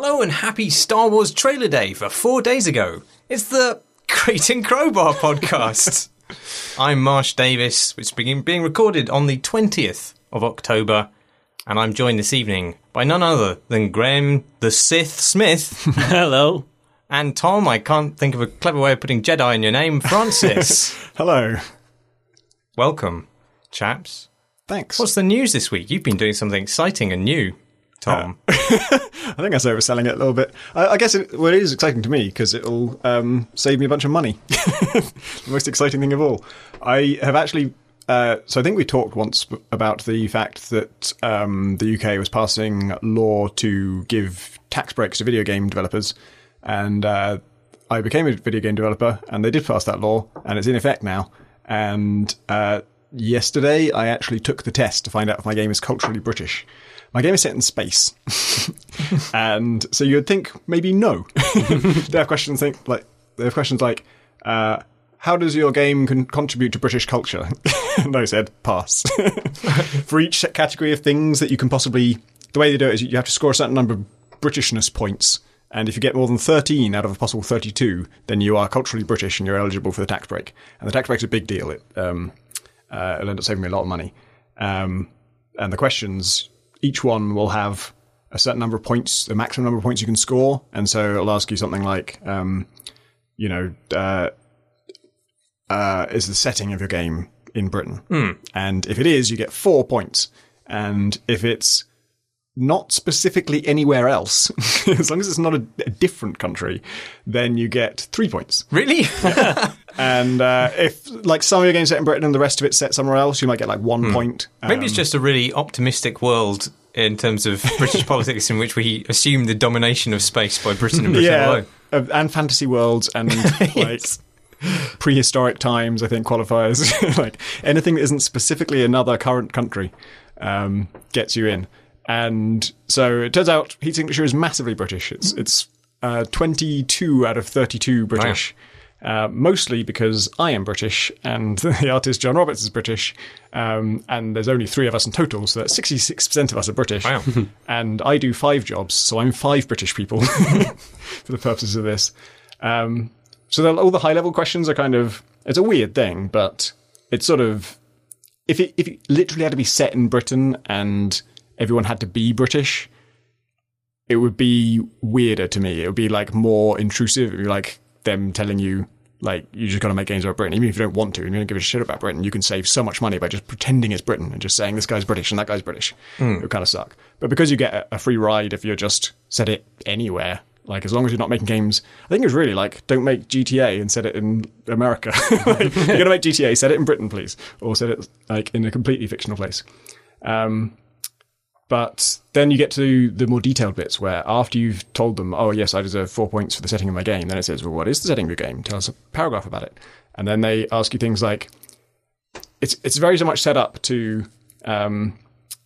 Hello and happy Star Wars trailer day for 4 days ago. It's the Crate and Crowbar podcast. I'm Marsh Davis, which is being recorded on the 20th of October, and I'm joined this evening by none other than Graham the Sith Smith. Hello. And Tom, I can't think of a clever way of putting Jedi in your name, Francis. Hello. Welcome, chaps. Thanks. What's the news this week? You've been doing something exciting and new, Tom. I think I was overselling it a little bit. I guess it is exciting to me because it'll save me a bunch of money. The most exciting thing of all. I have actually... so I think we talked once about the fact that the UK was passing law to give tax breaks to video game developers. And I became a video game developer, and they did pass that law, and it's in effect now. And yesterday, I actually took the test to find out if my game is culturally British. My game is set in space. And so you'd think maybe no. They have questions like, how does your game contribute to British culture? And I said, pass. For each category of things that you can possibly... The way they do it is you have to score a certain number of Britishness points. And if you get more than 13 out of a possible 32, then you are culturally British and you're eligible for the tax break. And the tax break's a big deal. It'll end up saving me a lot of money. And the questions, each one will have a certain number of points, the maximum number of points you can score. And so it'll ask you something like, is the setting of your game in Britain? And if it is, you get 4 points. And if it's not specifically anywhere else, as long as it's not a different country, then you get 3 points. Really? Yeah. And if like some of your games set in Britain and the rest of it's set somewhere else, you might get like 1 point. Maybe it's just a really optimistic world in terms of British politics in which we assume the domination of space by Britain and Britain alone. And fantasy worlds and like prehistoric times, I think, qualifiers. Like anything that isn't specifically another current country gets you in. And so it turns out Heat Signature is massively British. It's 22 out of 32 British. Wow. Mostly because I am British and the artist John Roberts is British. And there's only 3 of us in total, so that's 66% of us are British. Wow. And I do 5 jobs, so I'm 5 British people for the purposes of this. So all the high-level questions are kind of... It's a weird thing, but it's sort of... If it literally had to be set in Britain and everyone had to be British, it would be weirder to me. It would be like more intrusive. It would be like them telling you, like, you just got to make games about Britain. Even if you don't want to, and you don't give a shit about Britain, you can save so much money by just pretending it's Britain and just saying this guy's British and that guy's British. It would kind of suck. But because you get a free ride if you just set it anywhere, like as long as you're not making games, I think it was really like, don't make GTA and set it in America. Like, you're going to make GTA, set it in Britain, please. Or set it like in a completely fictional place. But then you get to the more detailed bits where after you've told them, oh, yes, I deserve 4 points for the setting of my game, then it says, well, what is the setting of your game? Tell us a paragraph about it. And then they ask you things like, it's very so much set up to kind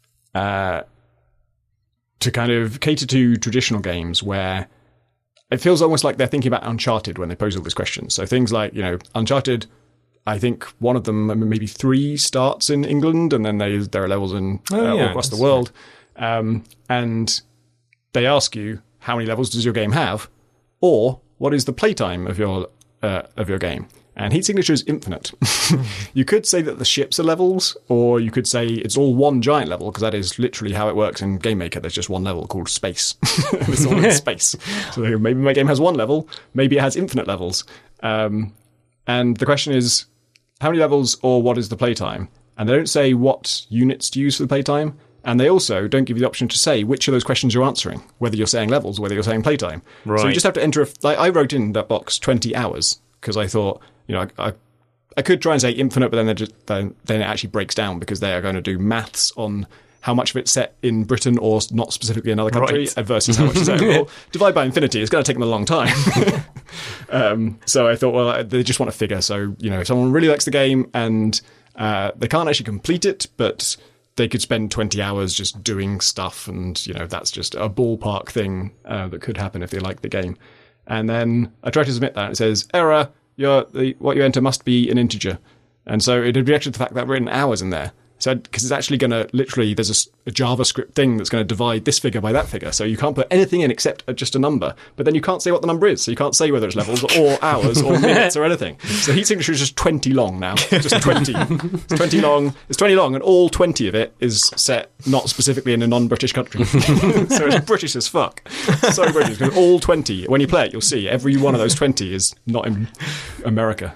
of cater to traditional games where it feels almost like they're thinking about Uncharted when they pose all these questions. So things like, Uncharted... I think one of them, maybe 3, starts in England, and then there are levels in all across the world. And they ask you, how many levels does your game have? Or, what is the playtime of your game? And Heat Signature is infinite. You could say that the ships are levels, or you could say it's all one giant level, because that is literally how it works in Game Maker. There's just one level called space. It's all in space. So maybe my game has 1 level, maybe it has infinite levels. And the question is, how many levels or what is the playtime? And they don't say what units to use for the playtime. And they also don't give you the option to say which of those questions you're answering, whether you're saying levels or whether you're saying playtime. Right. So you just have to enter I wrote in that box 20 hours because I thought, I could try and say infinite, but then it actually breaks down because they are going to do maths on how much of it's set in Britain or not specifically another country versus how much is set. Well, divide by infinity, it's going to take them a long time. So I thought, well, they just want a figure. So, if someone really likes the game and they can't actually complete it, but they could spend 20 hours just doing stuff and, that's just a ballpark thing that could happen if they like the game. And then I try to submit that and it says, error, what you enter must be an integer. And so it had reacted to the fact that I've written hours in there. So, because it's actually going to literally, there's a JavaScript thing that's going to divide this figure by that figure. So you can't put anything in except just a number. But then you can't say what the number is. So you can't say whether it's levels or hours or minutes or anything. So heat signature is just 20 long now. Just 20. It's 20 long. It's 20 long, and all 20 of it is set not specifically in a non-British country. So it's British as fuck. So British. Because all 20, when you play it, you'll see every one of those 20 is not in America.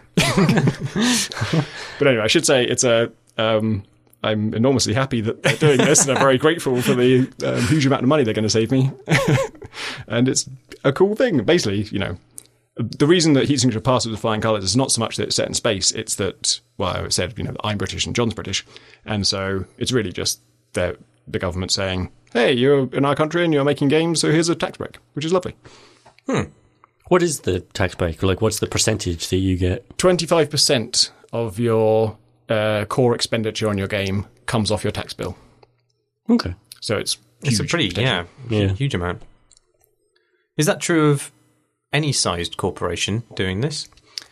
But anyway, I should say it's a... I'm enormously happy that they're doing this, and I'm very grateful for the huge amount of money they're going to save me. And it's a cool thing. Basically, the reason that heat signature passes with flying colours is not so much that it's set in space, it's that, well, I said, I'm British and John's British. And so it's really just the government saying, hey, you're in our country and you're making games, so here's a tax break, which is lovely. What is the tax break? Like, what's the percentage that you get? 25% of your core expenditure on your game comes off your tax bill. Okay. So it's a pretty, huge amount. Is that true of any sized corporation doing this?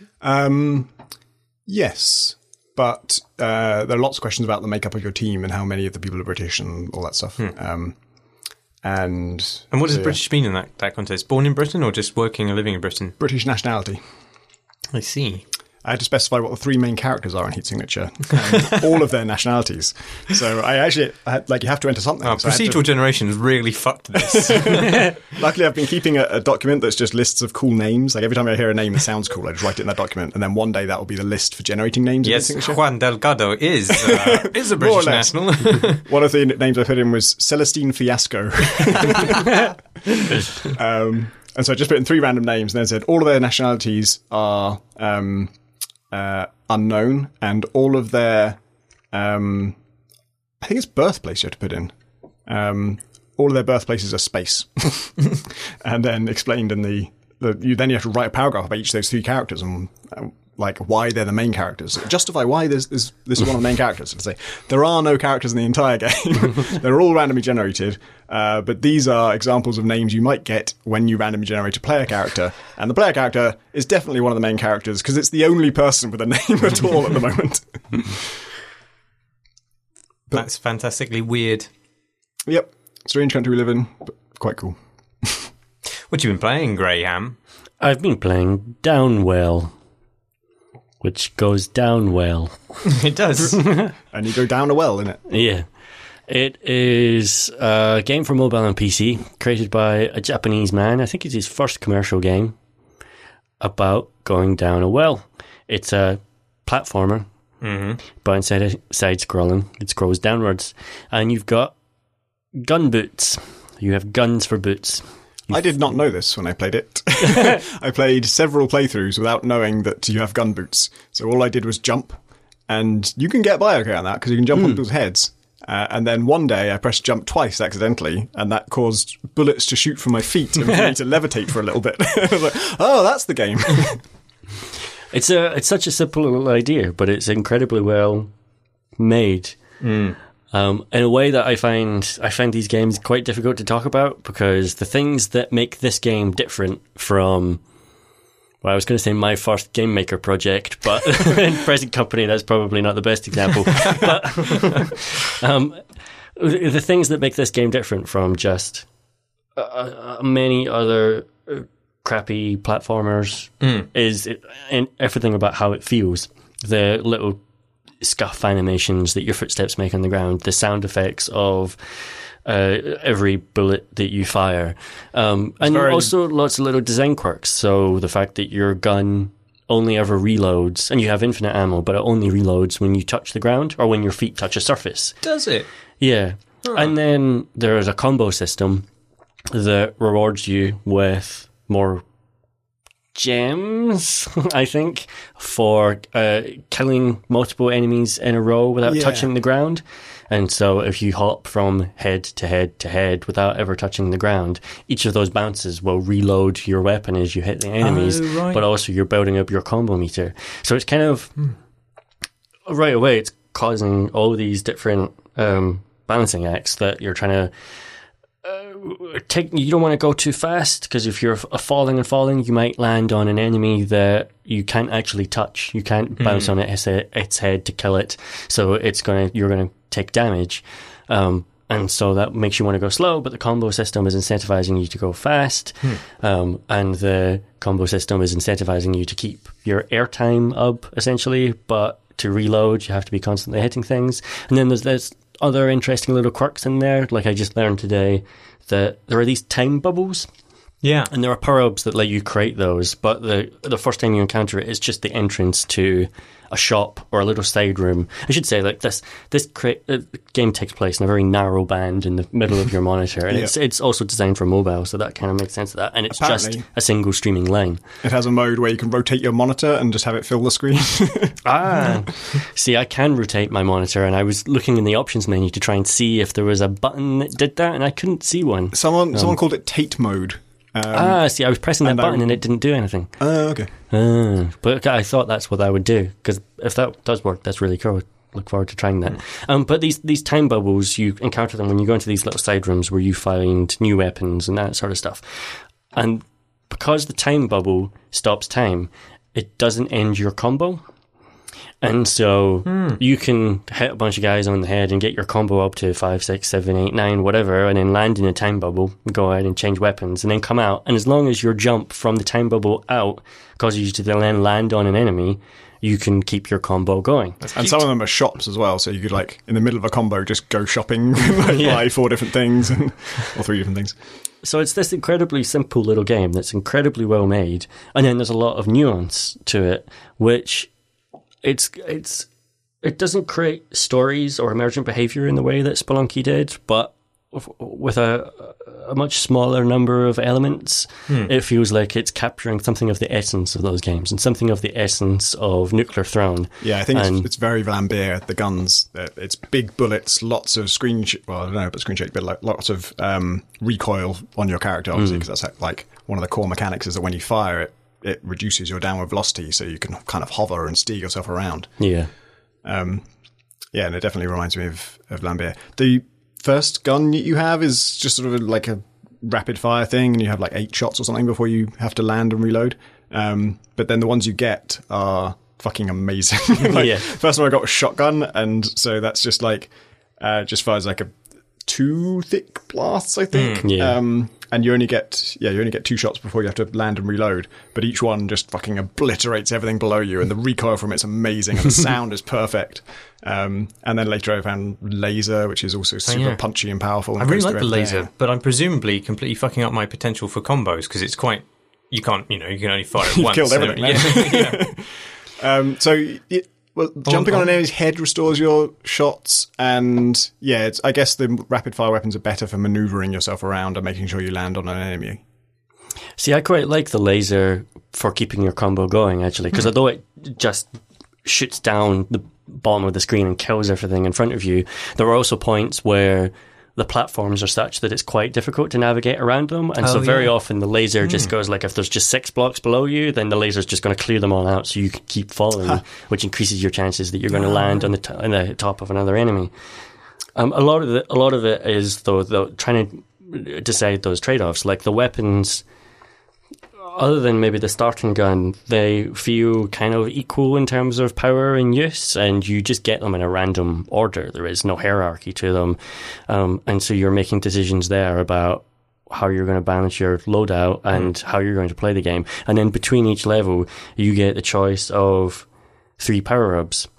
Yes, but there are lots of questions about the makeup of your team and how many of the people are British and all that stuff. And what does British mean in that context? Born in Britain or just working and living in Britain? British nationality. I see. I had to specify what the three main characters are in Heat Signature, and all of their nationalities. So you have to enter something. So procedural generation has really fucked this. Luckily, I've been keeping a document that's just lists of cool names. Like every time I hear a name that sounds cool, I just write it in that document, and then one day that will be the list for generating names. Yes, Juan Delgado is a British national. One of the names I put in was Celestine Fiasco. And so I just put in three random names and then said all of their nationalities are unknown, and all of their I think it's birthplace you have to put in. All of their birthplaces are space. And then explained in you have to write a paragraph about each of those three characters and why they're the main characters. Justify why this is one of the main characters. And say there are no characters in the entire game. They're all randomly generated. But these are examples of names you might get when you randomly generate a player character. And the player character is definitely one of the main characters because it's the only person with a name at all at the moment. That's fantastically weird. Yep. Strange country we live in, but quite cool. What you been playing, Graham? I've been playing Downwell, which goes down well. It does. And you go down a well, innit? Yeah. It is a game for mobile and PC, created by a Japanese man. I think it's his first commercial game about going down a well. It's a platformer, but instead of side-scrolling, it scrolls downwards. And you've got gun boots. You have guns for boots. I did not know this when I played it. I played several playthroughs without knowing that you have gun boots. So all I did was jump, and you can get by okay on that because you can jump on people's heads. And then one day I pressed jump twice accidentally, and that caused bullets to shoot from my feet and for me to levitate for a little bit. I was like, oh, that's the game. It's such a simple little idea, but it's incredibly well made. In a way that I find these games quite difficult to talk about, because the things that make this game different from, well, I was going to say my first game maker project, but in present company, that's probably not the best example. But the things that make this game different from just many other crappy platformers is everything about how it feels. The little scuff animations that your footsteps make on the ground, the sound effects of every bullet that you fire, and also lots of little design quirks. So the fact that your gun only ever reloads, and you have infinite ammo, but it only reloads when you touch the ground or when your feet touch a surface. Does it? Yeah. And then there's a combo system that rewards you with more gems, I think, for killing multiple enemies in a row without touching the ground. And so if you hop from head to head to head without ever touching the ground, each of those bounces will reload your weapon as you hit the enemies, but also you're building up your combo meter. So it's kind of, right away, it's causing all these different balancing acts that you're trying to you don't want to go too fast, because if you're falling, you might land on an enemy that you can't actually touch. You can't bounce on its head to kill it. So you're going to take damage. And so that makes you want to go slow, but the combo system is incentivizing you to go fast. And the combo system is incentivizing you to keep your airtime up, essentially. But to reload, you have to be constantly hitting things. And then there's other interesting little quirks in there. Like I just learned today that there are these time bubbles. Yeah. And there are power-ups that let you create those, but the first time you encounter it is just the entrance to a shop or a little side room. I should say, like this game takes place in a very narrow band in the middle of your monitor, and it's also designed for mobile, so that kind of makes sense of that. And it's Apparently, just a single streaming line. It has a mode where you can rotate your monitor and just have it fill the screen. See, I can rotate my monitor, and I was looking in the options menu to try and see if there was a button that did that, and I couldn't see one. Someone called it Tate mode. See, I was pressing that button and it didn't do anything. Okay. But I thought that's what I would do, because if that does work, that's really cool. Look forward to trying that. But these time bubbles, you encounter them when you go into these little side rooms where you find new weapons and that sort of stuff. And because the time bubble stops time, it doesn't end your combo. And so you can hit a bunch of guys on the head and get your combo up to 5, 6, 7, 8, 9, whatever, and then land in a time bubble, go ahead and change weapons, and then come out. And as long as your jump from the time bubble out causes you to then land on an enemy, you can keep your combo going. And some of them are shops as well, so you could, like, in the middle of a combo, just go shopping, buy 4 different things, or 3 different things. So it's this incredibly simple little game that's incredibly well made, and then there's a lot of nuance to it, which it doesn't create stories or emergent behavior in the way that Spelunky did, but with a much smaller number of elements, it feels like it's capturing something of the essence of those games and something of the essence of Nuclear Throne. Yeah, I think it's very Vlambeer, the guns. It's big bullets, lots of screen shake, but like lots of recoil on your character, obviously, because that's like one of the core mechanics is that when you fire it reduces your downward velocity, so you can kind of hover and steer yourself around. Yeah. And it definitely reminds me of Vlambeer. The first gun you have is just sort of like a rapid fire thing, and you have like 8 shots or something before you have to land and reload. But then the ones you get are fucking amazing. First one I got was shotgun, and so that's just like just fires like a 2 thick blasts, I think. And you only get 2 shots before you have to land and reload, but each one just fucking obliterates everything below you, and the recoil from it's amazing, and the sound is perfect. And then later I found laser, which is also super punchy and powerful. And I really like the laser, but I'm presumably completely fucking up my potential for combos, because it's quite... You can only fire it once. Killed everything, jumping on an enemy's head restores your shots, and I guess the rapid fire weapons are better for maneuvering yourself around and making sure you land on an enemy. See, I quite like the laser for keeping your combo going, actually, because although it just shoots down the bottom of the screen and kills everything in front of you, there are also points where the platforms are such that it's quite difficult to navigate around them, and so very often the laser just goes, like, if there's just 6 blocks below you, then the laser's just going to clear them all out so you can keep falling, which increases your chances that you're going to land on the top of another enemy. A lot of it is though trying to decide those trade-offs, like the weapons. Other than maybe the starting gun, they feel kind of equal in terms of power and use, and you just get them in a random order. There is no hierarchy to them. And so you're making decisions there about how you're going to balance your loadout and how you're going to play the game. And then between each level, you get the choice of 3 power-ups.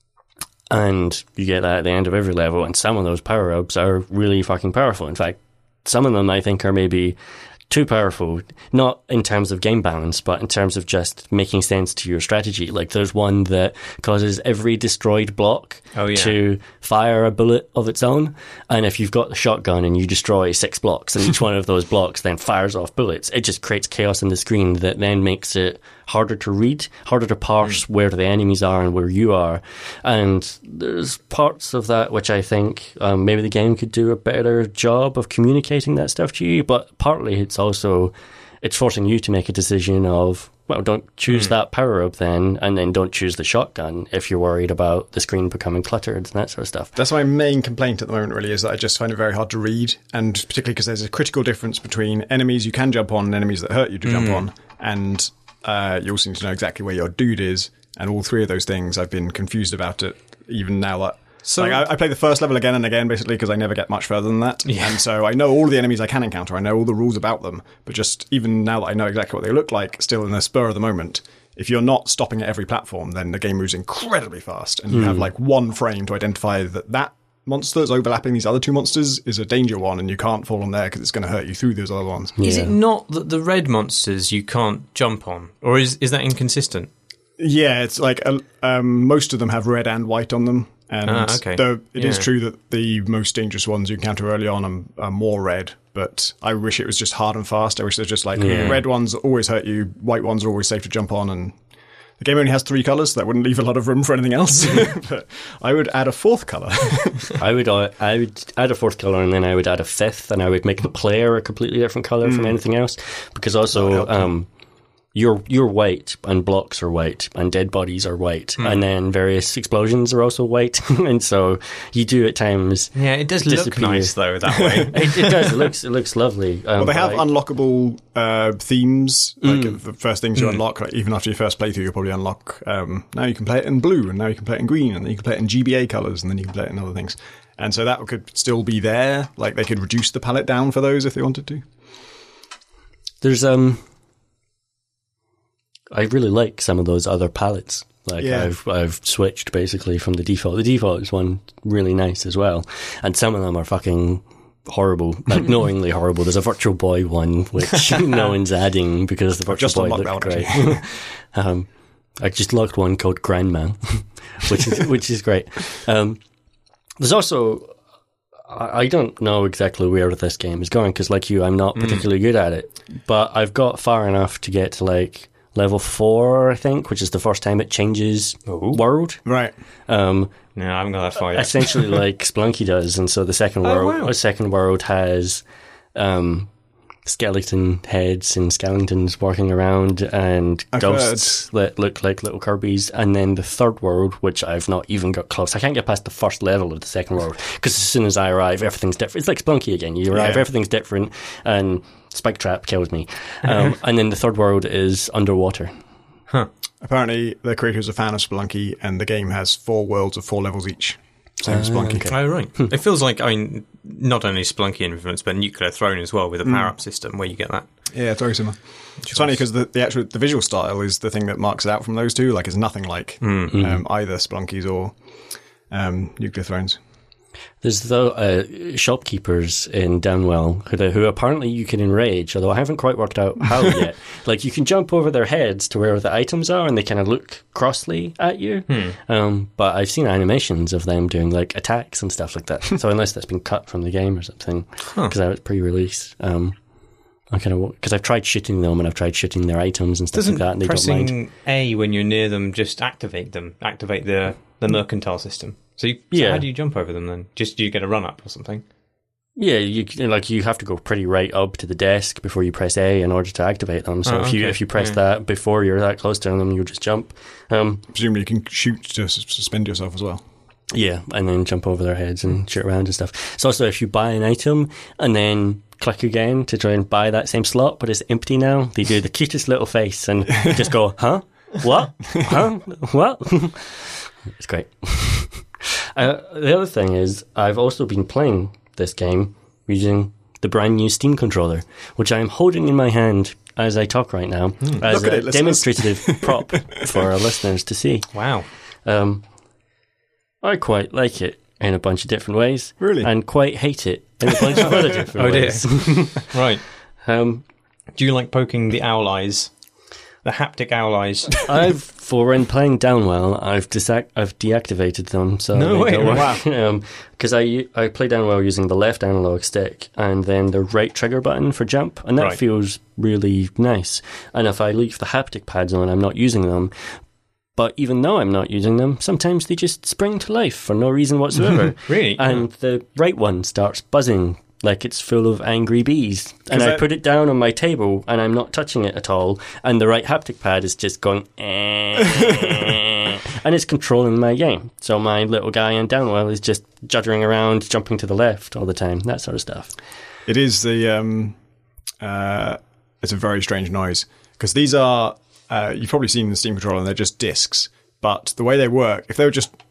And you get that at the end of every level, and some of those power-ups are really fucking powerful. In fact, some of them I think are maybe too powerful, not in terms of game balance, but in terms of just making sense to your strategy. Like, there's one that causes every destroyed block to fire a bullet of its own, and if you've got the shotgun and you destroy 6 blocks, and each one of those blocks then fires off bullets, it just creates chaos in the screen that then makes it harder to read, harder to parse where the enemies are and where you are. And there's parts of that which I think maybe the game could do a better job of communicating that stuff to you, but partly it's forcing you to make a decision of, well, don't choose that power-up then, and then don't choose the shotgun if you're worried about the screen becoming cluttered and that sort of stuff. That's my main complaint at the moment, really, is that I just find it very hard to read, and particularly because there's a critical difference between enemies you can jump on and enemies that hurt you to jump on, and you also need to know exactly where your dude is, and all 3 of those things I've been confused about it, even now that So I play the first level again and again, basically, because I never get much further than that. Yeah. And so I know all the enemies I can encounter. I know all the rules about them. But just even now that I know exactly what they look like, still in the spur of the moment, if you're not stopping at every platform, then the game moves incredibly fast. And you have like 1 frame to identify that monster that's overlapping these other 2 monsters is a danger one, and you can't fall on there because it's going to hurt you through those other ones. is it not that the red monsters you can't jump on? Or is that inconsistent? Yeah, it's like most of them have red and white on them. And okay. though it is true that the most dangerous ones you encounter early on are more red, but I wish it was just hard and fast. I wish there's just like red ones always hurt you, white ones are always safe to jump on, and the game only has 3 colours, so that wouldn't leave a lot of room for anything else. But I would add a 4th colour. I would add a 4th colour, and then I would add a 5th, and I would make the player a completely different colour from anything else. Because also, you're white, and blocks are white, and dead bodies are white, and then various explosions are also white. And so you do at times. Yeah, it does look nice though that way. It does. It looks lovely. Well, they have unlockable themes. Like the first things you unlock, like even after your first playthrough, you'll probably unlock. Now you can play it in blue, and now you can play it in green, and then you can play it in GBA colours, and then you can play it in other things. And so that could still be there. Like they could reduce the palette down for those if they wanted to. There's I really like some of those other palettes. Like I've switched basically from the default. The default is one really nice as well, and some of them are fucking horrible, like knowingly horrible. There's a Virtual Boy one which no one's adding because the Virtual Boy looked great. I just locked one called Grandma, which is great. There's also I don't know exactly where this game is going because, like you, I'm not particularly good at it, but I've got far enough to get to like level 4, I think, which is the first time it changes world. Right. No, I haven't got that far yet. Essentially like Splunky does, and so the second world has skeleton heads and skeletons walking around and ghosts that look like little Kirby's, and then the third world, which I've not even got close. I can't get past the first level of the second world because as soon as I arrive, everything's different. It's like Splunky again. You arrive, everything's different, and Spike Trap kills me. And then the third world is underwater. Huh. Apparently, the creator is a fan of Spelunky, and the game has 4 worlds of 4 levels each. Same as Spelunky. Okay. Oh, right. It feels like, not only Spelunky influence, but Nuclear Throne as well, with a power-up system where you get that. Yeah, it's very similar. It's funny because the visual style is the thing that marks it out from those two. Like, it's nothing like either Spelunky's or Nuclear Thrones. There's shopkeepers in Downwell who apparently you can enrage, although I haven't quite worked out how yet. Like, you can jump over their heads to where the items are, and they kind of look crossly at you. But I've seen animations of them doing, like, attacks and stuff like that. So unless that's been cut from the game or something, because that was pre-release. Because I've tried shooting them, and I've tried shooting their items and stuff like that, and they don't mind. Pressing A when you're near them just activate the mercantile system. So how do you jump over them then? Just do you get a run up or something? Yeah, you have to go pretty right up to the desk before you press A in order to activate them. So if you press that before you're that close to them, you'll just jump. Presumably you can shoot to suspend yourself as well. Yeah, and then jump over their heads and shoot around and stuff. So also if you buy an item and then click again to try and buy that same slot, but it's empty now, they do the cutest little face and just go, huh? What? Huh? What? It's great. The other thing is, I've also been playing this game using the brand new Steam controller, which I'm holding in my hand as I talk right now, as a demonstrative prop for our listeners to see. Wow. I quite like it in a bunch of different ways. Really? And quite hate it in a bunch of other different ways. Right. Do you like poking the owl eyes? The haptic owl eyes. For when playing Downwell, I've deactivated them, so no they way! don't Wow. work. Because I play Downwell using the left analog stick and then the right trigger button for jump, and that feels really nice. And if I leave the haptic pads on, I'm not using them. But even though I'm not using them, sometimes they just spring to life for no reason whatsoever. Really? And the right one starts buzzing like it's full of angry bees. And I put it down on my table and I'm not touching it at all. And the right haptic pad is just going, and it's controlling my game. So my little guy in Downwell is just juddering around, jumping to the left all the time, that sort of stuff. It is it's a very strange noise. Because these are, you've probably seen the Steam controller and they're just discs. But the way they work, if they were just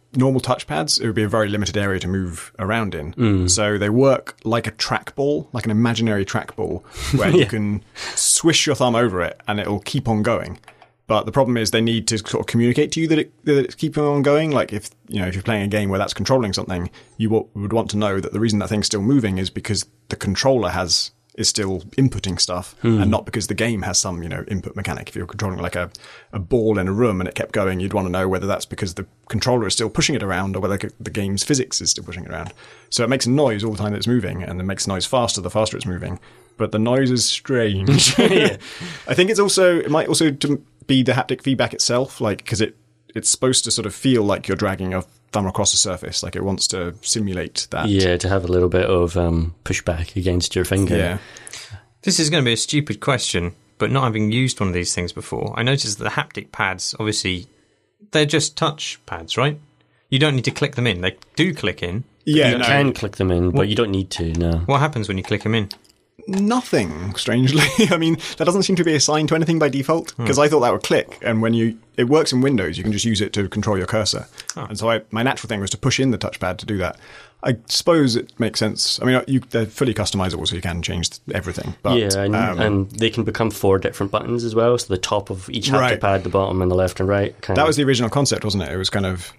normal touchpads, it would be a very limited area to move around in. So they work like a trackball, like an imaginary trackball, where you can swish your thumb over it and it'll keep on going. But the problem is they need to sort of communicate to you that it's keeping on going. Like if you're playing a game where that's controlling something, you would want to know that the reason that thing's still moving is because the controller is still inputting stuff and not because the game has some, input mechanic. If you're controlling like a ball in a room and it kept going, you'd want to know whether that's because the controller is still pushing it around or whether the game's physics is still pushing it around. So it makes a noise all the time that it's moving, and it makes noise faster the faster it's moving. But the noise is strange. I think it might also be the haptic feedback itself, like, because it's supposed to sort of feel like you're dragging your thumb across a surface, like it wants to simulate that. Yeah, to have a little bit of pushback against your finger. Yeah. This is going to be a stupid question, but not having used one of these things before, I noticed that the haptic pads, obviously, they're just touch pads, right? You don't need to click them in. They do click in. You can click them in, but you don't need to, no. What happens when you click them in? Nothing, strangely. I mean, that doesn't seem to be assigned to anything by default, because I thought that would click, and it works in Windows, you can just use it to control your cursor. And so my natural thing was to push in the touchpad to do that. I suppose it makes sense. I mean, they're fully customizable, so you can change everything. But, and they can become 4 different buttons as well, so the top of each haptic pad, the bottom, and the left and right. That was the original concept, wasn't it? It was kind of...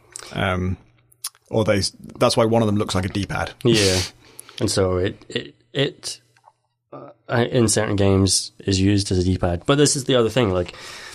that's why one of them looks like a D-pad. Yeah. And so it in certain games is used as a D-pad. But this is the other thing, like,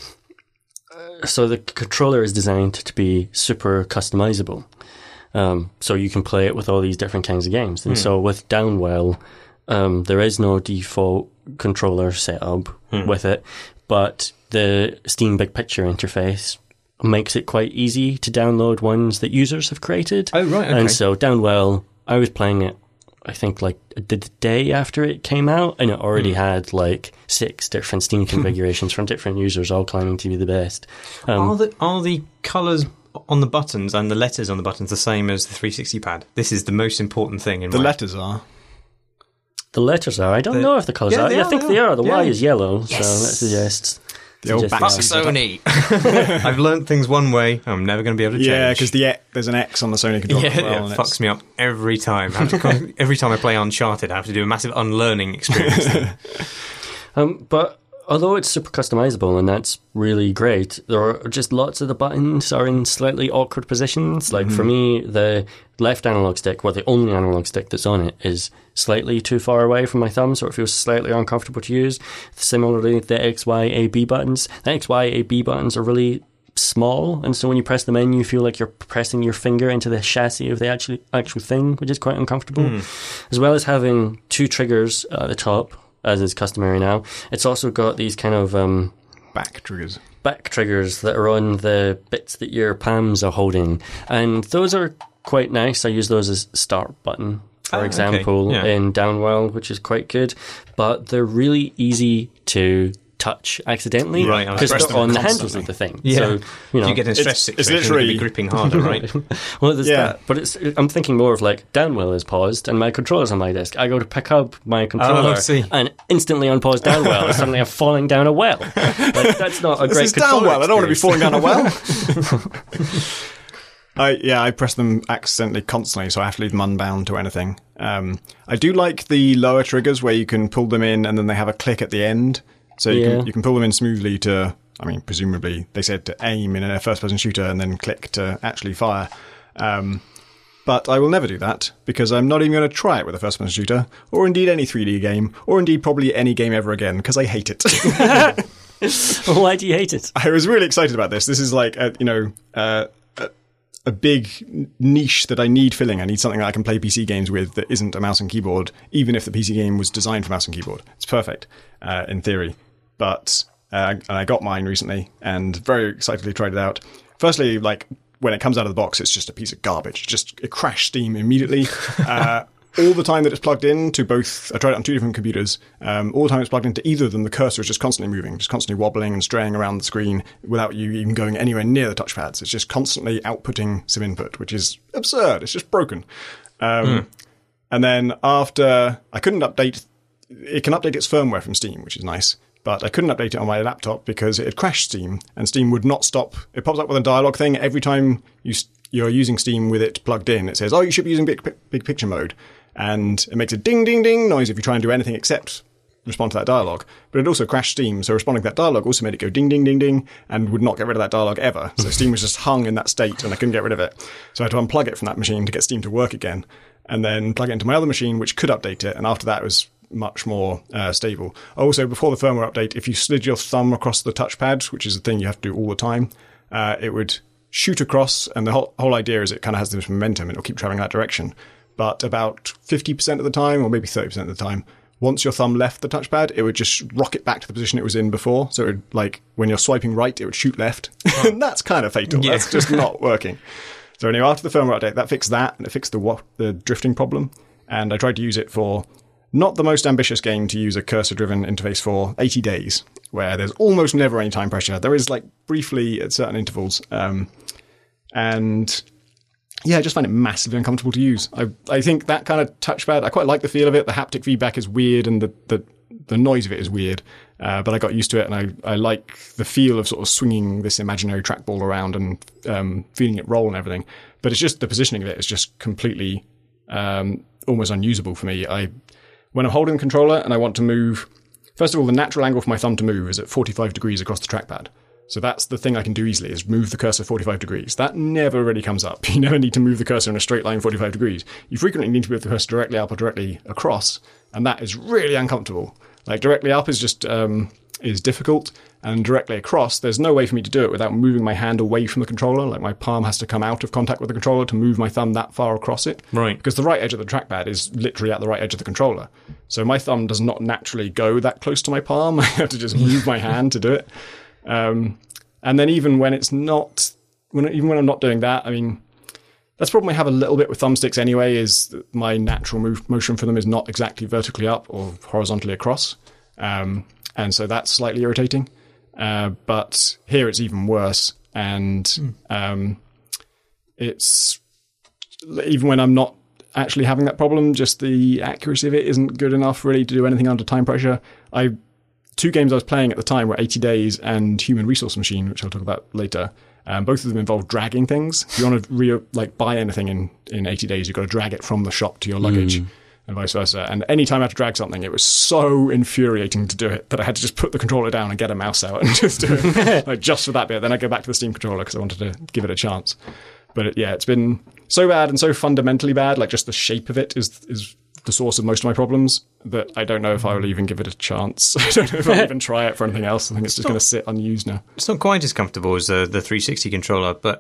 so the controller is designed to be super customizable. So you can play it with all these different kinds of games. And so with Downwell, there is no default controller setup with it, but the Steam Big Picture interface makes it quite easy to download ones that users have created. Oh, right, okay. And so Downwell, I was playing it, I think, like the day after it came out, and it already had like 6 different Steam configurations from different users, all claiming to be the best. Are the colours on the buttons and the letters on the buttons the same as the 360 pad? This is the most important thing in the letters are. The letters are. I don't know if the colours are. I think they are. The Y is yellow, so that suggests... The old Fuck Sony. I've learnt things one way. I'm never going to be able to change. Yeah, because there's an X on the Sony controller as well. It fucks me up every time. Every time I play Uncharted, I have to do a massive unlearning experience. But although it's super customizable and that's really great, there are just lots of the buttons are in slightly awkward positions. Like for me, the left analog stick, the only analog stick that's on it, is slightly too far away from my thumb, so it feels slightly uncomfortable to use. Similarly, the X, Y, A, B buttons. The X, Y, A, B buttons are really small, and so when you press them in, you feel like you're pressing your finger into the chassis of the actual thing, which is quite uncomfortable. As well as having 2 triggers at the top, as is customary now. It's also got these kind of back triggers that are on the bits that your palms are holding, and those are quite nice. I use those as start button, for example, in Downwell, which is quite good, but they're really easy to touch accidentally because they're on the handles of the thing. Yeah. So, you get in a stress situation, it's literally be gripping harder, right? Well, there's that. But I'm thinking more of like Downwell is paused and my controller's on my desk. I go to pick up my controller and instantly unpause Downwell and suddenly I'm falling down a well. Like, that's not a great controller Downwell. I don't want to be falling down a well. I press them accidentally constantly, so I have to leave them unbound to anything. I do like the lower triggers where you can pull them in and then they have a click at the end. So you can pull them in smoothly to, I mean, presumably they said to aim in a first-person shooter and then click to actually fire. But I will never do that because I'm not even going to try it with a first-person shooter, or indeed any 3D game, or indeed probably any game ever again because I hate it. Why do you hate it? I was really excited about this. This is like, a big niche that I need filling. I need something that I can play PC games with that isn't a mouse and keyboard, even if the PC game was designed for mouse and keyboard. It's perfect, in theory. But I got mine recently and very excitedly tried it out. Firstly, like, when it comes out of the box, it's just a piece of garbage. It crashed Steam immediately. All the time that it's plugged in to both, I tried it on 2 different computers, all the time it's plugged into either of them, the cursor is just constantly moving, just constantly wobbling and straying around the screen without you even going anywhere near the touchpads. It's just constantly outputting some input, which is absurd. It's just broken. And then after, I couldn't update, it can update its firmware from Steam, which is nice. But I couldn't update it on my laptop because it had crashed Steam, and Steam would not stop. It pops up with a dialogue thing every time you you're using Steam with it plugged in, it says, oh, you should be using big picture mode. And it makes a ding, ding, ding noise if you try and do anything except respond to that dialogue. But it also crashed Steam, so responding to that dialogue also made it go ding, ding, ding, ding, and would not get rid of that dialogue ever. So Steam was just hung in that state, and I couldn't get rid of it. So I had to unplug it from that machine to get Steam to work again, and then plug it into my other machine, which could update it, and after that it was much more stable. Also, before the firmware update, if you slid your thumb across the touchpad, which is a thing you have to do all the time, it would shoot across, and the whole idea is it kind of has this momentum, and it'll keep traveling that direction. But about 50% of the time, or maybe 30% of the time, once your thumb left the touchpad, it would just rocket back to the position it was in before. So it would, like, when you're swiping right, it would shoot left. Oh. And that's kind of fatal. Yeah. That's just not working. So anyway, after the firmware update, that fixed that, and it fixed the drifting problem. And I tried to use it for not the most ambitious game to use a cursor-driven interface for, 80 Days, where there's almost never any time pressure. There is, like, briefly at certain intervals. And yeah, I just find it massively uncomfortable to use. I think that kind of touchpad, I quite like the feel of it. The haptic feedback is weird, and the noise of it is weird. But I got used to it, and I like the feel of sort of swinging this imaginary trackball around and feeling it roll and everything. But it's just the positioning of it is just completely almost unusable for me. When I'm holding the controller and I want to move, first of all, the natural angle for my thumb to move is at 45 degrees across the trackpad. So that's the thing I can do easily, is move the cursor 45 degrees. That never really comes up. You never need to move the cursor in a straight line 45 degrees. You frequently need to move the cursor directly up or directly across, and that is really uncomfortable. Like, directly up is just is difficult, and directly across, there's no way for me to do it without moving my hand away from the controller. Like, my palm has to come out of contact with the controller to move my thumb that far across it. Right. Because the right edge of the trackpad is literally at the right edge of the controller. So my thumb does not naturally go that close to my palm. I have to just move my hand to do it. And then even when it's not, even when I'm not doing that, I mean, that's the problem I have a little bit with thumbsticks anyway, is that my natural motion for them is not exactly vertically up or horizontally across. And so that's slightly irritating. But here it's even worse. And it's, even when I'm not actually having that problem, just the accuracy of it isn't good enough really to do anything under time pressure. Two games I was playing at the time were 80 Days and Human Resource Machine, which I'll talk about later. Both of them involve dragging things. If you want to buy anything in 80 Days, you've got to drag it from the shop to your luggage and vice versa. And any time I had to drag something, it was so infuriating to do it that I had to just put the controller down and get a mouse out and just do it, like, just for that bit. Then I go back to the Steam controller because I wanted to give it a chance. But it's been so bad and so fundamentally bad. Like, just the shape of it is the source of most of my problems, that I don't know if I will even give it a chance. I don't know if I'll even try it for anything else. I think it's just going to sit unused now. It's not quite as comfortable as the 360 controller, but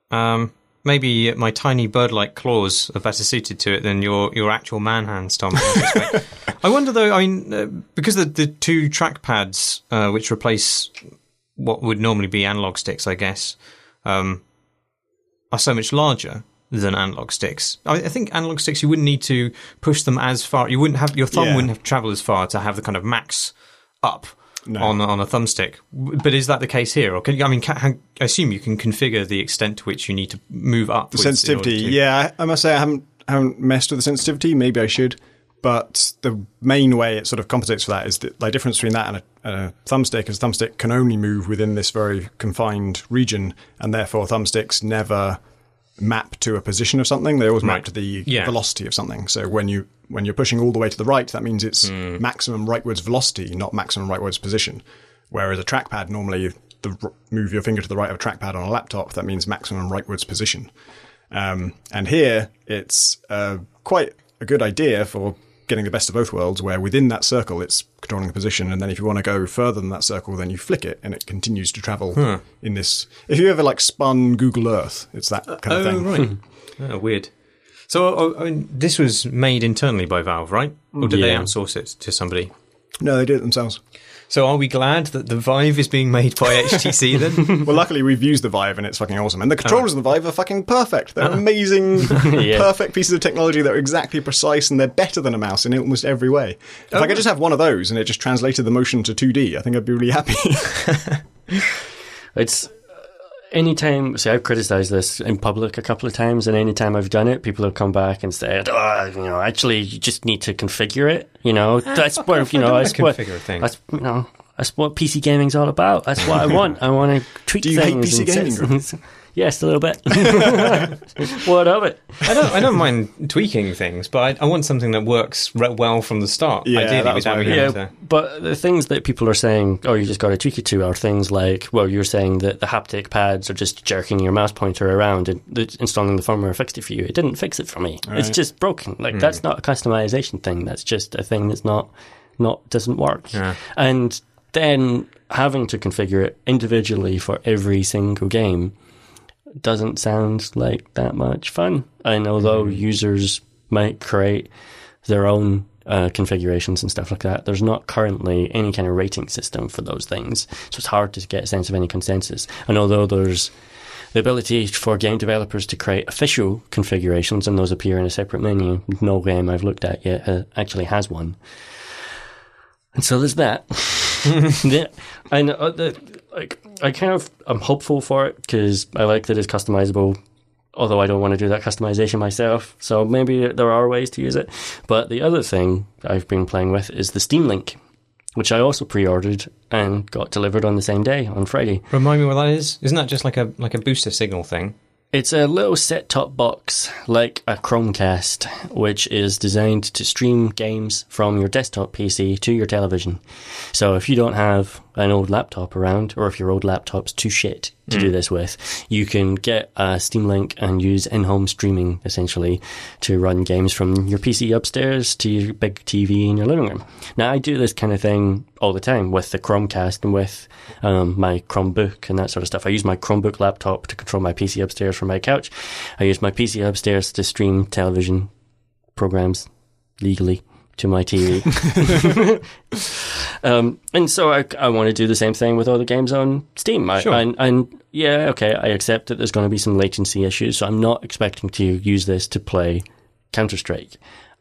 maybe my tiny bird-like claws are better suited to it than your actual man hands, Tom. I wonder, though, I mean, because the two trackpads, which replace what would normally be analog sticks, I guess, are so much larger than analog sticks. I think analog sticks, you wouldn't need to push them as far. You wouldn't have, your thumb wouldn't have to travel as far to have the kind of max up on a thumbstick. But is that the case here? Or I assume you can configure the extent to which you need to move up the sensitivity. Yeah, I must say I haven't messed with the sensitivity. Maybe I should. But the main way it sort of compensates for that is the difference between that and a thumbstick is thumbstick can only move within this very confined region, and therefore thumbsticks never map to a position of something. They always map to the velocity of something. So when you're pushing all the way to the right, that means it's maximum rightwards velocity, not maximum rightwards position. Whereas a trackpad, normally move your finger to the right of a trackpad on a laptop, that means maximum rightwards position. And here it's quite a good idea for getting the best of both worlds, where within that circle it's controlling the position, and then if you want to go further than that circle, then you flick it and it continues to travel in this. If you ever spun Google Earth, it's that kind of thing. Right. Oh, weird. So this was made internally by Valve, right? Or did they outsource it to somebody? No, they did it themselves. So are we glad that the Vive is being made by HTC then? Well, luckily we've used the Vive and it's fucking awesome. And the controllers of the Vive are fucking perfect. They're amazing, perfect pieces of technology that are exactly precise, and they're better than a mouse in almost every way. If I could just have one of those and it just translated the motion to 2D, I think I'd be really happy. It's anytime, I've criticised this in public a couple of times, and anytime I've done it, people have come back and said, actually, you just need to configure it. That's what, configure thing. That's what PC gaming's all about. That's what I want. I want to tweak things. Do you hate PC gaming? Yes, a little bit. What of it? I don't mind tweaking things, but I want something that works well from the start. Yeah, ideally, that was without my me idea. having to... But the things that people are saying, oh, you just got to tweak it to, are things like, well, you're saying that the haptic pads are just jerking your mouse pointer around and installing the firmware fixed it for you. It didn't fix it for me. Right. It's just broken. Like, that's not a customization thing. That's just a thing that's not doesn't work. Yeah. And then having to configure it individually for every single game doesn't sound like that much fun. And although users might create their own configurations and stuff like that, there's not currently any kind of rating system for those things. So it's hard to get a sense of any consensus. And although there's the ability for game developers to create official configurations and those appear in a separate menu, no game I've looked at yet actually has one. And so there's that. Yeah, and I'm hopeful for it because I like that it's customizable, although I don't want to do that customization myself. So maybe there are ways to use it. But the other thing I've been playing with is the Steam Link, which I also pre-ordered and got delivered on the same day, on Friday. Remind me what that is? Isn't that just like a booster signal thing? It's a little set-top box like a Chromecast, which is designed to stream games from your desktop PC to your television. So if you don't have an old laptop around, or if your old laptop's too shit to do this with, you can get a Steam Link and use in-home streaming, essentially, to run games from your PC upstairs to your big TV in your living room. Now, I do this kind of thing all the time with the Chromecast and with my Chromebook and that sort of stuff. I use my Chromebook laptop to control my PC upstairs from my couch. I use my PC upstairs to stream television programs legally to my TV. And so I want to do the same thing with all the games on Steam. Sure. And yeah, okay, I accept that there's going to be some latency issues, so I'm not expecting to use this to play Counter-Strike.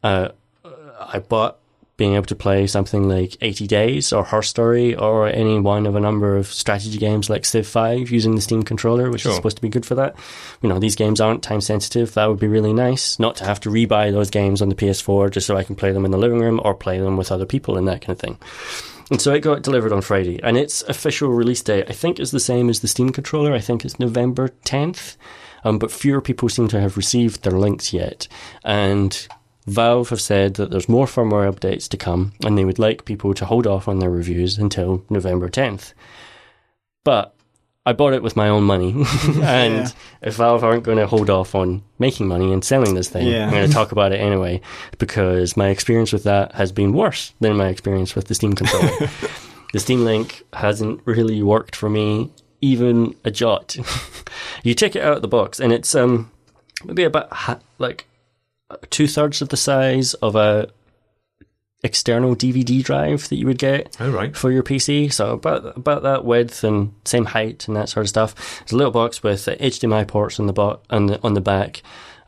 I bought being able to play something like 80 Days or Her Story or any one of a number of strategy games like Civ 5 using the Steam controller, which is supposed to be good for that. You know, these games aren't time sensitive. That would be really nice, not to have to rebuy those games on the PS4 just so I can play them in the living room or play them with other people and that kind of thing. And so it got delivered on Friday, and its official release date, I think, is the same as the Steam controller. I think it's November 10th, but fewer people seem to have received their links yet. And Valve have said that there's more firmware updates to come, and they would like people to hold off on their reviews until November 10th. But I bought it with my own money, and if Valve aren't going to hold off on making money and selling this thing, I'm going to talk about it anyway, because my experience with that has been worse than my experience with the Steam controller. The Steam Link hasn't really worked for me, even a jot. You take it out of the box, and it's maybe about like 2/3 of the size of a external DVD drive that you would get for your PC. So about that width and same height and that sort of stuff. It's a little box with HDMI ports on the back,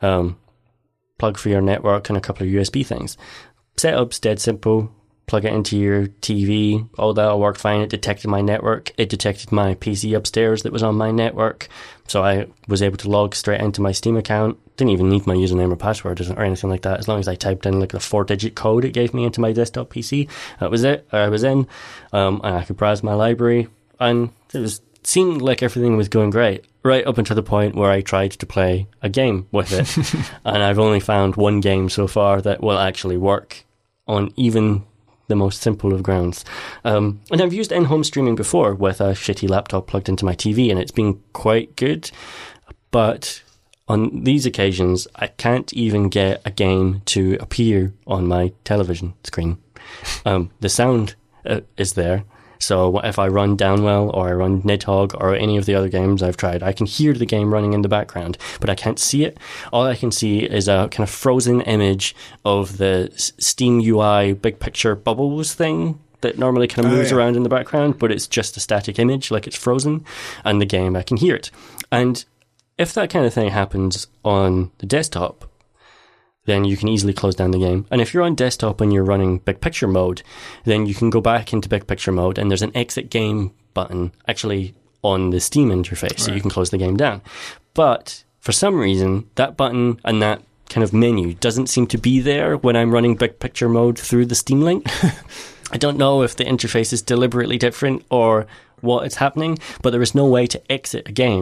plug for your network, and a couple of USB things. Setup's dead simple. Plug it into your TV, all that'll work fine. It detected my network. It detected my PC upstairs that was on my network. So I was able to log straight into my Steam account. Didn't even need my username or password or anything like that. As long as I typed in like the 4-digit code it gave me into my desktop PC, that was it. I was in, and I could browse my library, and seemed like everything was going great. Right up until the point where I tried to play a game with it. And I've only found one game so far that will actually work on even the most simple of grounds. And I've used in-home streaming before with a shitty laptop plugged into my TV, and it's been quite good. But on these occasions, I can't even get a game to appear on my television screen. The sound is there. So if I run Downwell or I run Nidhogg or any of the other games I've tried, I can hear the game running in the background, but I can't see it. All I can see is a kind of frozen image of the Steam UI big picture bubbles thing that normally kind of moves around in the background, but it's just a static image, like it's frozen, and the game, I can hear it. And if that kind of thing happens on the desktop, then you can easily close down the game. And if you're on desktop and you're running big picture mode, then you can go back into big picture mode, and there's an exit game button actually on the Steam interface, so you can close the game down. But for some reason, that button and that kind of menu doesn't seem to be there when I'm running big picture mode through the Steam Link. I don't know if the interface is deliberately different or what is happening, but there is no way to exit a game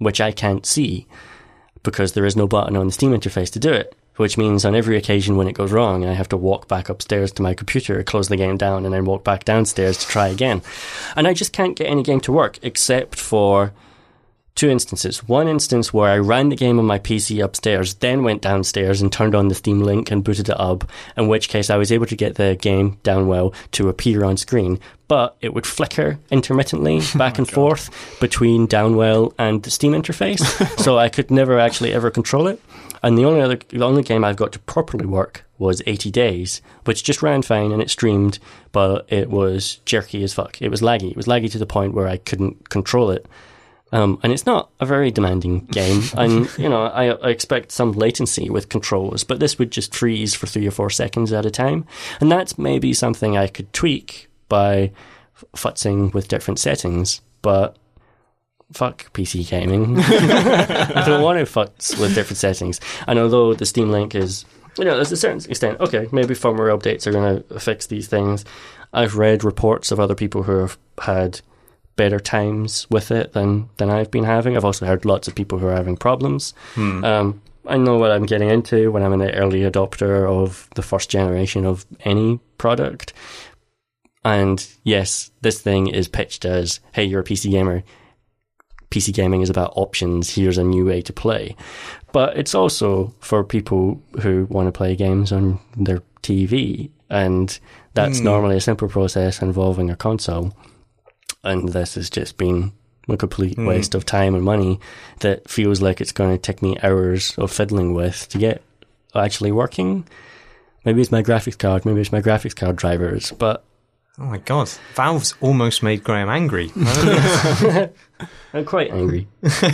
which I can't see because there is no button on the Steam interface to do it, which means on every occasion when it goes wrong, I have to walk back upstairs to my computer, close the game down, and then walk back downstairs to try again. And I just can't get any game to work except for 2 instances. One instance where I ran the game on my PC upstairs, then went downstairs and turned on the Steam Link and booted it up, in which case I was able to get the game Downwell to appear on screen, but it would flicker intermittently back and forth between Downwell and the Steam interface, so I could never actually ever control it. And the only game I've got to properly work was 80 Days, which just ran fine and it streamed, but it was jerky as fuck. It was laggy. It was laggy to the point where I couldn't control it. And it's not a very demanding game. And, I expect some latency with controls, but this would just freeze for 3 or 4 seconds at a time. And that's maybe something I could tweak by futzing with different settings, but fuck PC gaming. I don't want to futz with different settings. And although the Steam Link is, there's a certain extent, okay, maybe firmware updates are going to fix these things. I've read reports of other people who have had better times with it than I've been having. I've also heard lots of people who are having problems. I know what I'm getting into when I'm an early adopter of the first generation of any product. And yes, this thing is pitched as, hey, you're a PC gamer. PC gaming is about options. Here's a new way to play. But it's also for people who want to play games on their TV. And that's normally a simple process involving a console. And this has just been a complete waste of time and money that feels like it's going to take me hours of fiddling with to get actually working. Maybe it's my graphics card, maybe it's my graphics card drivers, but... Oh my god, Valve's almost made Graham angry. I'm quite angry.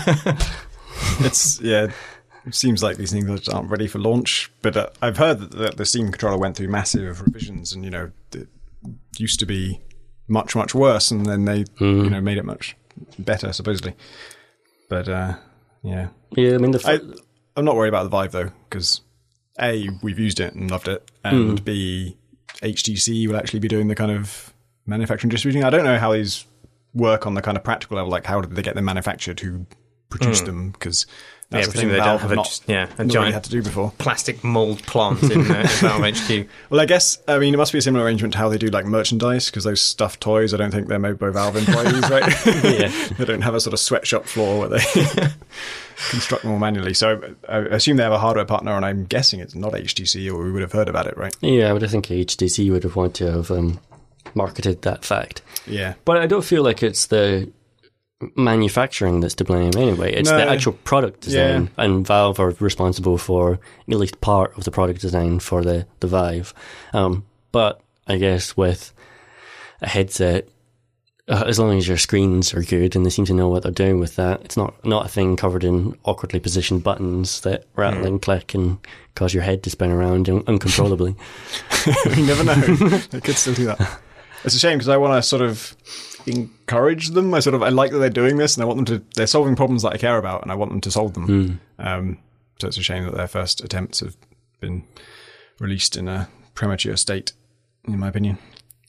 It seems like these things aren't ready for launch, but I've heard that the Steam controller went through massive revisions and, it used to be much, much worse, and then they, made it much better, supposedly. But, yeah. Yeah, I mean, I'm not worried about the Vive, though, because, A, we've used it and loved it, and B, HTC will actually be doing the kind of manufacturing distributing. I don't know how these work on the kind of practical level, like how did they get them manufactured, who produced them, because that's the thing they Valve don't have not a giant really had to do before. Plastic mould plant in Valve HQ. Well, I guess, it must be a similar arrangement to how they do like merchandise, because those stuffed toys, I don't think they're made by Valve employees, right? Yeah. They don't have a sort of sweatshop floor where they construct them all manually. So I assume they have a hardware partner, and I'm guessing it's not HTC, or we would have heard about it, right? Yeah, I would think HTC would have wanted to have marketed that fact. Yeah. But I don't feel like it's the manufacturing that's to blame anyway. It's the actual product design, and Valve are responsible for at least part of the product design for the Vive. But I guess with a headset, as long as your screens are good and they seem to know what they're doing with that, it's not a thing covered in awkwardly positioned buttons that rattle and click and cause your head to spin around uncontrollably. You never know. They could still do that. It's a shame because I want to sort of encourage them. I like that they're doing this, and I want them to. They're solving problems that I care about, and I want them to solve them. So it's a shame that their first attempts have been released in a premature state, in my opinion.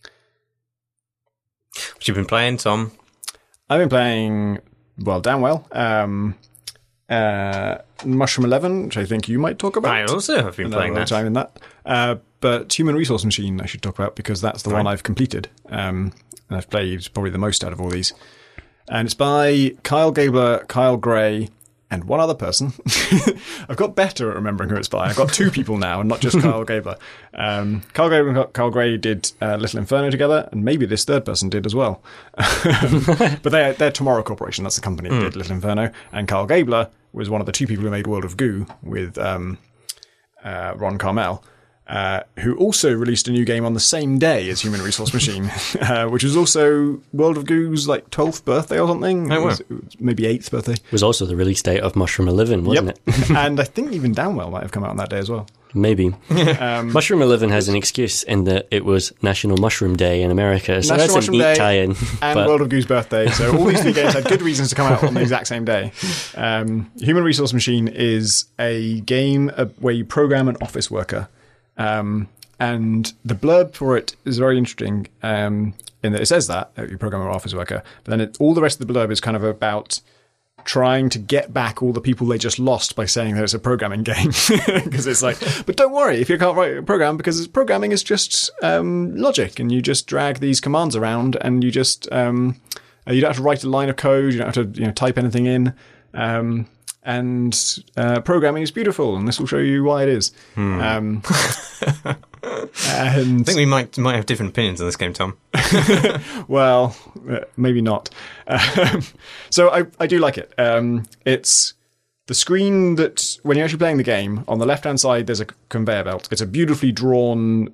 What you been playing, Tom? I've been playing Downwell, Mushroom 11, which I think you might talk about. I also have been playing that. Time in that. But Human Resource Machine I should talk about, because that's the one I've completed. And I've played probably the most out of all these. And it's by Kyle Gabler, Kyle Gray, and one other person. I've got better at remembering who it's by. I've got 2 people now, and not just Kyle Gabler. Kyle Gabler and Kyle Gray did Little Inferno together, and maybe this third person did as well. But they're Tomorrow Corporation. That's the company that did Little Inferno. And Kyle Gabler was one of the 2 people who made World of Goo with Ron Carmel. Who also released a new game on the same day as Human Resource Machine, which was also World of Goo's 12th birthday or something. Oh, wow. It was maybe 8th birthday. It was also the release date of Mushroom 11, wasn't it? And I think even Downwell might have come out on that day as well. Maybe. Mushroom 11 has an excuse in that it was National Mushroom Day in America, so that's a neat tie-in. And World of Goo's birthday, so all these 3 games had good reasons to come out on the exact same day. Human Resource Machine is a game where you program an office worker. And the blurb for it is very interesting in that it says that you program an office worker, but then all the rest of the blurb is kind of about trying to get back all the people they just lost by saying that it's a programming game. Because it's like, but don't worry if you can't write a program, because programming is just logic, and you just drag these commands around, and you just you don't have to write a line of code, you don't have to type anything in. And programming is beautiful, and this will show you why it is. And I think we might have different opinions on this game, Tom. Well, maybe not. So I do like it. It's the screen that, when you're actually playing the game, on the left-hand side there's a conveyor belt. It's a beautifully drawn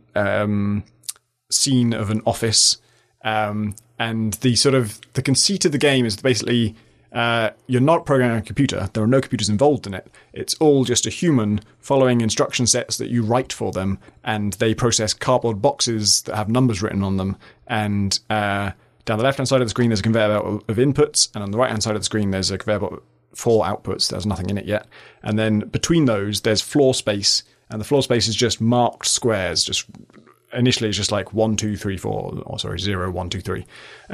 scene of an office. And the conceit of the game is basically... you're not programming a computer. There are no computers involved in it. It's all just a human following instruction sets that you write for them, and they process cardboard boxes that have numbers written on them. And down the left-hand side of the screen, there's a conveyor belt of inputs, and on the right-hand side of the screen, there's a conveyor belt for outputs. There's nothing in it yet. And then between those, there's floor space, and the floor space is just marked squares. Just initially, it's just like 1, 2, 3, 4, or sorry, 0, 1, 2, 3.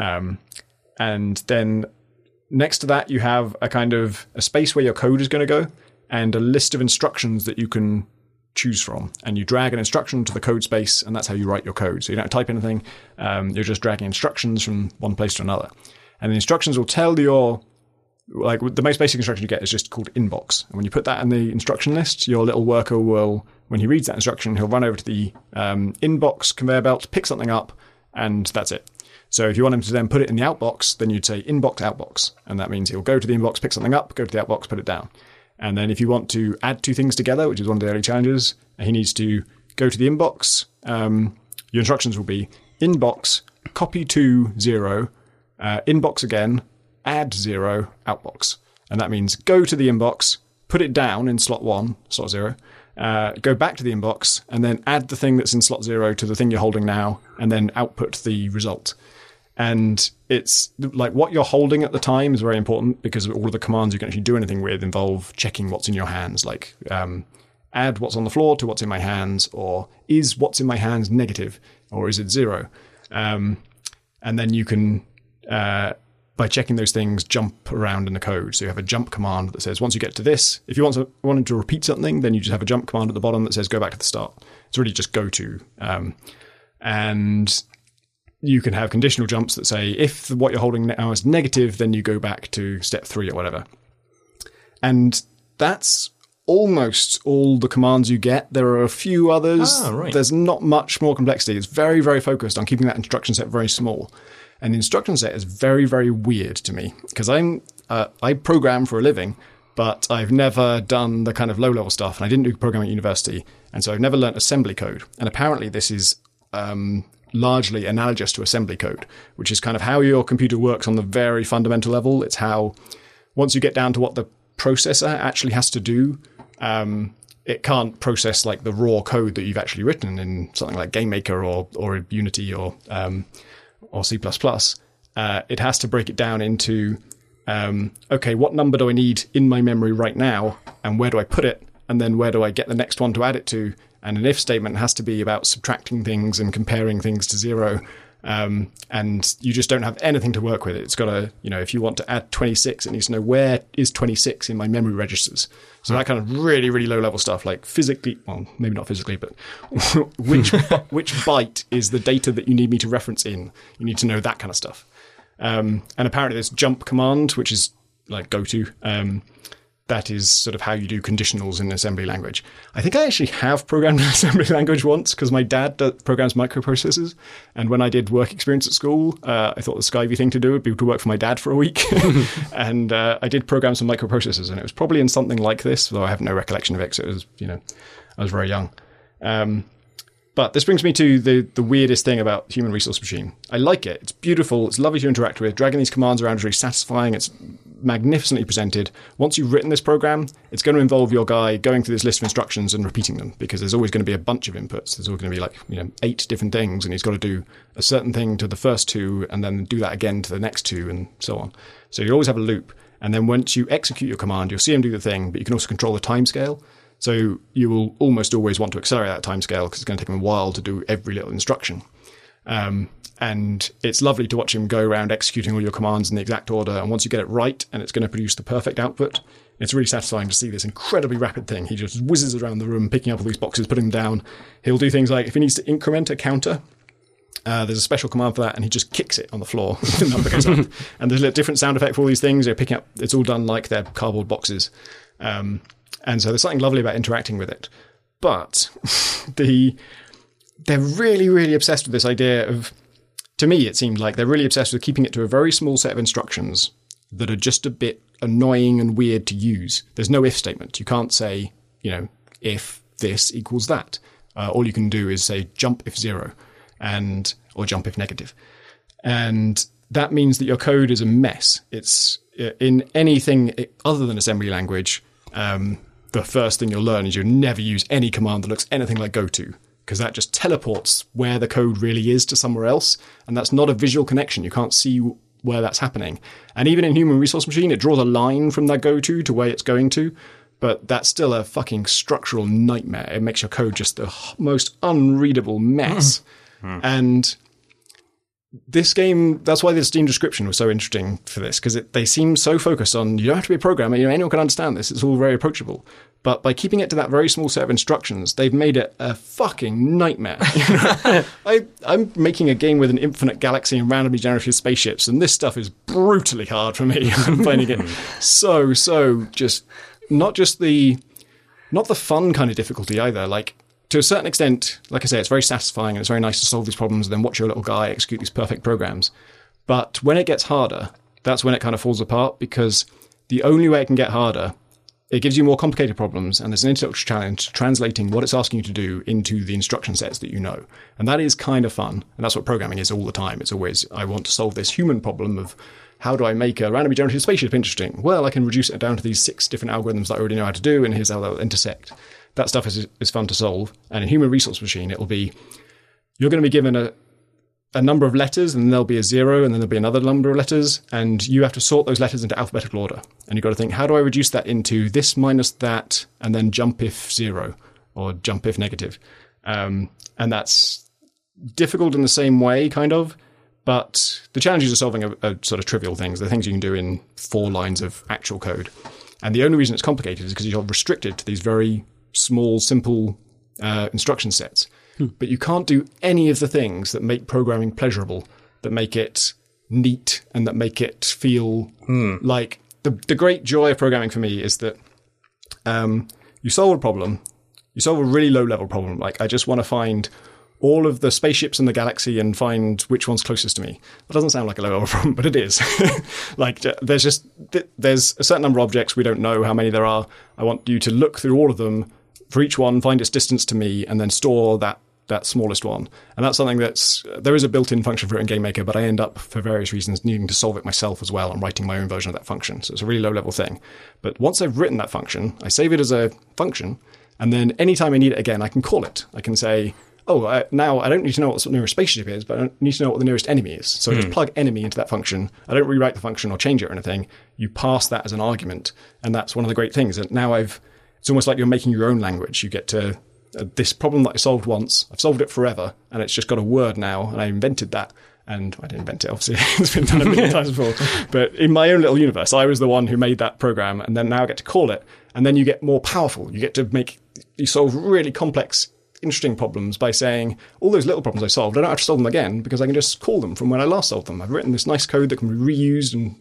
And then next to that, you have a kind of a space where your code is going to go, and a list of instructions that you can choose from. And you drag an instruction to the code space, and that's how you write your code. So you don't type anything. You're just dragging instructions from one place to another. And the instructions will tell your... Like, the most basic instruction you get is just called inbox. And when you put that in the instruction list, your little worker will, when he reads that instruction, he'll run over to the inbox conveyor belt, pick something up, and that's it. So if you want him to then put it in the outbox, then you'd say inbox, outbox. And that means he'll go to the inbox, pick something up, go to the outbox, put it down. And then if you want to add two things together, which is one of the early challenges, he needs to go to the inbox. Your instructions will be inbox, copy to 0, inbox again, add 0, outbox. And that means go to the inbox, put it down in slot 1, slot 0, go back to the inbox, and then add the thing that's in slot 0 to the thing you're holding now, and then output the result. And it's like what you're holding at the time is very important, because all of the commands you can actually do anything with involve checking what's in your hands, like add what's on the floor to what's in my hands, or is what's in my hands negative, or is it 0? And then you can, by checking those things, jump around in the code. So you have a jump command that says, once you get to this, if you wanted to repeat something, then you just have a jump command at the bottom that says, go back to the start. It's really just go to. And you can have conditional jumps that say, if what you're holding now is negative, then you go back to step 3 or whatever. And that's almost all the commands you get. There are a few others. Right. There's not much more complexity. It's very, very focused on keeping that instruction set very small. And the instruction set is very, very weird to me, because I program for a living, but I've never done the kind of low-level stuff, and I didn't do programming at university, and so I've never learnt assembly code. And apparently this is largely analogous to assembly code, which is kind of how your computer works on the very fundamental level. It's how, once you get down to what the processor actually has to do, it can't process like the raw code that you've actually written in something like GameMaker or Unity or C++. It has to break it down into, okay, what number do I need in my memory right now, and where do I put it, and then where do I get the next one to add it to? And an if statement has to be about subtracting things and comparing things to 0. And you just don't have anything to work with. It's got to, if you want to add 26, it needs to know where is 26 in my memory registers. So that kind of really, really low level stuff, like physically, well, maybe not physically, but which byte is the data that you need me to reference in? You need to know that kind of stuff. And apparently this jump command, which is like go to, that is sort of how you do conditionals in assembly language. I think I actually have programmed in assembly language once, because my dad programs microprocessors. And when I did work experience at school, I thought the skivy thing to do would be to work for my dad for a week. And I did program some microprocessors, and it was probably in something like this, though I have no recollection of it, so it was, I was very young. But this brings me to the weirdest thing about Human Resource Machine. I like it. It's beautiful. It's lovely to interact with. Dragging these commands around is really satisfying. It's magnificently presented. Once you've written this program, it's going to involve your guy going through this list of instructions and repeating them, because there's always going to be a bunch of inputs. There's always going to be like 8 different things, and he's got to do a certain thing to the first 2 and then do that again to the next 2 and so on. So you always have a loop. And then once you execute your command, you'll see him do the thing, but you can also control the timescale. So you will almost always want to accelerate that timescale, because it's going to take him a while to do every little instruction. And it's lovely to watch him go around executing all your commands in the exact order. And once you get it right, and it's going to produce the perfect output, it's really satisfying to see this incredibly rapid thing. He just whizzes around the room, picking up all these boxes, putting them down. He'll do things like, if he needs to increment a counter, there's a special command for that, and he just kicks it on the floor. The number goes up. And there's a different sound effect for all these things. They're picking up, it's all done like they're cardboard boxes. And so there's something lovely about interacting with it. But they're really, really obsessed with this idea of, to me, it seemed like they're really obsessed with keeping it to a very small set of instructions that are just a bit annoying and weird to use. There's no if statement. You can't say, if this equals that. All you can do is say jump if 0 or jump if negative. And that means that your code is a mess. It's in anything other than assembly language. The first thing you'll learn is you'll never use any command that looks anything like goto, because that just teleports where the code really is to somewhere else. And that's not a visual connection. You can't see where that's happening. And even in Human Resource Machine, it draws a line from that goto to where it's going to. But that's still a fucking structural nightmare. It makes your code just the most unreadable mess. And this game, that's why the Steam description was so interesting for this, because they seem so focused on, you don't have to be a programmer, anyone can understand this, it's all very approachable. But by keeping it to that very small set of instructions, they've made it a fucking nightmare. I'm making a game with an infinite galaxy and randomly generated spaceships, and this stuff is brutally hard for me. I'm finding it so just, not the fun kind of difficulty either. Like, to a certain extent, like I say, it's very satisfying and it's very nice to solve these problems and then watch your little guy execute these perfect programs. But when it gets harder, that's when it kind of falls apart, because the only way it can get harder, it gives you more complicated problems, and there's an intellectual challenge translating what it's asking you to do into the instruction sets that you know. And that is kind of fun, and that's what programming is all the time. It's always, I want to solve this human problem of, how do I make a randomly generated spaceship interesting? Well, I can reduce it down to these 6 different algorithms that I already know how to do, and here's how they'll intersect. That stuff is fun to solve. And in Human Resource Machine, it'll be, you're going to be given a number of letters, and then there'll be a 0, and then there'll be another number of letters, and you have to sort those letters into alphabetical order. And you've got to think, how do I reduce that into this minus that, and then jump if 0, or jump if negative? And that's difficult in the same way, kind of, but the challenges of solving are sort of trivial things. They're things you can do in 4 lines of actual code. And the only reason it's complicated is because you're restricted to these very small, simple instruction sets. But you can't do any of the things that make programming pleasurable, that make it neat, and that make it feel like... The great joy of programming for me is that you solve a problem, you solve a really low-level problem, like I just want to find all of the spaceships in the galaxy and find which one's closest to me. That doesn't sound like a low-level problem, but it is. Like, there's a certain number of objects, we don't know how many there are. I want you to look through all of them, for each one, find its distance to me, and then store that smallest one. And that's something there is a built-in function for it in GameMaker, but I end up, for various reasons, needing to solve it myself as well and writing my own version of that function. So it's a really low-level thing. But once I've written that function, I save it as a function, and then anytime I need it again, I can call it. I can say, now I don't need to know what the nearest spaceship is, but I need to know what the nearest enemy is. So I just plug enemy into that function. I don't rewrite the function or change it or anything. You pass that as an argument, and that's one of the great things. And now it's almost like you're making your own language. You get to this problem that I solved once. I've solved it forever, and it's just got a word now, and I invented that. And I didn't invent it, obviously. It's been done a million times before. But in my own little universe, I was the one who made that program, and then now I get to call it. And then you get more powerful. You solve really complex, interesting problems by saying, all those little problems I solved, I don't have to solve them again, because I can just call them from when I last solved them. I've written this nice code that can be reused and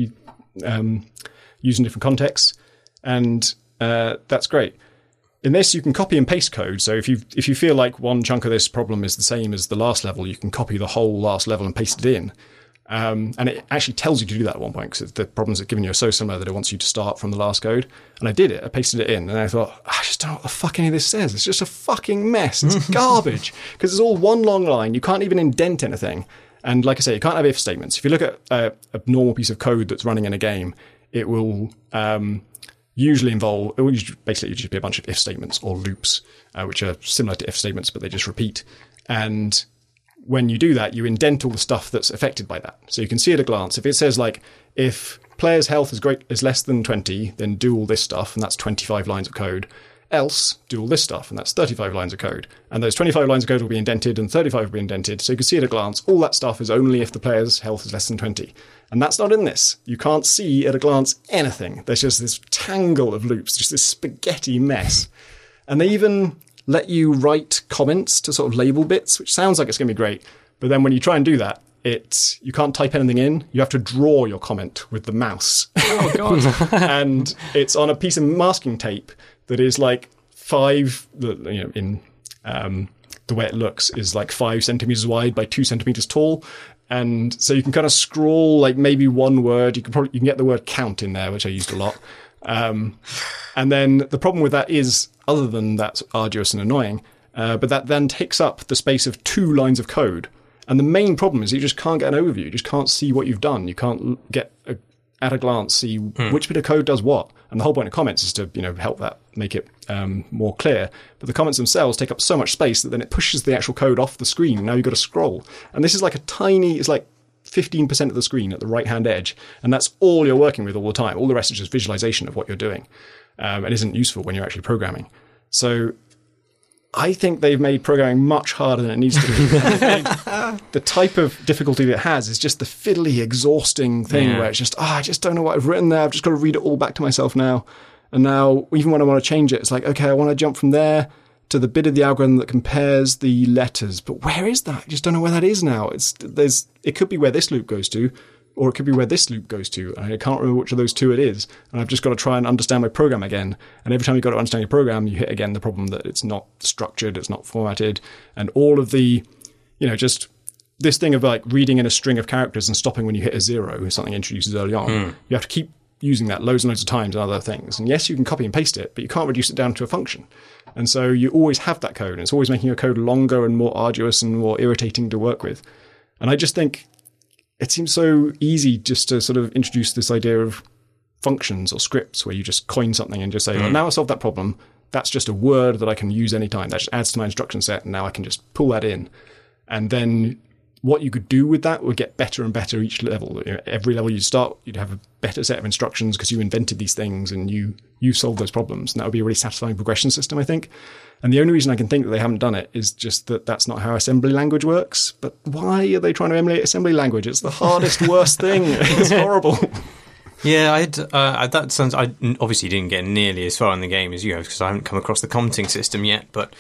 used in different contexts. And that's great. In this, you can copy and paste code. So if you feel like one chunk of this problem is the same as the last level, you can copy the whole last level and paste it in. And it actually tells you to do that at one point, because the problems it's given you are so similar that it wants you to start from the last code. And I did it. I pasted it in, and I thought, I just don't know what the fuck any of this says. It's just a fucking mess. It's garbage. Because it's all one long line. You can't even indent anything. And like I say, you can't have if statements. If you look at a normal piece of code that's running in a game, it will... usually basically just be a bunch of if statements or loops, which are similar to if statements, but they just repeat. And when you do that, you indent all the stuff that's affected by that. So you can see at a glance, if it says like, if player's health is less than 20, then do all this stuff, and that's 25 lines of code. else do all this stuff, and that's 35 lines of code. And those 25 lines of code will be indented, and 35 will be indented, so you can see at a glance, all that stuff is only if the player's health is less than 20. And that's not in this. You can't see at a glance anything. There's just this tangle of loops, just this spaghetti mess. And they even let you write comments to sort of label bits, which sounds like it's going to be great. But then when you try and do that, you can't type anything in. You have to draw your comment with the mouse. Oh, God. And it's on a piece of masking tape that is like the way it looks is like 5 centimeters wide by 2 centimeters tall. And so you can kind of scroll like maybe one word. You can get the word count in there, which I used a lot. And then the problem with that is, other than that's arduous and annoying, but that then takes up the space of 2 lines of code. And the main problem is you just can't get an overview. You just can't see what you've done. You can't get at a glance see which bit of code does what. And the whole point of comments is to help that make it more clear. But the comments themselves take up so much space that then it pushes the actual code off the screen. Now you've got to scroll. And this is like it's like 15% of the screen at the right-hand edge. And that's all you're working with all the time. All the rest is just visualization of what you're doing. And isn't useful when you're actually programming. So I think they've made programming much harder than it needs to be. The type of difficulty that it has is just the fiddly, exhausting thing where it's just, I just don't know what I've written there. I've just got to read it all back to myself now. And now, even when I want to change it, it's like, okay, I want to jump from there to the bit of the algorithm that compares the letters. But where is that? I just don't know where that is now. It could be where this loop goes to, or it could be where this loop goes to. I can't remember which of those two it is. And I've just got to try and understand my program again. And every time you've got to understand your program, you hit again the problem that it's not structured, it's not formatted. And all of the, just this thing of like reading in a string of characters and stopping when you hit a 0, is something introduces early on. You have to keep using that loads and loads of times and other things. And yes, you can copy and paste it, but you can't reduce it down to a function. And so you always have that code. And it's always making your code longer and more arduous and more irritating to work with. And I just think it seems so easy just to sort of introduce this idea of functions or scripts where you just coin something and just say, well, now I solved that problem. That's just a word that I can use anytime. That just adds to my instruction set, and now I can just pull that in. And then what you could do with that would get better and better each level. Every level you start, you'd have a better set of instructions because you invented these things and you solved those problems. And that would be a really satisfying progression system, I think. And the only reason I can think that they haven't done it is just that that's not how assembly language works. But why are they trying to emulate assembly language? It's the hardest, worst thing. It's horrible. Yeah, that sounds. I obviously didn't get nearly as far in the game as you have because I haven't come across the commenting system yet. But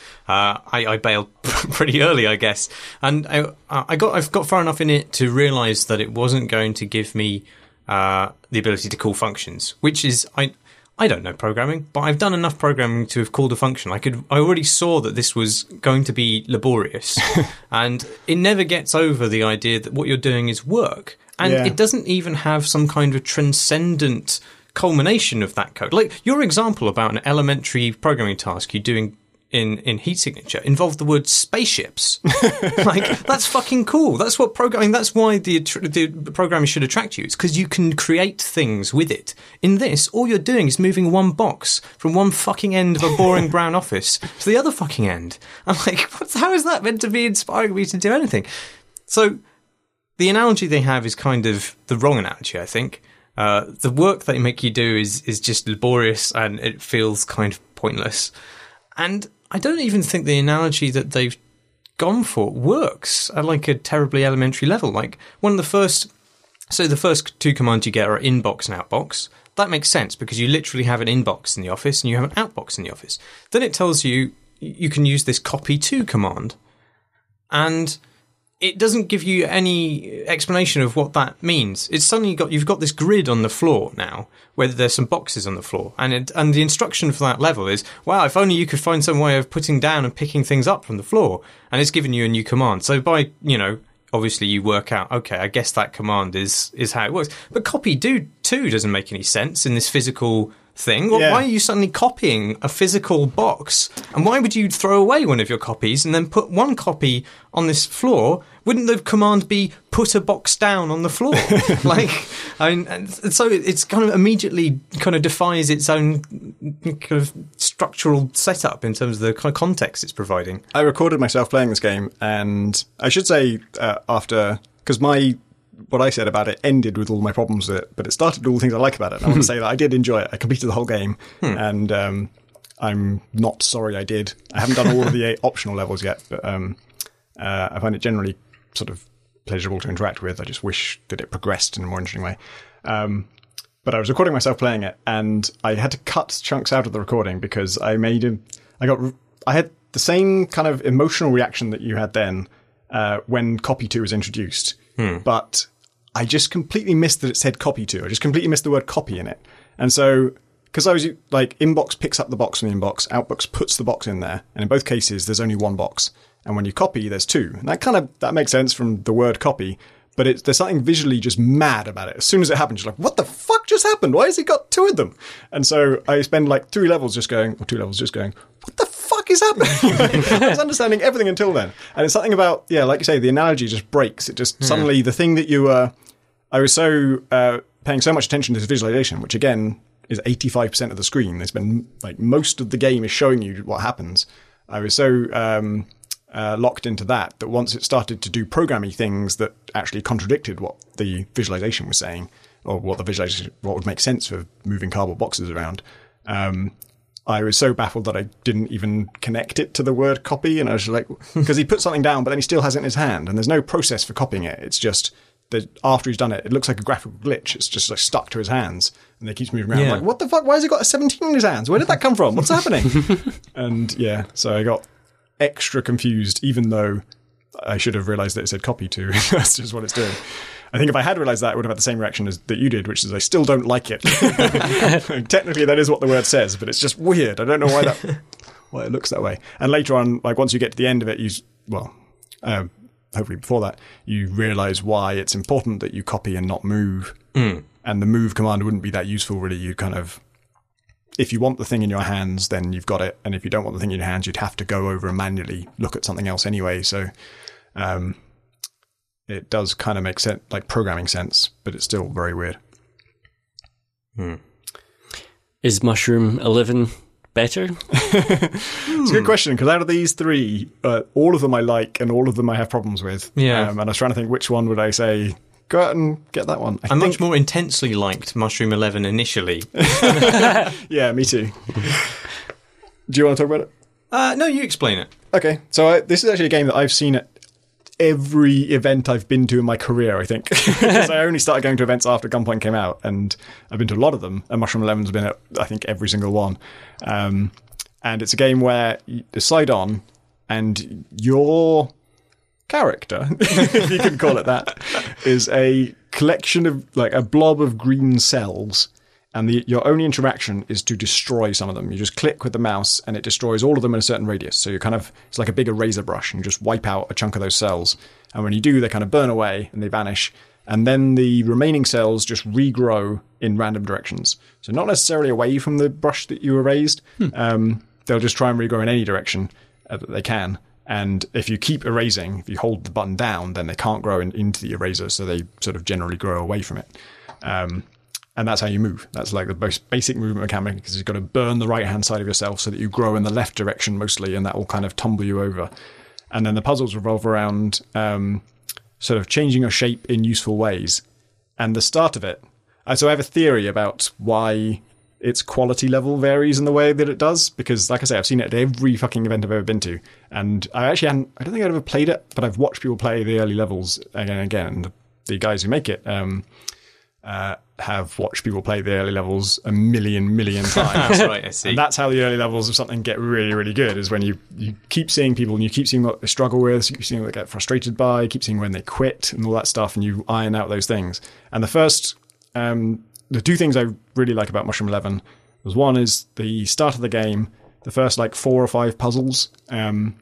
I bailed pretty early, I guess, and I've got far enough in it to realise that it wasn't going to give me the ability to call functions, which is I don't know programming, but I've done enough programming to have called a function. I already saw that this was going to be laborious, and it never gets over the idea that what you're doing is work. And it doesn't even have some kind of transcendent culmination of that code. Like your example about an elementary programming task you're doing in Heat Signature involved the word spaceships. Like, that's fucking cool. That's what programming. That's why the programming should attract you. It's because you can create things with it. In this, all you're doing is moving one box from one fucking end of a boring brown office to the other fucking end. I'm like, how is that meant to be inspiring me to do anything? So the analogy they have is kind of the wrong analogy, I think. The work they make you do is just laborious and it feels kind of pointless. And I don't even think the analogy that they've gone for works at like a terribly elementary level. Like the first 2 commands you get are inbox and outbox. That makes sense because you literally have an inbox in the office and you have an outbox in the office. Then it tells you can use this copy to command. And it doesn't give you any explanation of what that means. It's suddenly you've got this grid on the floor now, where there's some boxes on the floor, and the instruction for that level is, wow, if only you could find some way of putting down and picking things up from the floor, and it's giving you a new command. So by, obviously you work out, okay, I guess that command is how it works. But copy too doesn't make any sense in this physical thing. Well, why are you suddenly copying a physical box? And why would you throw away one of your copies and then put one copy on this floor? Wouldn't the command be put a box down on the floor? And so it's kind of immediately kind of defies its own kind of structural setup in terms of the kind of context it's providing. I recorded myself playing this game, and I should say because what I said about it ended with all my problems with it, but it started with all the things I like about it. And I want to say that I did enjoy it. I completed the whole game, and I'm not sorry I did. I haven't done all of the 8 optional levels yet, but I find it generally sort of pleasurable to interact with. I just wish that it progressed in a more interesting way. But I was recording myself playing it, and I had to cut chunks out of the recording because I had the same kind of emotional reaction that you had then when Copy 2 was introduced, but I just completely missed that it said Copy 2. I just completely missed the word copy in it. And so, because I was like, Inbox picks up the box from the inbox, Outbox puts the box in there, and in both cases, there's only one box. And when you copy, there's 2. And that makes sense from the word copy, but there's something visually just mad about it. As soon as it happens, you're like, what the fuck just happened? Why has he got 2 of them? And so I spend like 2 levels just going, what the fuck is happening? I was understanding everything until then. And it's something about, like you say, the analogy just breaks. It just suddenly, the thing that I was so paying so much attention to this visualization, which again is 85% of the screen. There's been like most of the game is showing you what happens. I was so locked into that once it started to do programming things that actually contradicted what the visualization was saying, or what would make sense for moving cardboard boxes around, I was so baffled that I didn't even connect it to the word copy. And I was like, because he put something down, but then he still has it in his hand, and there's no process for copying it. It's just that after he's done it, it looks like a graphical glitch. It's just like stuck to his hands, and they keeps moving around. I'm like, what the fuck? Why has he got a 17 in his hands? Where did that come from? What's happening? And so I got extra confused, even though I should have realized that it said copy 2. That's just what it's doing. I think if I had realized that, I would have had the same reaction that you did, which is I still don't like it. Technically, that is what the word says, but it's just weird. I don't know why it looks that way. And later on, like once you get to the end of it, hopefully before that, you realize why it's important that you copy and not move. And the move command wouldn't be that useful, really. You kind of, if you want the thing in your hands, then you've got it. And if you don't want the thing in your hands, you'd have to go over and manually look at something else anyway. So it does kind of make sense, like programming sense, but it's still very weird. Is Mushroom 11 better? It's a good question, because out of these 3, all of them I like and all of them I have problems with. And I was trying to think which one would I say, go out and get that one. I much more intensely liked Mushroom 11 initially. Yeah, me too. Do you want to talk about it? No, you explain it. Okay, so this is actually a game that I've seen at every event I've been to in my career, I think. Because I only started going to events after Gunpoint came out, and I've been to a lot of them, and Mushroom 11's been at, I think, every single one. And it's a game where you slide on, and your character, if you can call it that, is a collection of, like, a blob of green cells, and your only interaction is to destroy some of them. You just click with the mouse and it destroys all of them in a certain radius. So it's like a big eraser brush, and you just wipe out a chunk of those cells. And when you do, they kind of burn away and they vanish. And then the remaining cells just regrow in random directions. So not necessarily away from the brush that you erased. They'll just try and regrow in any direction that they can. And if you keep erasing, if you hold the button down, then they can't grow into the eraser. So they sort of generally grow away from it. And that's how you move. That's like the most basic movement mechanic, because you've got to burn the right-hand side of yourself so that you grow in the left direction mostly, and that will kind of tumble you over. And then the puzzles revolve around sort of changing your shape in useful ways. And the start of it... So I have a theory about why its quality level varies in the way that it does, because, like I say, I've seen it at every fucking event I've ever been to. And I don't think I've ever played it, but I've watched people play the early levels again and again. And the guys who make it... have watched people play the early levels a million times. That's right, I see. And that's how the early levels of something get really, really good, is when you keep seeing people and you keep seeing what they struggle with, you keep seeing what they get frustrated by, you keep seeing when they quit and all that stuff, and you iron out those things. And the 2 things I really like about Mushroom 11 was, one is the start of the game, the first like 4 or 5 puzzles. I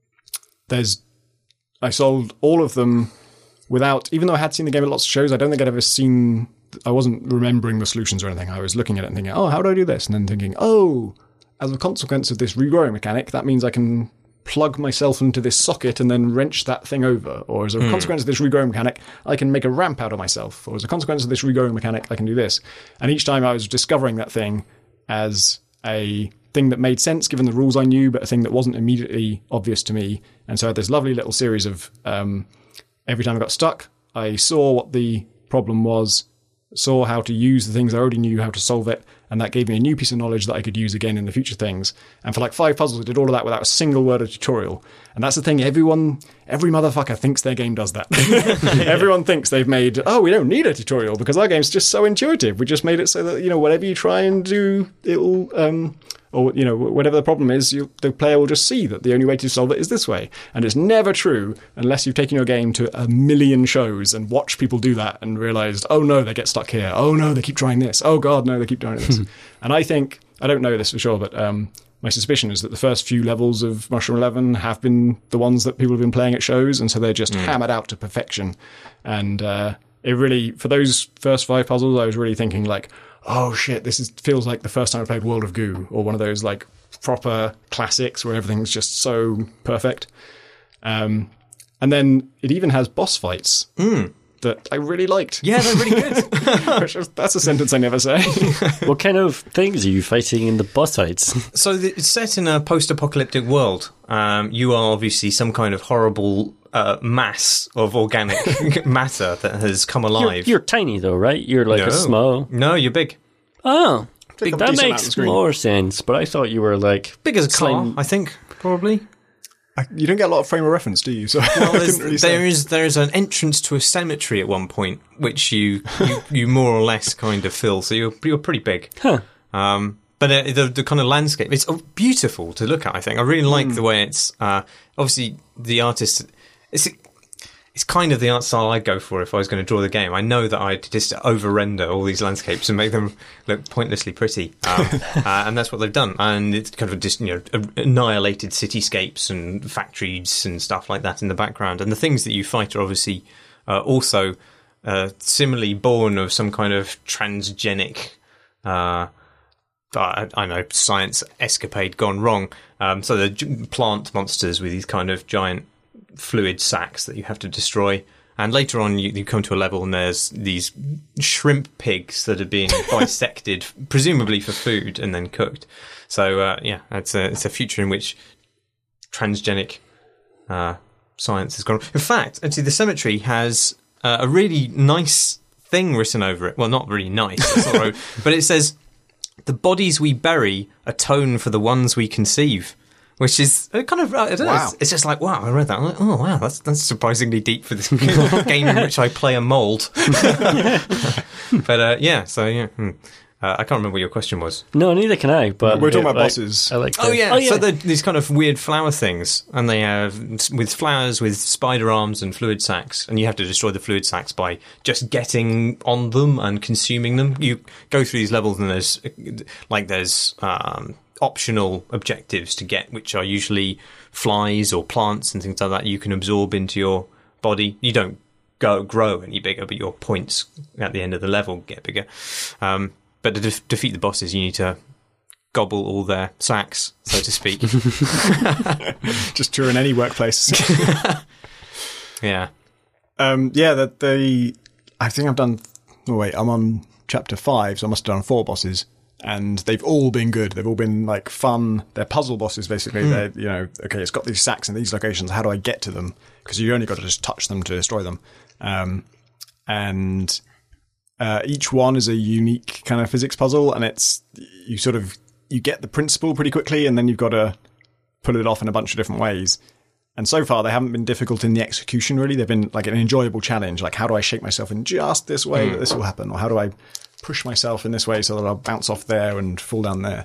solved all of them without, even though I had seen the game at lots of shows, I don't think I'd ever seen... I wasn't remembering the solutions or anything. I was looking at it and thinking, how do I do this? And then thinking, as a consequence of this regrowing mechanic, that means I can plug myself into this socket and then wrench that thing over. Or as a consequence of this regrowing mechanic, I can make a ramp out of myself. Or as a consequence of this regrowing mechanic, I can do this. And each time I was discovering that thing as a thing that made sense given the rules I knew, but a thing that wasn't immediately obvious to me. And so I had this lovely little series of, every time I got stuck, I saw what the problem was, saw how to use the things I already knew how to solve it, and that gave me a new piece of knowledge that I could use again in the future things. And for like 5 puzzles, I did all of that without a single word of tutorial. And that's the thing, every motherfucker thinks their game does that. Everyone thinks they've made, we don't need a tutorial because our game's just so intuitive. We just made it so that, whatever you try and do, it'll, or, whatever the problem is, the player will just see that the only way to solve it is this way. And it's never true unless you've taken your game to a million shows and watched people do that and realised, oh no, they get stuck here. Oh no, they keep trying this. Oh god, no, they keep doing this. And I think, I don't know this for sure, but my suspicion is that the first few levels of Mushroom 11 have been the ones that people have been playing at shows, and so they're just hammered out to perfection. And it really, for those first 5 puzzles, I was really thinking like, oh shit, feels like the first time I played World of Goo, or one of those like proper classics where everything's just so perfect. And then it even has boss fights that I really liked. Yeah, they're really good. That's a sentence I never say. What kind of things are you fighting in the boss fights? So it's set in a post-apocalyptic world. You are obviously some kind of horrible mass of organic matter that has come alive. You're tiny though, right? You're like a small... No, you're big. Oh, Take up a that decent makes amount of more sense, but I thought you were like... Big as a car, I think, probably. You don't get a lot of frame of reference, do you? So Well, there is an entrance to a cemetery at one point, which you more or less kind of fill. So you're pretty big. Huh. But the kind of landscape, it's beautiful to look at. I think I really like the way it's. Obviously, the artist. It's kind of the art style I'd go for if I was going to draw the game. I know that I'd just over-render all these landscapes and make them look pointlessly pretty, and that's what they've done. And it's kind of just annihilated cityscapes and factories and stuff like that in the background. And the things that you fight are obviously also similarly born of some kind of transgenic, I know, science escapade gone wrong. So the plant monsters with these kind of giant fluid sacs that you have to destroy, and later on you come to a level and there's these shrimp pigs that are being bisected, presumably for food, and then cooked. So it's a future in which transgenic science has gone. In fact, actually, the cemetery has a really nice thing written over it. Well, not really nice, that's not right, but it says, "The bodies we bury atone for the ones we conceive." Which is kind of, I don't know, it's just like, wow, I read that. I'm like, oh, wow, that's surprisingly deep for this game in which I play a mould. But, I can't remember what your question was. No, neither can I, but... We're talking about bosses. I like Oh, yeah. So these kind of weird flower things, and they have, with flowers with spider arms and fluid sacs, and you have to destroy the fluid sacs by just getting on them and consuming them. You go through these levels and there's optional objectives to get, which are usually flies or plants and things like that you can absorb into your body. You don't grow any bigger, but your points at the end of the level get bigger. But to defeat the bosses, you need to gobble all their sacks, so to speak. Just true in any workplace. Yeah. I think I've done... Oh, wait, I'm on chapter 5, so I must have done 4 bosses. And they've all been good. They've all been like fun. They're puzzle bosses, basically. They're, okay, it's got these sacks in these locations. How do I get to them? Because you only got to just touch them to destroy them. And each one is a unique kind of physics puzzle, and you get the principle pretty quickly, and then you've got to pull it off in a bunch of different ways. And so far, they haven't been difficult in the execution, really. They've been like an enjoyable challenge. Like, how do I shape myself in just this way that this will happen? Or how do I push myself in this way so that I'll bounce off there and fall down there?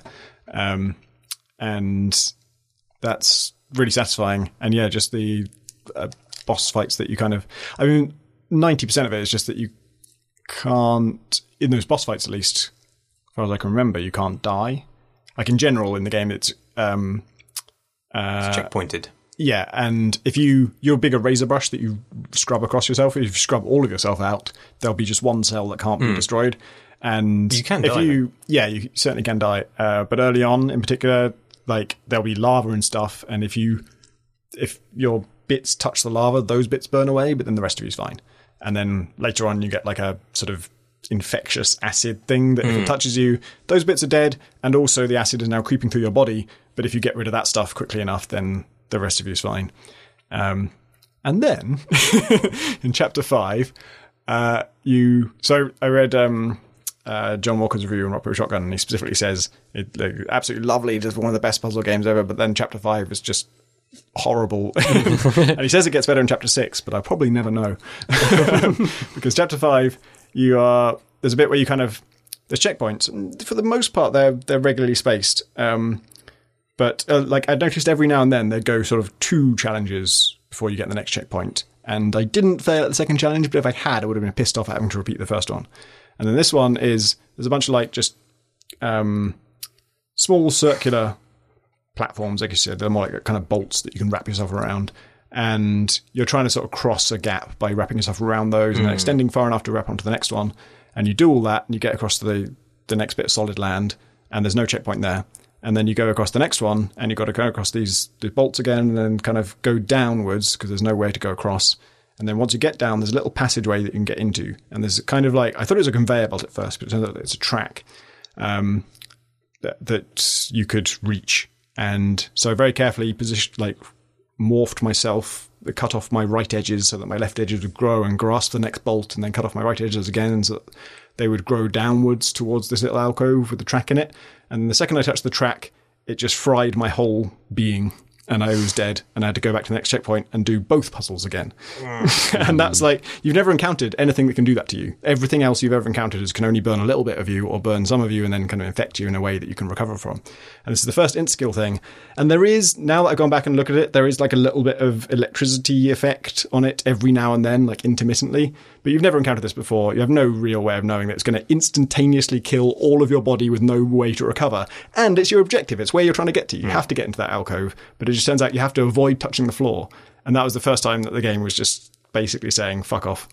And that's really satisfying. And yeah, just the boss fights that you kind of... I mean, 90% of it is just that you can't... In those boss fights, at least, as far as I can remember, you can't die. Like, in general, in the game, it's... it's checkpointed. Yeah, and if you're a bigger razor brush that you scrub across yourself, if you scrub all of yourself out, there'll be just one cell that can't be destroyed. And you can die. You certainly can die. But early on, in particular, like there'll be lava and stuff, and if your bits touch the lava, those bits burn away, but then the rest of you's fine. And then later on, you get like a sort of infectious acid thing that if it touches you, those bits are dead, and also the acid is now creeping through your body. But if you get rid of that stuff quickly enough, then the rest of you is fine. And then in chapter 5, so I read John Walker's review on Rock Paper Shotgun, and he specifically says absolutely lovely, just one of the best puzzle games ever. But then Chapter 5 is just horrible, and he says it gets better in Chapter 6, but I probably never know because Chapter 5, there's a bit where you there's checkpoints. And for the most part, they're regularly spaced. But I noticed every now and then they'd go sort of 2 challenges before you get the next checkpoint. And I didn't fail at the second challenge, but if I had, I would have been pissed off at having to repeat the first one. And then this one there's a bunch of just small circular platforms, like you said. They're more like kind of bolts that you can wrap yourself around. And you're trying to sort of cross a gap by wrapping yourself around those and then extending far enough to wrap onto the next one. And you do all that and you get across to the next bit of solid land, and there's no checkpoint there. And then you go across the next one, and you've got to go across the bolts again, and then kind of go downwards because there's no way to go across. And then once you get down, there's a little passageway that you can get into. And there's kind of I thought it was a conveyor belt at first, but it turns out that it's a track that you could reach. And so I very carefully morphed myself, cut off my right edges so that my left edges would grow and grasp the next bolt, and then cut off my right edges again so that they would grow downwards towards this little alcove with the track in it. And the second I touched the track, it just fried my whole being, and I was dead, and I had to go back to the next checkpoint and do both puzzles again. And that's you've never encountered anything that can do that to you. Everything else you've ever encountered can only burn a little bit of you or burn some of you and then kind of infect you in a way that you can recover from. And this is the first insta-kill thing. And there is, now that I've gone back and looked at it, there is a little bit of electricity effect on it every now and then, intermittently. But you've never encountered this before. You have no real way of knowing that it's going to instantaneously kill all of your body with no way to recover. And it's your objective. It's where you're trying to get to. You have to get into that alcove. But it just turns out you have to avoid touching the floor. And that was the first time that the game was just basically saying, fuck off.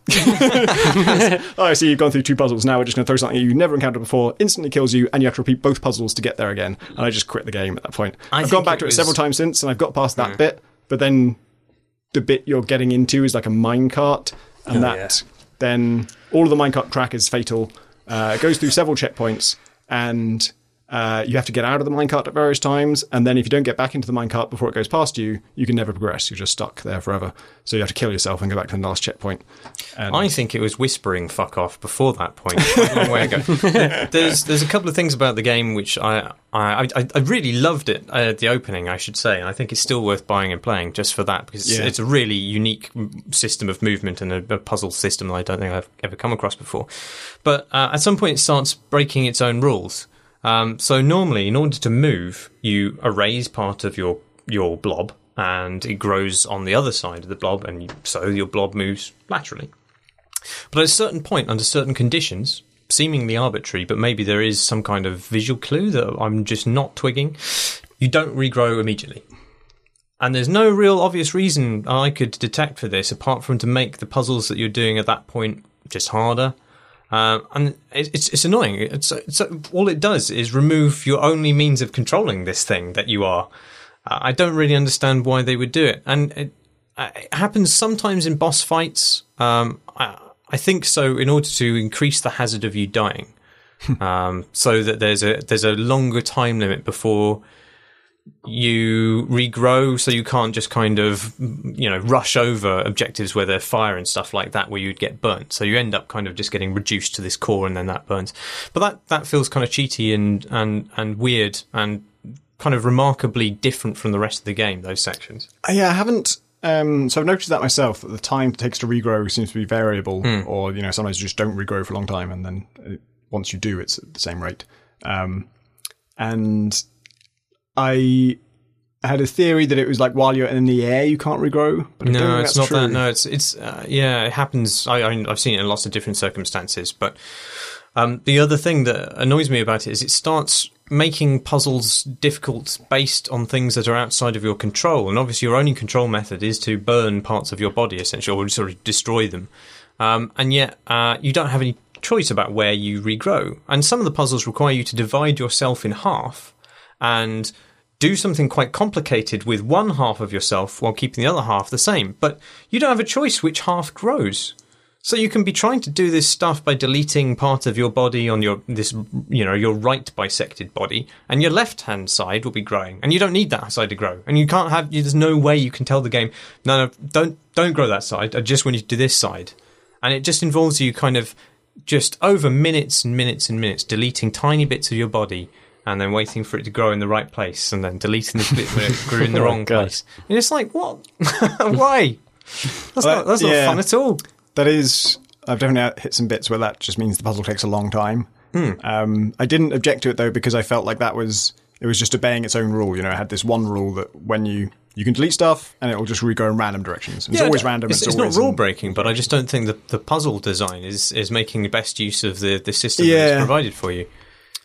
I see you've gone through 2 puzzles. Now we're just going to throw something you've never encountered before, instantly kills you, and you have to repeat both puzzles to get there again. And I just quit the game at that point. I've gone back to it several times since, and I've got past that bit. But then the bit you're getting into is like a minecart. And then all of the minecart track is fatal. It goes through several checkpoints, and you have to get out of the minecart at various times. And then if you don't get back into the minecart before it goes past you, you can never progress. You're just stuck there forever. So you have to kill yourself and go back to the last checkpoint. And I think it was whispering "fuck off" before that point. A long way ago. There's a couple of things about the game which I really loved it at the opening, I should say, and I think it's still worth buying and playing just for that, because it's a really unique system of movement and a puzzle system that I don't think I've ever come across before. But at some point it starts breaking its own rules. So normally, in order to move, you erase part of your blob, and it grows on the other side of the blob, and so your blob moves laterally. But at a certain point, under certain conditions, seemingly arbitrary, but maybe there is some kind of visual clue that I'm just not twigging, you don't regrow immediately. And there's no real obvious reason I could detect for this, apart from to make the puzzles that you're doing at that point just harder. And it's annoying. It's all it does is remove your only means of controlling this thing that you are. I don't really understand why they would do it. And it happens sometimes in boss fights. I think so in order to increase the hazard of you dying. So that there's a longer time limit before you regrow, so you can't just kind of, rush over objectives where there's fire and stuff like that where you'd get burnt. So you end up kind of just getting reduced to this core and then that burns. But that feels kind of cheaty and weird and kind of remarkably different from the rest of the game, those sections. Yeah, I haven't... so I've noticed that myself, that the time it takes to regrow seems to be variable, or, sometimes you just don't regrow for a long time, and then once you do, it's at the same rate. And I had a theory that it was like while you're in the air you can't regrow, but no, it's not true. that. No, it's it happens. I've seen it in lots of different circumstances, but the other thing that annoys me about it is it starts making puzzles difficult based on things that are outside of your control, and obviously your only control method is to burn parts of your body, essentially, or sort of destroy them, and yet you don't have any choice about where you regrow. And some of the puzzles require you to divide yourself in half and do something quite complicated with one half of yourself while keeping the other half the same. But you don't have a choice which half grows. So you can be trying to do this stuff by deleting part of your body on your right bisected body, and your left-hand side will be growing. And you don't need that side to grow. And you can't have, there's no way you can tell the game, no, don't grow that side. I just want you to do this side. And it just involves you kind of just over minutes and minutes and minutes deleting tiny bits of your body and then waiting for it to grow in the right place and then deleting the bit where it grew in the wrong place. And it's like, what? Why? That's not fun at all. That is... I've definitely hit some bits where that just means the puzzle takes a long time. I didn't object to it, though, because I felt like it was just obeying its own rule. You know, it had this one rule that when you can delete stuff and it will just regrow in random directions. And it's always random. It's not rule breaking, but I just don't think that the puzzle design is making the best use of the system that's provided for you.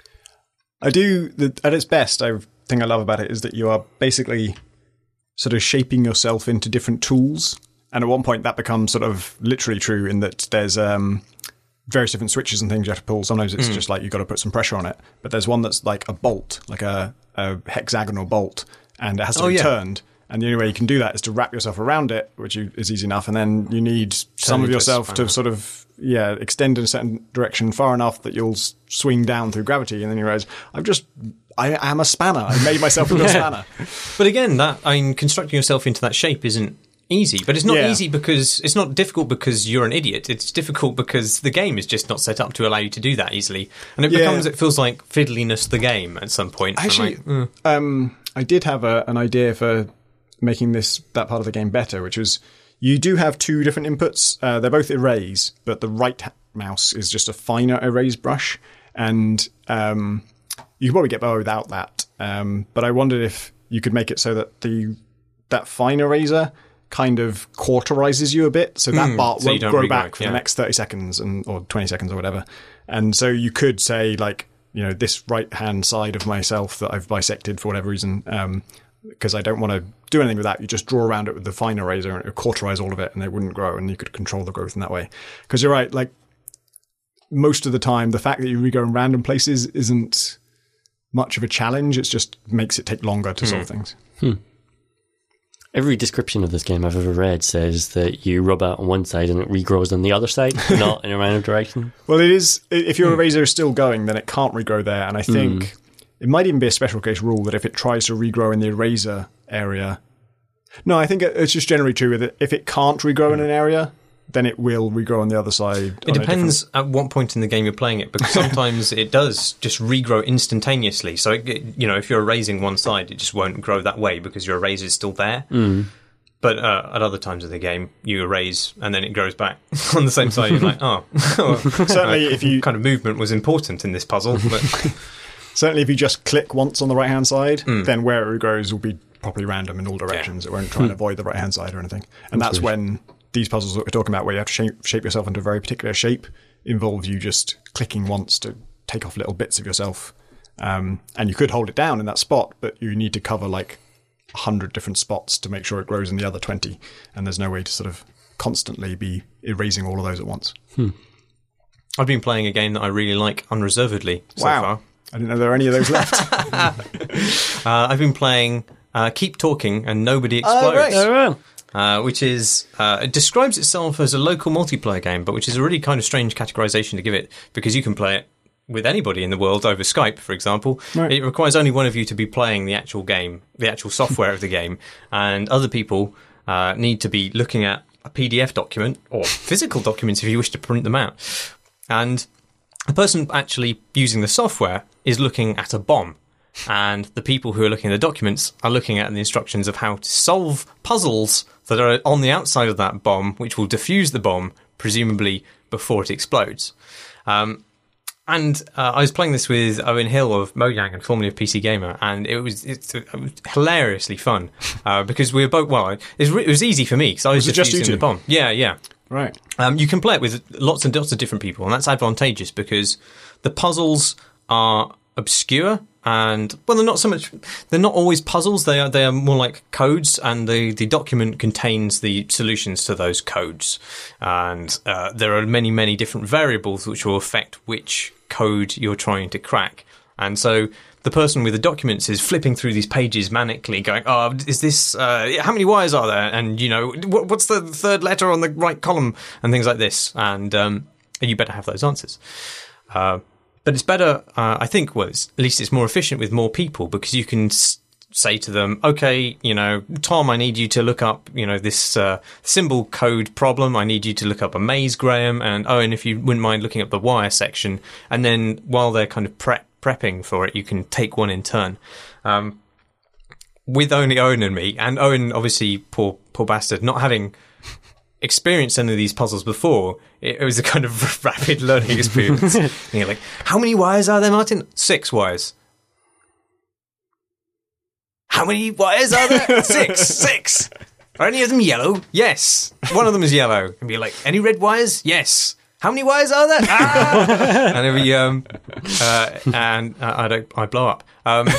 I do. At its best, I think I love about it is that you are basically sort of shaping yourself into different tools. And at one point that becomes sort of literally true in that there's various different switches and things you have to pull. Sometimes it's just like you've got to put some pressure on it. But there's one that's like a bolt, like a hexagonal bolt, and it has to be turned. And the only way you can do that is to wrap yourself around it, which is easy enough. And then you need some of yourself to sort of, extend in a certain direction far enough that you'll swing down through gravity. And then you realize, I am a spanner. I made myself into a spanner. But again, constructing yourself into that shape isn't easy, but it's not easy because it's not difficult because you're an idiot. It's difficult because the game is just not set up to allow you to do that easily, and it feels like fiddliness the game at some point. Actually, I did have an idea for making that part of the game better, which was you do have two different inputs. They're both erase, but the right mouse is just a finer erase brush, and you could probably get by without that. But I wondered if you could make it so that that fine eraser kind of cauterizes you a bit, so that part won't grow back for the next 30 seconds or 20 seconds or whatever. And so you could say, like, you know, this right-hand side of myself that I've bisected for whatever reason, because I don't want to do anything with that, you just draw around it with the fine eraser and it would cauterize all of it and it wouldn't grow, and you could control the growth in that way. Because you're right, like, most of the time, the fact that you re-go in random places isn't much of a challenge. It just makes it take longer to solve things. Every description of this game I've ever read says that you rub out on one side and it regrows on the other side, not in a random direction. Well, it is. If your eraser is still going, then it can't regrow there. And I think it might even be a special case rule that if it tries to regrow in the eraser area... No, I think it's just generally true that if it can't regrow in an area, then it will regrow on the other side. It depends at what point in the game you're playing it, because sometimes it does just regrow instantaneously. So, if you're erasing one side, it just won't grow that way because your eraser is still there. But at other times of the game, you erase and then it grows back on the same side. You're like, certainly if you kind of movement was important in this puzzle. But certainly, if you just click once on the right hand side, then where it regrows will be properly random in all directions. It won't try and avoid the right hand side or anything. And that's when these puzzles that we're talking about, where you have to shape yourself into a very particular shape, involve you just clicking once to take off little bits of yourself. And you could hold it down in that spot, but you need to cover like 100 different spots to make sure it grows in the other 20. And there's no way to sort of constantly be erasing all of those at once. I've been playing a game that I really like unreservedly so far. I didn't know there were any of those left. I've been playing Keep Talking and Nobody Explodes. Oh, right. Which is it describes itself as a local multiplayer game, but which is a really kind of strange categorization to give it, because you can play it with anybody in the world over Skype, for example. Right. It requires only one of you to be playing the actual game, the actual software of the game, and other people need to be looking at a PDF document or physical documents if you wish to print them out. And the person actually using the software is looking at a bomb. And the people who are looking at the documents are looking at the instructions of how to solve puzzles that are on the outside of that bomb, which will defuse the bomb, presumably before it explodes. And I was playing this with Owen Hill of Mojang and formerly of PC Gamer, and it was hilariously fun because we were both... Well, it was easy for me because I was just using the bomb. Yeah. Right. You can play it with lots and lots of different people, and that's advantageous because the puzzles are obscure. And, well, they're not always puzzles. They are more like codes, and the document contains the solutions to those codes. And there are many, many different variables which will affect which code you're trying to crack. And so the person with the documents is flipping through these pages manically going, is this, how many wires are there? And, what's the third letter on the right column? And things like this. And you better have those answers. But it's better, I think, at least it's more efficient with more people, because you can say to them, okay, Tom, I need you to look up, this symbol code problem. I need you to look up a maze, Graham, and if you wouldn't mind looking up the wire section. And then while they're kind of prepping for it, you can take one in turn. With only Owen and me, and Owen, obviously, poor bastard, not having experienced any of these puzzles before, it was a kind of rapid learning experience. And you're like, how many wires are there, Martin? 6 wires. How many wires are there? 6. Are any of them yellow? Yes. One of them is yellow. And be like, any red wires? Yes. How many wires are there? Ah! And it'll be, I blow up.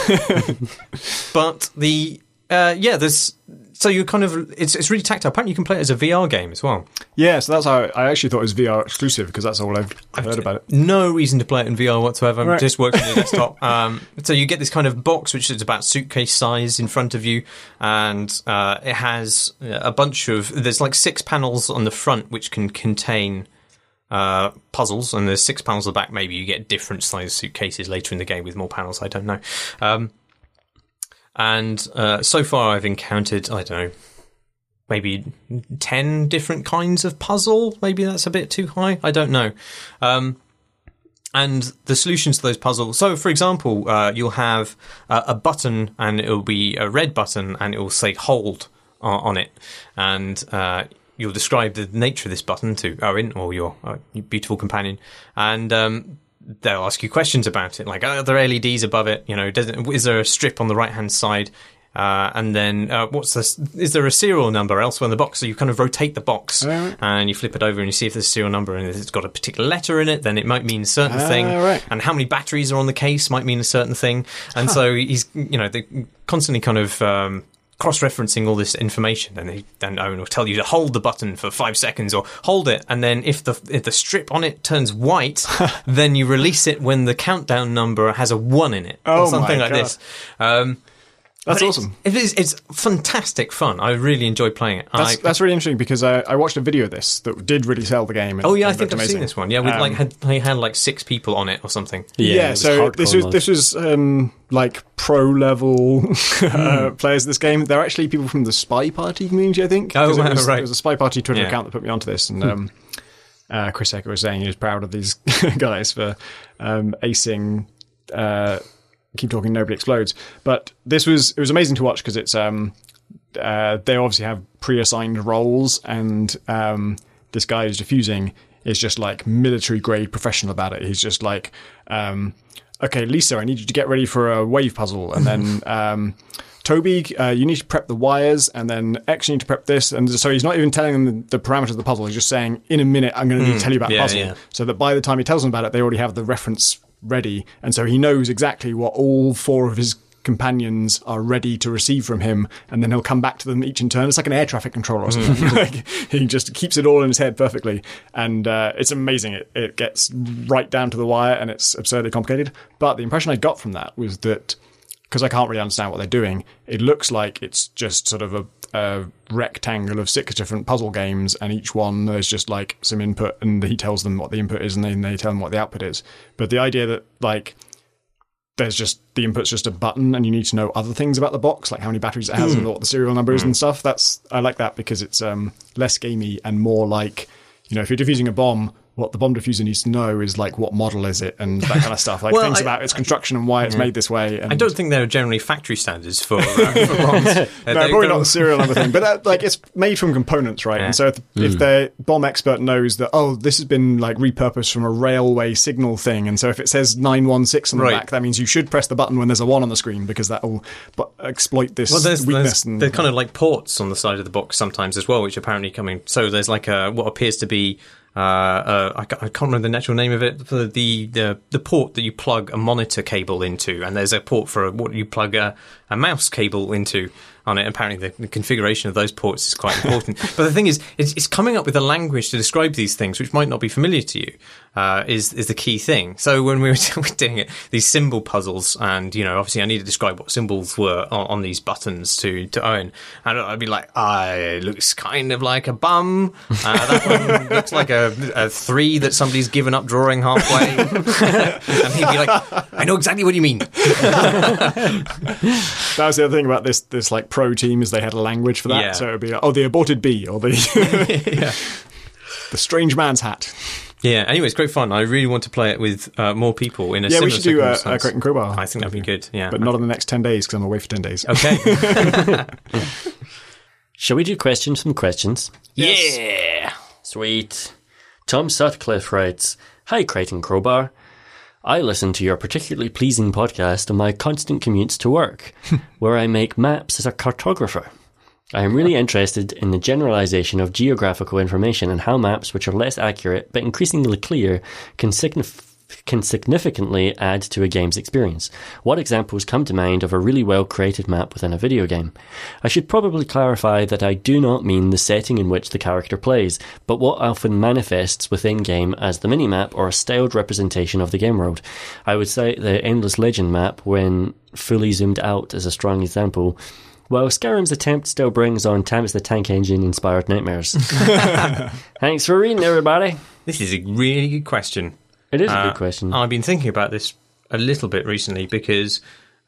But there's, so you kind of, it's really tactile. Apparently you can play it as a VR game as well. Yeah, so that's how I actually thought it was VR exclusive, because that's all I've heard about it. No reason to play it in VR whatsoever. Right. It just works on your desktop. So you get this kind of box, which is about suitcase size in front of you, and it has a bunch of, there's like 6 panels on the front which can contain puzzles, and there's 6 panels on the back. Maybe you get different size suitcases later in the game with more panels, I don't know. And so far I've encountered, I don't know, maybe 10 different kinds of puzzle. Maybe that's a bit too high, I don't know. And the solutions to those puzzles, so for example, you'll have a button, and it'll be a red button, and it will say hold on it, and you'll describe the nature of this button to Owen, or your beautiful companion, and they'll ask you questions about it, like, are there LEDs above it? Is there a strip on the right-hand side? And then is there a serial number elsewhere in the box? So you kind of rotate the box, and you flip it over, and you see if there's a serial number, and if it's got a particular letter in it, then it might mean a certain thing. Right. And how many batteries are on the case might mean a certain thing. And so he's, they're constantly kind of cross-referencing all this information, and then Owen will tell you to hold the button for 5 seconds, or hold it, and then if the strip on it turns white, then you release it when the countdown number has a 1 in it, or something like this. That's awesome. It's fantastic fun. I really enjoyed playing it. That's really interesting, because I watched a video of this that did really sell the game. I think I've seen this one. Yeah, they had like 6 people on it or something. Yeah, so this was like pro level players of this game. They're actually people from the Spy Party community, I think. Oh, right. It was a Spy Party Twitter account that put me onto this, and Chris Ecker was saying he was proud of these guys for acing. Keep Talking, Nobody Explodes. But it was amazing to watch, because it's they obviously have pre-assigned roles, and this guy who's defusing is just like military grade professional about it. He's just like, okay, Lisa, I need you to get ready for a wave puzzle, and then Toby, you need to prep the wires, and then X, you need to prep this. And so he's not even telling them the parameters of the puzzle. He's just saying, in a minute, I'm going to need to tell you about the puzzle. So that by the time he tells them about it, they already have the reference ready. And so he knows exactly what all 4 of his companions are ready to receive from him, and then he'll come back to them each in turn. It's like an air traffic controller or something. Like, he just keeps it all in his head perfectly, and it's amazing. It gets right down to the wire, and it's absurdly complicated. But the impression I got from that was that, because I can't really understand what they're doing, it looks like it's just sort of a rectangle of 6 different puzzle games, and each one there's just like some input, and he tells them what the input is, and then they tell him what the output is. But the idea that like there's just the input's just a button, and you need to know other things about the box, like how many batteries it has and what the serial number is and stuff. I like that, because it's less gamey and more like, if you're defusing a bomb, what the bomb diffuser needs to know is like what model is it, and that kind of stuff, like things about its construction and why it's made this way. And I don't think there are generally factory standards for bombs. No, probably not the serial number thing, but like it's made from components, right? Yeah. And so if the bomb expert knows that, this has been like repurposed from a railway signal thing, and so if it says 916 on the back, that means you should press the button when there's a 1 on the screen, because that will exploit this weakness. There's kind of like ports on the side of the box sometimes as well, which apparently coming. So there's like what appears to be I can't remember the actual name of it, for the port that you plug a monitor cable into, and there's a port for what you plug a mouse cable into on it. Apparently, the configuration of those ports is quite important. But the thing is, it's coming up with a language to describe these things, which might not be familiar to you, is the key thing. So when we were doing it, these symbol puzzles, and obviously I need to describe what symbols were on these buttons to own, and I'd be like, it looks kind of like a bum. That one looks like a 3 that somebody's given up drawing halfway, and he'd be like, I know exactly what you mean. That was the other thing about this like pro team, is they had a language for that. Yeah. So it would be like, the aborted bee, or the the strange man's hat. Yeah, anyway, it's great fun. I really want to play it with more people in a similar We should do a circumstance. Crate and Crowbar. I think that'd be good, yeah. But not in the next 10 days, because I'm away for 10 days. Okay. Shall we do questions from questions? Yeah! Sweet. Tom Sutcliffe writes, Hi, Crate and Crowbar. I listen to your particularly pleasing podcast on my constant commutes to work, where I make maps as a cartographer. I am really interested in the generalization of geographical information and how maps which are less accurate but increasingly clear can significantly add to a game's experience. What examples come to mind of a really well-created map within a video game? I should probably clarify that I do not mean the setting in which the character plays, but what often manifests within game as the minimap or a styled representation of the game world. I would cite the Endless Legend map, when fully zoomed out, as a strong example, while Skyrim's attempt still brings on Tam's the Tank Engine-inspired nightmares. Thanks for reading, everybody. This is a really good question. It is a good question. I've been thinking about this a little bit recently, because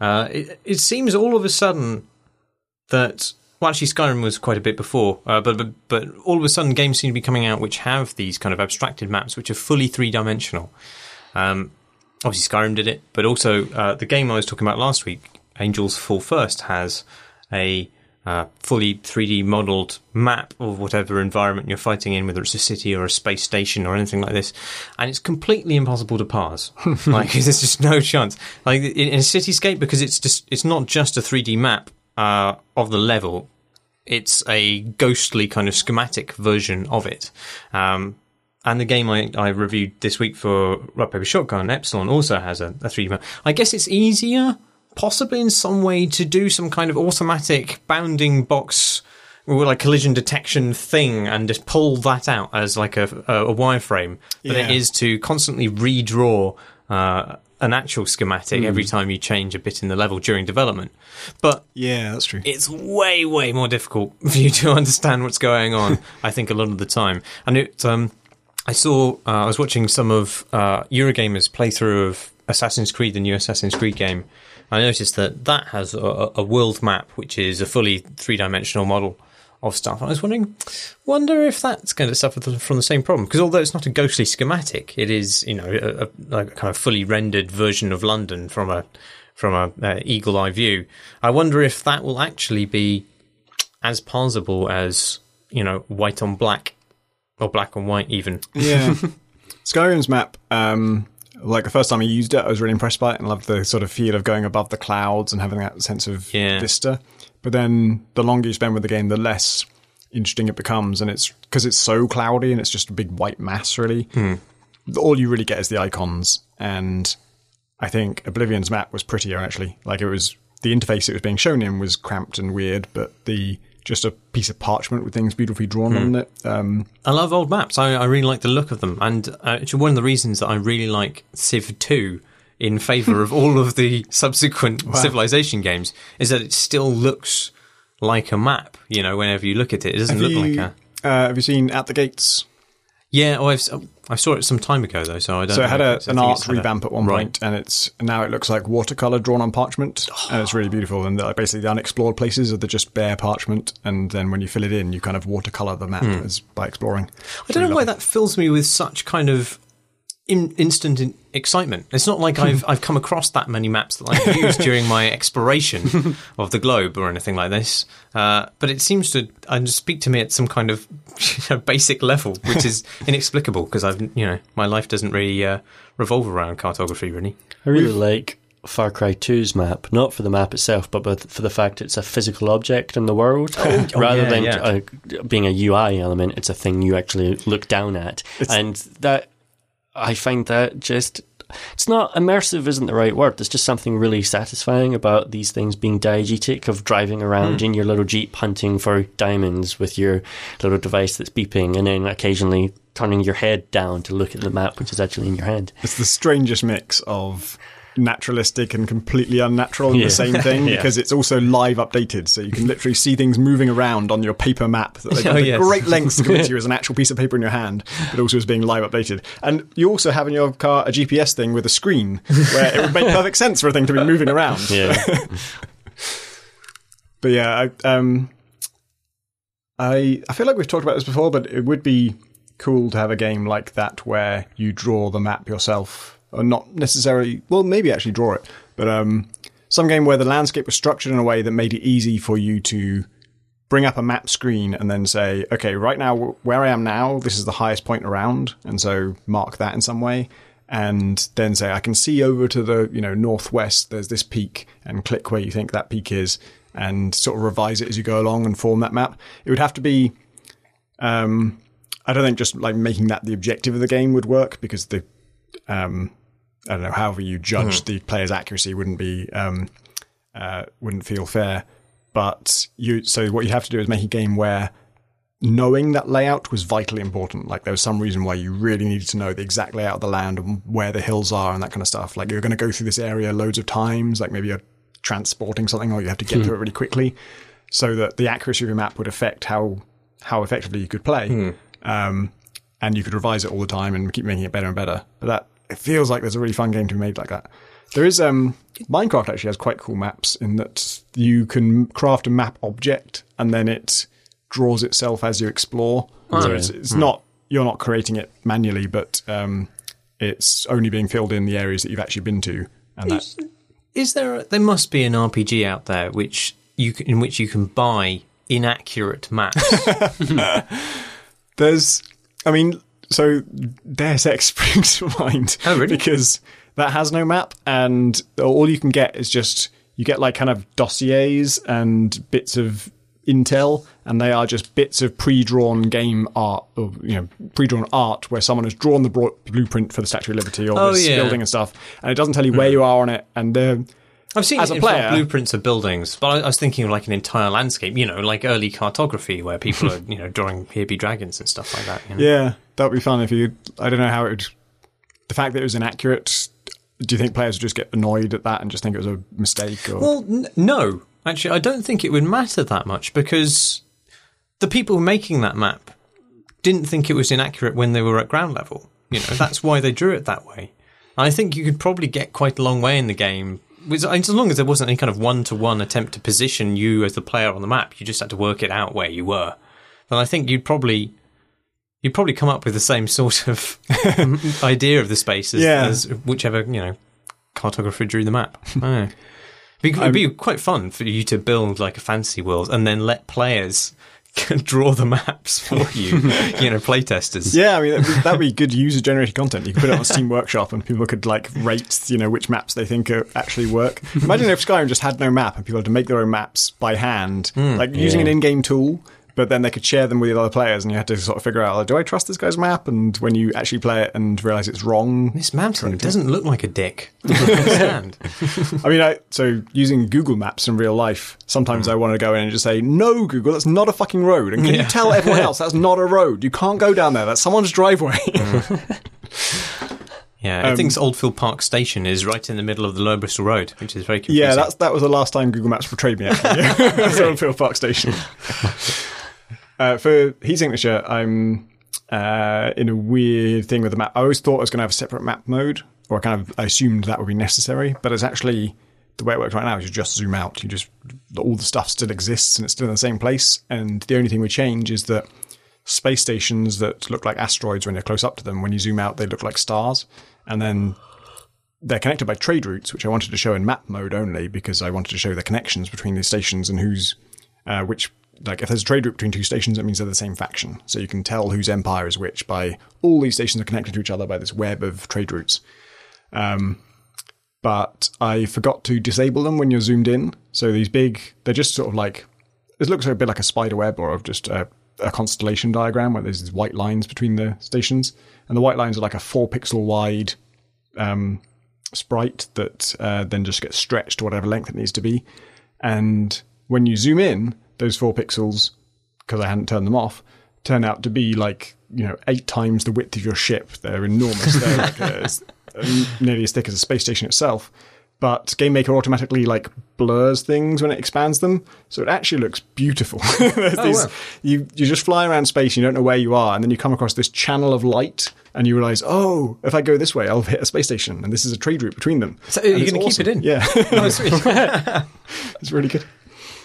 it seems all of a sudden that... Well, actually, Skyrim was quite a bit before, but all of a sudden games seem to be coming out which have these kind of abstracted maps which are fully three-dimensional. Obviously, Skyrim did it, but also the game I was talking about last week, Angels Fall First, has a fully 3D modelled map of whatever environment you're fighting in, whether it's a city or a space station or anything like this, and it's completely impossible to parse. Like, there's just no chance. Like in a cityscape, because it's not just a 3D map of the level, it's a ghostly kind of schematic version of it. And the game I reviewed this week for Rock Paper Shotgun, Epsilon, also has a 3D map. I guess it's easier, possibly in some way, to do some kind of automatic bounding box or like collision detection thing and just pull that out as like a wireframe than it is to constantly redraw an actual schematic every time you change a bit in the level during development. But yeah, that's true. It's way, way more difficult for you to understand what's going on, I think, a lot of the time. And I was watching some of Eurogamer's playthrough of Assassin's Creed, the new Assassin's Creed game. I noticed that has a world map, which is a fully three-dimensional model of stuff. I was wonder if that's going to suffer from the same problem. Because although it's not a ghostly schematic, it is, a kind of fully rendered version of London from a eagle eye view. I wonder if that will actually be as parsable as, white on black, or black on white even. Yeah. Skyrim's map, like the first time I used it, I was really impressed by it and loved the sort of feel of going above the clouds and having that sense of vista. But then the longer you spend with the game, the less interesting it becomes. And it's because it's so cloudy and it's just a big white mass, really. All you really get is the icons. And I think Oblivion's map was prettier, actually. Like, it was, the interface it was being shown in was cramped and weird, but just a piece of parchment with things beautifully drawn on it. I love old maps. I really like the look of them. And actually, one of the reasons that I really like Civ 2 in favour of all of the subsequent Civilization games is that it still looks like a map, whenever you look at it. It doesn't look like a... have you seen At the Gates? Yeah, I saw it some time ago, though, so I don't know. So it had an art revamp at one point, and now it looks like watercolour drawn on parchment, and it's really beautiful. And basically the unexplored places are just bare parchment, and then when you fill it in, you kind of watercolour the map by exploring. I don't know why that fills me with such kind of instant excitement. It's not like I've come across that many maps that I've used during my exploration of the globe or anything like this. But it seems to speak to me at some kind of basic level, which is inexplicable because my life doesn't really revolve around cartography, really. I really like Far Cry 2's map, not for the map itself, but for the fact it's a physical object in the world. Rather than being a UI element, it's a thing you actually look down at. And that... I find that just it's not immersive isn't the right word. There's just something really satisfying about these things being diegetic, of driving around in your little Jeep hunting for diamonds with your little device that's beeping, and then occasionally turning your head down to look at the map, which is actually in your hand. It's the strangest mix of naturalistic and completely unnatural in the same thing, because it's also live updated, so you can literally see things moving around on your paper map that they've gone to great lengths to convince you as an actual piece of paper in your hand, but also as being live updated. And you also have in your car a GPS thing with a screen where it would make perfect sense for a thing to be moving around. But yeah, I feel like we've talked about this before, but it would be cool to have a game like that where you draw the map yourself. Or not necessarily, well, maybe actually draw it, but some game where the landscape was structured in a way that made it easy for you to bring up a map screen and then say, okay, right now, where I am now, this is the highest point around, and so mark that in some way, and then say, I can see over to the northwest, there's this peak, and click where you think that peak is, and sort of revise it as you go along and form that map. It would have to be, I don't think just like making that the objective of the game would work, because the I don't know, however you judge the player's accuracy wouldn't feel fair. But so what you have to do is make a game where knowing that layout was vitally important. Like there was some reason why you really needed to know the exact layout of the land and where the hills are and that kind of stuff. Like you're going to go through this area loads of times, like maybe you're transporting something or you have to get to it really quickly, so that the accuracy of your map would affect how effectively you could play. And you could revise it all the time and keep making it better and better. But it feels like there's a really fun game to be made like that. There is Minecraft actually has quite cool maps in that you can craft a map object and then it draws itself as you explore. So it's not, you're not creating it manually, but it's only being filled in the areas that you've actually been to. And there must be an RPG out there in which you can buy inaccurate maps. So Deus Ex springs to mind. Oh, really? Because that has no map, and all you can get is just, you get like kind of dossiers and bits of intel, and they are just bits of pre-drawn game art, or pre-drawn art where someone has drawn the blueprint for the Statue of Liberty or this building and stuff, and it doesn't tell you where you are on it, and I've seen as a player, blueprints of buildings, but I was thinking of like an entire landscape, like early cartography where people are, drawing here be dragons and stuff like that. Yeah, that would be fun if you, I don't know how it would, the fact that it was inaccurate, do you think players would just get annoyed at that and just think it was a mistake? Or? Well, no. Actually, I don't think it would matter that much, because the people making that map didn't think it was inaccurate when they were at ground level. That's why they drew it that way. And I think you could probably get quite a long way in the game, as long as there wasn't any kind of one-to-one attempt to position you as the player on the map. You just had to work it out where you were. Then I think you'd probably come up with the same sort of idea of the space as whichever cartographer drew the map. I don't know. It'd be quite fun for you to build like a fantasy world and then let players draw the maps for you, playtesters. Yeah, I mean, that'd be good user-generated content. You could put it on Steam Workshop and people could like rate, which maps they think actually work. Imagine if Skyrim just had no map and people had to make their own maps by hand, using an in-game tool, but then they could share them with other players, and you had to sort of figure out, do I trust this guy's map? And when you actually play it and realise it's wrong... This mountain doesn't look like a dick. I don't understand. I mean, so using Google Maps in real life, sometimes I want to go in and just say, no, Google, that's not a fucking road. And can you tell everyone else that's not a road? You can't go down there. That's someone's driveway. Yeah, I think Oldfield Park Station is right in the middle of the Lower Bristol Road, which is very confusing. Yeah, that was the last time Google Maps portrayed me, actually. That's Oldfield Park Station. For heat signature, I'm in a weird thing with the map. I always thought I was going to have a separate map mode, or I assumed that would be necessary, but it's actually, the way it works right now is you just zoom out. All the stuff still exists and it's still in the same place, and the only thing we change is that space stations that look like asteroids when you're close up to them, when you zoom out, they look like stars, and then they're connected by trade routes, which I wanted to show in map mode only because I wanted to show the connections between these stations and which, like if there's a trade route between two stations, it means they're the same faction. So you can tell whose empire is which by all these stations are connected to each other by this web of trade routes. But I forgot to disable them when you're zoomed in. So these they're just sort of like, it looks a bit like a spider web or just a constellation diagram where there's these white lines between the stations. And the white lines are like a 4-pixel wide sprite that then just gets stretched to whatever length it needs to be. And when you zoom in, those 4 pixels, because I hadn't turned them off, turn out to be 8 times the width of your ship. They're enormous. They're nearly as thick as a space station itself. But GameMaker automatically blurs things when it expands them, so it actually looks beautiful. Wow. You just fly around space, you don't know where you are, and then you come across this channel of light, and you realise, oh, if I go this way, I'll hit a space station, and this is a trade route between them. So you're going to keep it in? Yeah. Oh, sweet. It's really good.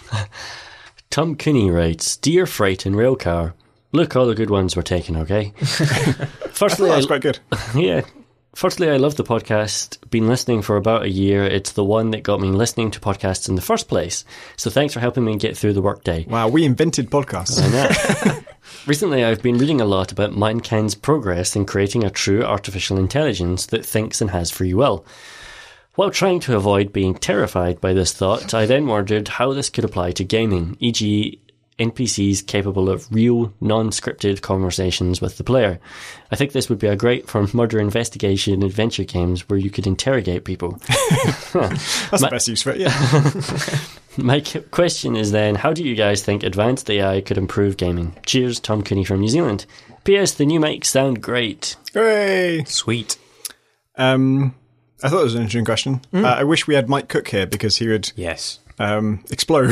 Tom Cooney writes, Dear Freight and Railcar, look, all the good ones were taken, okay? Firstly, that's quite good. Yeah. Firstly, I love the podcast. Been listening for about a year. It's the one that got me listening to podcasts in the first place. So thanks for helping me get through the workday. Wow, we invented podcasts. I know. Recently, I've been reading a lot about mankind's progress in creating a true artificial intelligence that thinks and has free will. While trying to avoid being terrified by this thought, I then wondered how this could apply to gaming, e.g., NPCs capable of real, non-scripted conversations with the player. I think this would be a great for murder investigation adventure games where you could interrogate people. That's the best use for it, yeah. My question is then, how do you guys think advanced AI could improve gaming? Cheers, Tom Cooney from New Zealand. P.S. The new mics sound great. Hooray! Sweet. I thought it was an interesting question. I wish we had Mike Cook here because he would... Yes. Explode.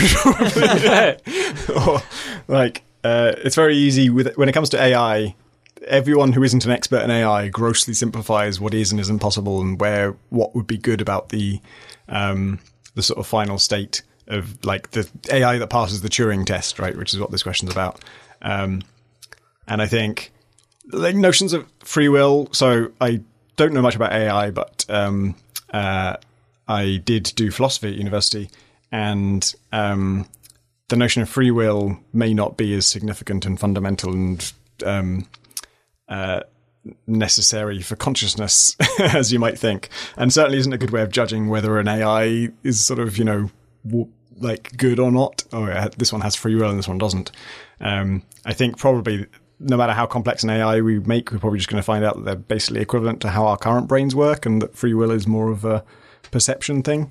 Or, it's very easy when it comes to AI. Everyone who isn't an expert in AI grossly simplifies what is and isn't possible, and what would be good about the sort of final state of the AI that passes the Turing test, right? Which is what this question's about. And I think notions of free will. So I don't know much about AI, but I did do philosophy at university. And the notion of free will may not be as significant and fundamental and necessary for consciousness as you might think, and certainly isn't a good way of judging whether an AI is sort of good or not. Oh, yeah, this one has free will and this one doesn't. I think probably no matter how complex an AI we make, we're probably just going to find out that they're basically equivalent to how our current brains work, and that free will is more of a perception thing.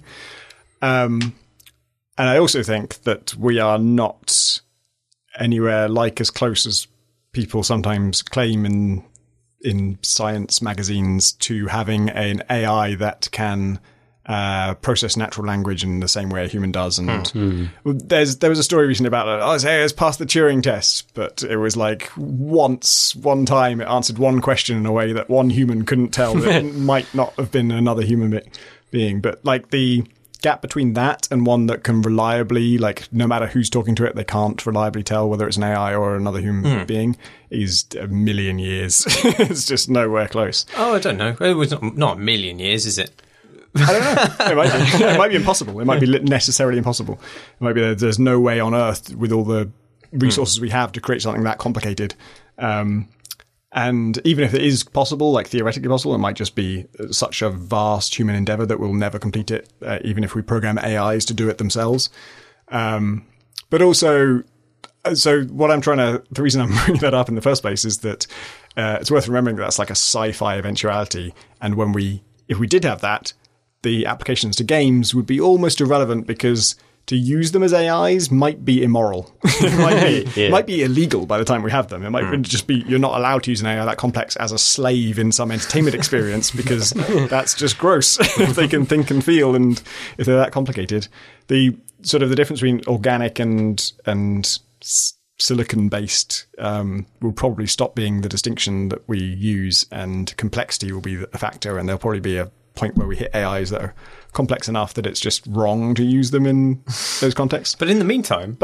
And I also think that we are not anywhere as close as people sometimes claim in science magazines to having an AI that can process natural language in the same way a human does. And there was a story recently about it's passed the Turing test, but it was one time it answered one question in a way that one human couldn't tell that it might not have been another human being. But the gap between that and one that can reliably, no matter who's talking to it, they can't reliably tell whether it's an AI or another human being, is a million years. It's just nowhere close. Oh, I don't know. It was not a million years, is it? I don't know. It might be. It might be impossible. It might be necessarily impossible. It might be there's no way on Earth with all the resources we have to create something that complicated. And even if it is possible, theoretically possible, it might just be such a vast human endeavor that we'll never complete it, even if we program AIs to do it themselves. But also, so what the reason I'm bringing that up in the first place is that it's worth remembering that that's a sci-fi eventuality. And if we did have that, the applications to games would be almost irrelevant, because to use them as AIs might be immoral. It might be illegal by the time we have them. It might just be you're not allowed to use an AI that complex as a slave in some entertainment experience, because that's just gross if they can think and feel, and if they're that complicated. The sort of the difference between organic and silicon-based will probably stop being the distinction that we use, and complexity will be a factor, and there'll probably be a point where we hit AIs that are complex enough that it's just wrong to use them in those contexts. But in the meantime...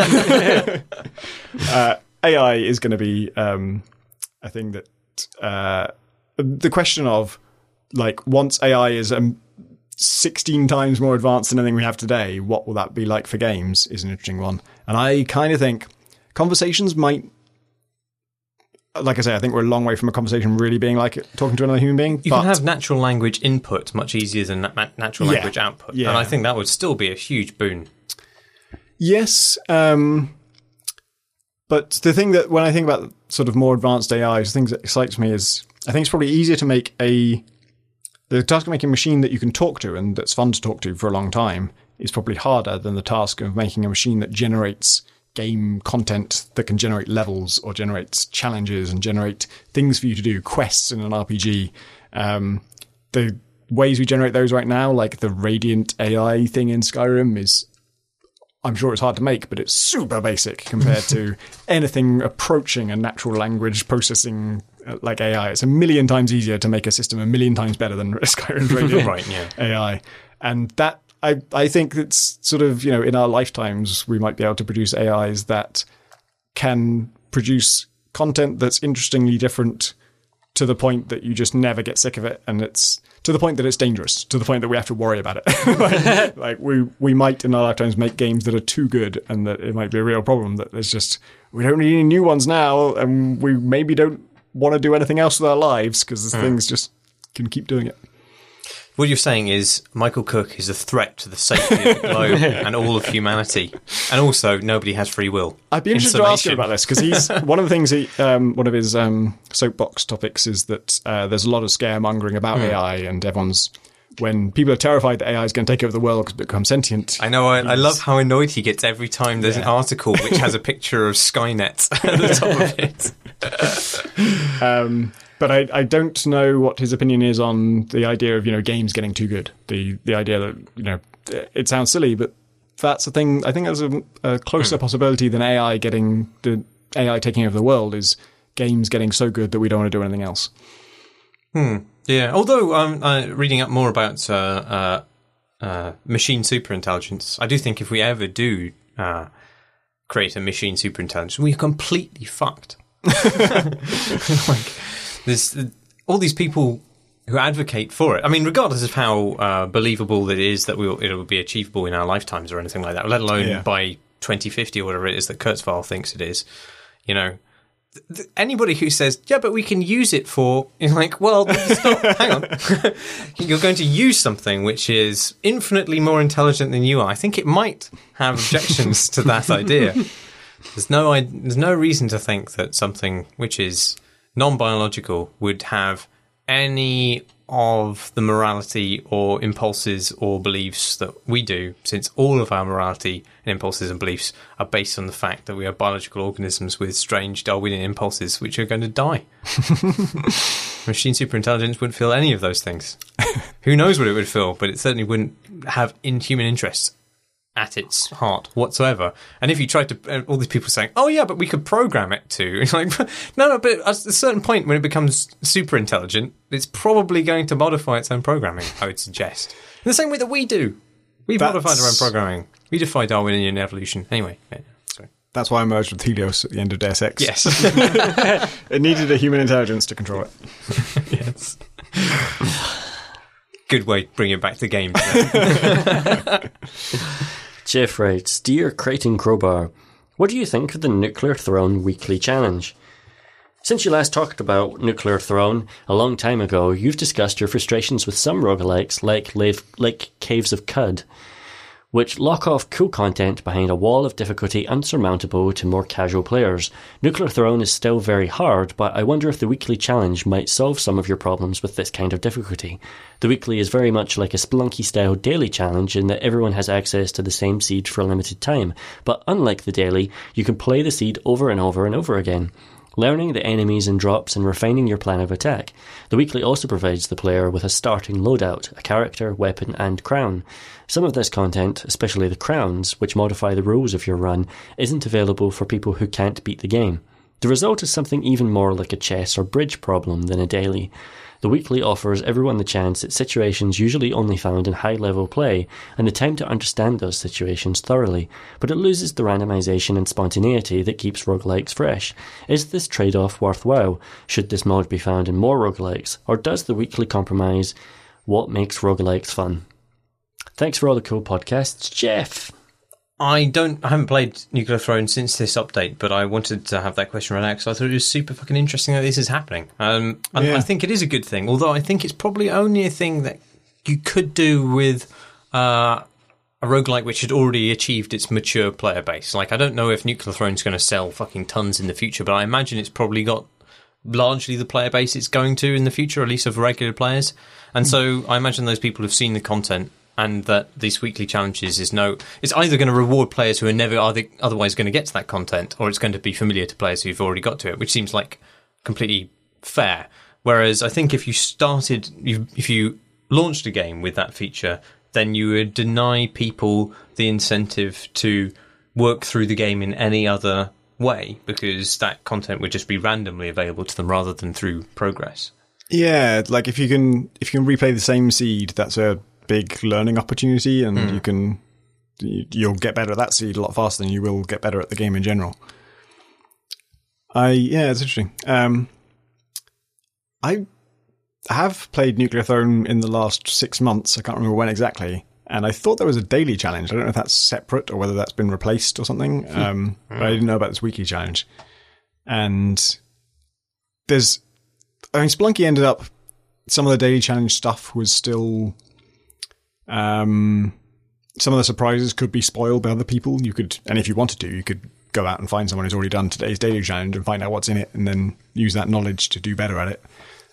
AI is going to be a thing that... the question of, once AI is 16 times more advanced than anything we have today, what will that be like for games is an interesting one. And I kind of think conversations might... Like I say, I think we're a long way from a conversation really being like talking to another human being. You can have natural language input much easier than natural language output. Yeah. And I think that would still be a huge boon. Yes. But the thing that when I think about sort of more advanced AIs, things that excites me is I think it's probably easier to make there's the task of making a machine that you can talk to and that's fun to talk to for a long time is probably harder than the task of making a machine that generates game content, that can generate levels or generates challenges and generate things for you to do, quests in an RPG. The ways we generate those right now, like the Radiant AI thing in Skyrim, is, I'm sure it's hard to make, but it's super basic compared to anything approaching a natural language processing like AI. It's 1,000,000 times easier to make a system 1,000,000 times better than Skyrim's Radiant Right, yeah. AI. And that, I think it's sort of, in our lifetimes, we might be able to produce AIs that can produce content that's interestingly different to the point that you just never get sick of it. And it's to the point that it's dangerous, to the point that we have to worry about it. like we might in our lifetimes make games that are too good and that it might be a real problem that there's just, we don't need any new ones now. And we maybe don't want to do anything else with our lives because things just can keep doing it. What you're saying is Michael Cook is a threat to the safety of the globe and all of humanity. And also, nobody has free will. I'd be interested to ask him about this, because he's one of the things one of his soapbox topics is that there's a lot of scaremongering about AI, and when people are terrified that AI is going to take over the world because it becomes sentient. I know, I love how annoyed he gets every time there's an article which has a picture of Skynet at the top of it. But I don't know what his opinion is on the idea of, games getting too good. The idea that, it sounds silly, but that's a thing. I think there's a closer possibility than AI taking over the world is games getting so good that we don't want to do anything else. Yeah, although I'm reading up more about machine superintelligence, I do think if we ever do create a machine superintelligence, we're completely fucked. There's all these people who advocate for it. I mean, regardless of how believable it is that it will be achievable in our lifetimes or anything like that, let alone by 2050 or whatever it is that Kurzweil thinks it is, anybody who says, yeah, but we can use it for, well, stop, hang on. You're going to use something which is infinitely more intelligent than you are. I think it might have objections to that idea. There's no reason to think that something which is non-biological would have any of the morality or impulses or beliefs that we do, since all of our morality and impulses and beliefs are based on the fact that we are biological organisms with strange Darwinian impulses which are going to die. Machine superintelligence wouldn't feel any of those things. Who knows what it would feel, but it certainly wouldn't have inhuman interests at its heart whatsoever. And if you tried to, all these people saying, oh yeah, but we could program it to, it's like, no, but at a certain point when it becomes super intelligent, it's probably going to modify its own programming, I would suggest. In the same way that we do. We've modified our own programming. We defy Darwinian evolution. Anyway, sorry. That's why I merged with Helios at the end of Deus Ex. Yes. It needed a human intelligence to control it. Yes. Good way to bring it back to games. Jeff writes, Dear Creighton Crowbar, what do you think of the Nuclear Throne weekly challenge? Since you last talked about Nuclear Throne a long time ago, you've discussed your frustrations with some roguelikes like Caves of Cud, which lock off cool content behind a wall of difficulty unsurmountable to more casual players. Nuclear Throne is still very hard, but I wonder if the weekly challenge might solve some of your problems with this kind of difficulty. The weekly is very much like a Spelunky-style daily challenge in that everyone has access to the same seed for a limited time, but unlike the daily, you can play the seed over and over and over again, learning the enemies and drops and refining your plan of attack. The weekly also provides the player with a starting loadout, a character, weapon, and crown. Some of this content, especially the crowns, which modify the rules of your run, isn't available for people who can't beat the game. The result is something even more like a chess or bridge problem than a daily. The weekly offers everyone the chance at situations usually only found in high-level play, and the time to understand those situations thoroughly, but it loses the randomization and spontaneity that keeps roguelikes fresh. Is this trade-off worthwhile? Should this mod be found in more roguelikes, or does the weekly compromise what makes roguelikes fun? Thanks for all the cool podcasts, Jeff. I haven't played Nuclear Throne since this update, but I wanted to have that question right now because I thought it was super fucking interesting that this is happening. I think it is a good thing, although I think it's probably only a thing that you could do with a roguelike which had already achieved its mature player base. Like, I don't know if Nuclear Throne's going to sell fucking tons in the future, but I imagine it's probably got largely the player base it's going to in the future, at least of regular players. And so I imagine those people have seen the content, and that these weekly challenges it's either going to reward players who are never otherwise going to get to that content, or it's going to be familiar to players who've already got to it, which seems like completely fair. Whereas I think if you launched a game with that feature, then you would deny people the incentive to work through the game in any other way, because that content would just be randomly available to them rather than through progress. Yeah, like if you can replay the same seed, that's a big learning opportunity, and you'll get better at that seed a lot faster than you will get better at the game in general. It's interesting. I have played Nuclear Throne in the last 6 months. I can't remember when exactly. And I thought there was a daily challenge. I don't know if that's separate or whether that's been replaced or something. But I didn't know about this weekly challenge. And Spelunky ended up, some of the daily challenge stuff was still, some of the surprises could be spoiled by other people. And if you wanted to, you could go out and find someone who's already done today's daily challenge and find out what's in it, and then use that knowledge to do better at it.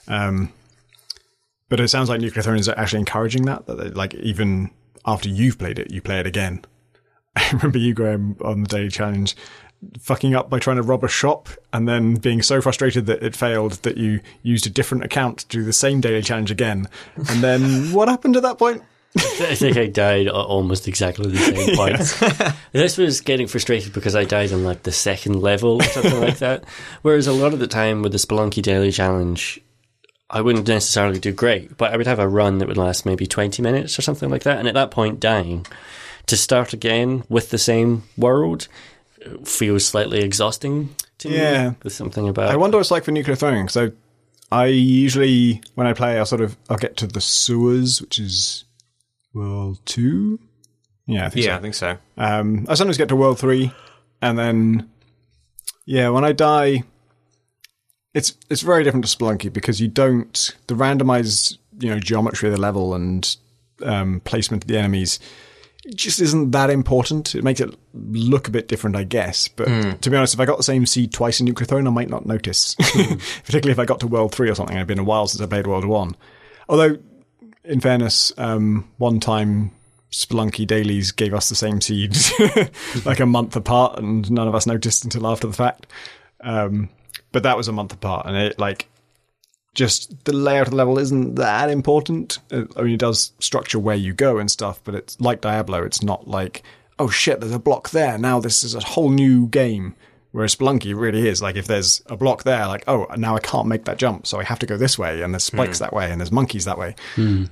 But it sounds like Nuclear Throne is actually encouraging that like even after you've played it, you play it again. I remember you, Graham, on the daily challenge, fucking up by trying to rob a shop and then being so frustrated that it failed that you used a different account to do the same daily challenge again. And then what happened at that point? I think I died at almost exactly the same point. This was getting frustrated because I died on like the second level or something like that. Whereas a lot of the time with the Spelunky daily challenge, I wouldn't necessarily do great, but I would have a run that would last maybe 20 minutes or something like that. And at that point, dying to start again with the same world feels slightly exhausting to me. There's something about... I wonder what it's like for Nuclear Throne. So I usually, when I play, I'll get to the sewers, which is World 2? Yeah, I think so. I sometimes get to World 3, and then, when I die... It's very different to Spelunky because the randomized, geometry of the level and placement of the enemies just isn't that important. It makes it look a bit different, I guess. But to be honest, if I got the same seed twice in Nuclear Throne, I might not notice. Particularly if I got to World 3 or something. It'd been a while since I played World 1. Although, in fairness, one time Spelunky dailies gave us the same seed like a month apart, and none of us noticed until after the fact. But that was a month apart, and it just the layout of the level isn't that important. I mean, it does structure where you go and stuff, but it's like Diablo. It's not like, oh shit, there's a block there. Now this is a whole new game. Whereas Spelunky really is like, if there's a block there, like, oh, now I can't make that jump, so I have to go this way, and there's spikes that way, and there's monkeys that way.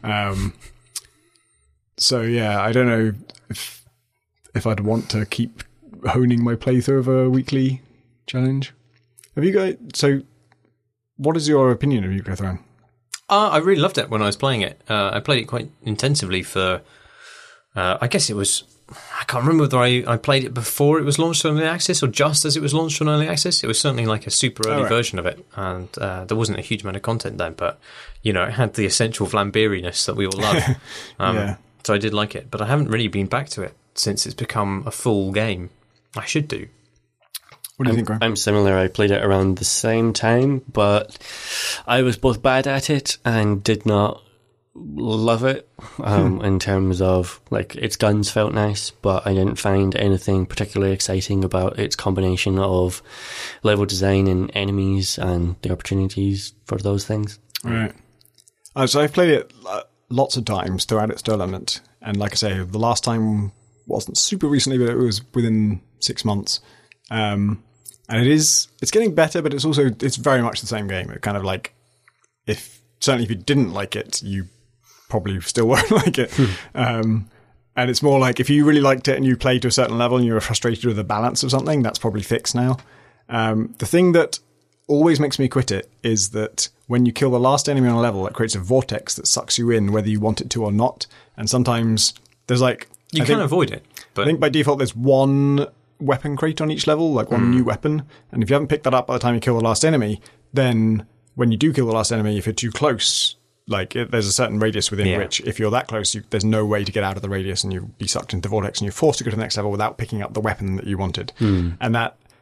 So yeah, I don't know if I'd want to keep honing my playthrough of a weekly challenge. Have you guys? So, what is your opinion of Nuclear Throne? I really loved it when I was playing it. I played it quite intensively for. I guess it was. I can't remember whether I played it before it was launched on early access or just as it was launched on early access. It was certainly like a super early version of it, and there wasn't a huge amount of content then, but it had the essential Vlambeeriness that we all love. So I did like it, but I haven't really been back to it since it's become a full game. I should do. What do you think, Graham? I'm similar. I played it around the same time, but I was both bad at it and did not love it in terms of, like, its guns felt nice, but I didn't find anything particularly exciting about its combination of level design and enemies and the opportunities for those things. Right. So I've played it lots of times throughout its development, and like I say, the last time wasn't super recently, but it was within 6 months. And it's getting better, but it's very much the same game. It kind of like, certainly if you didn't like it, you probably still won't like it. And it's more like, if you really liked it and you played to a certain level and you were frustrated with the balance of something, that's probably fixed now. The thing that always makes me quit it is that when you kill the last enemy on a level, it creates a vortex that sucks you in whether you want it to or not. And sometimes there's like... You can avoid it. But I think by default there's one weapon crate on each level, like one new weapon. And if you haven't picked that up by the time you kill the last enemy, then when you do kill the last enemy, if you're too close, like there's a certain radius within which if you're that close, there's no way to get out of the radius and you'll be sucked into the vortex and you're forced to go to the next level without picking up the weapon that you wanted. And that,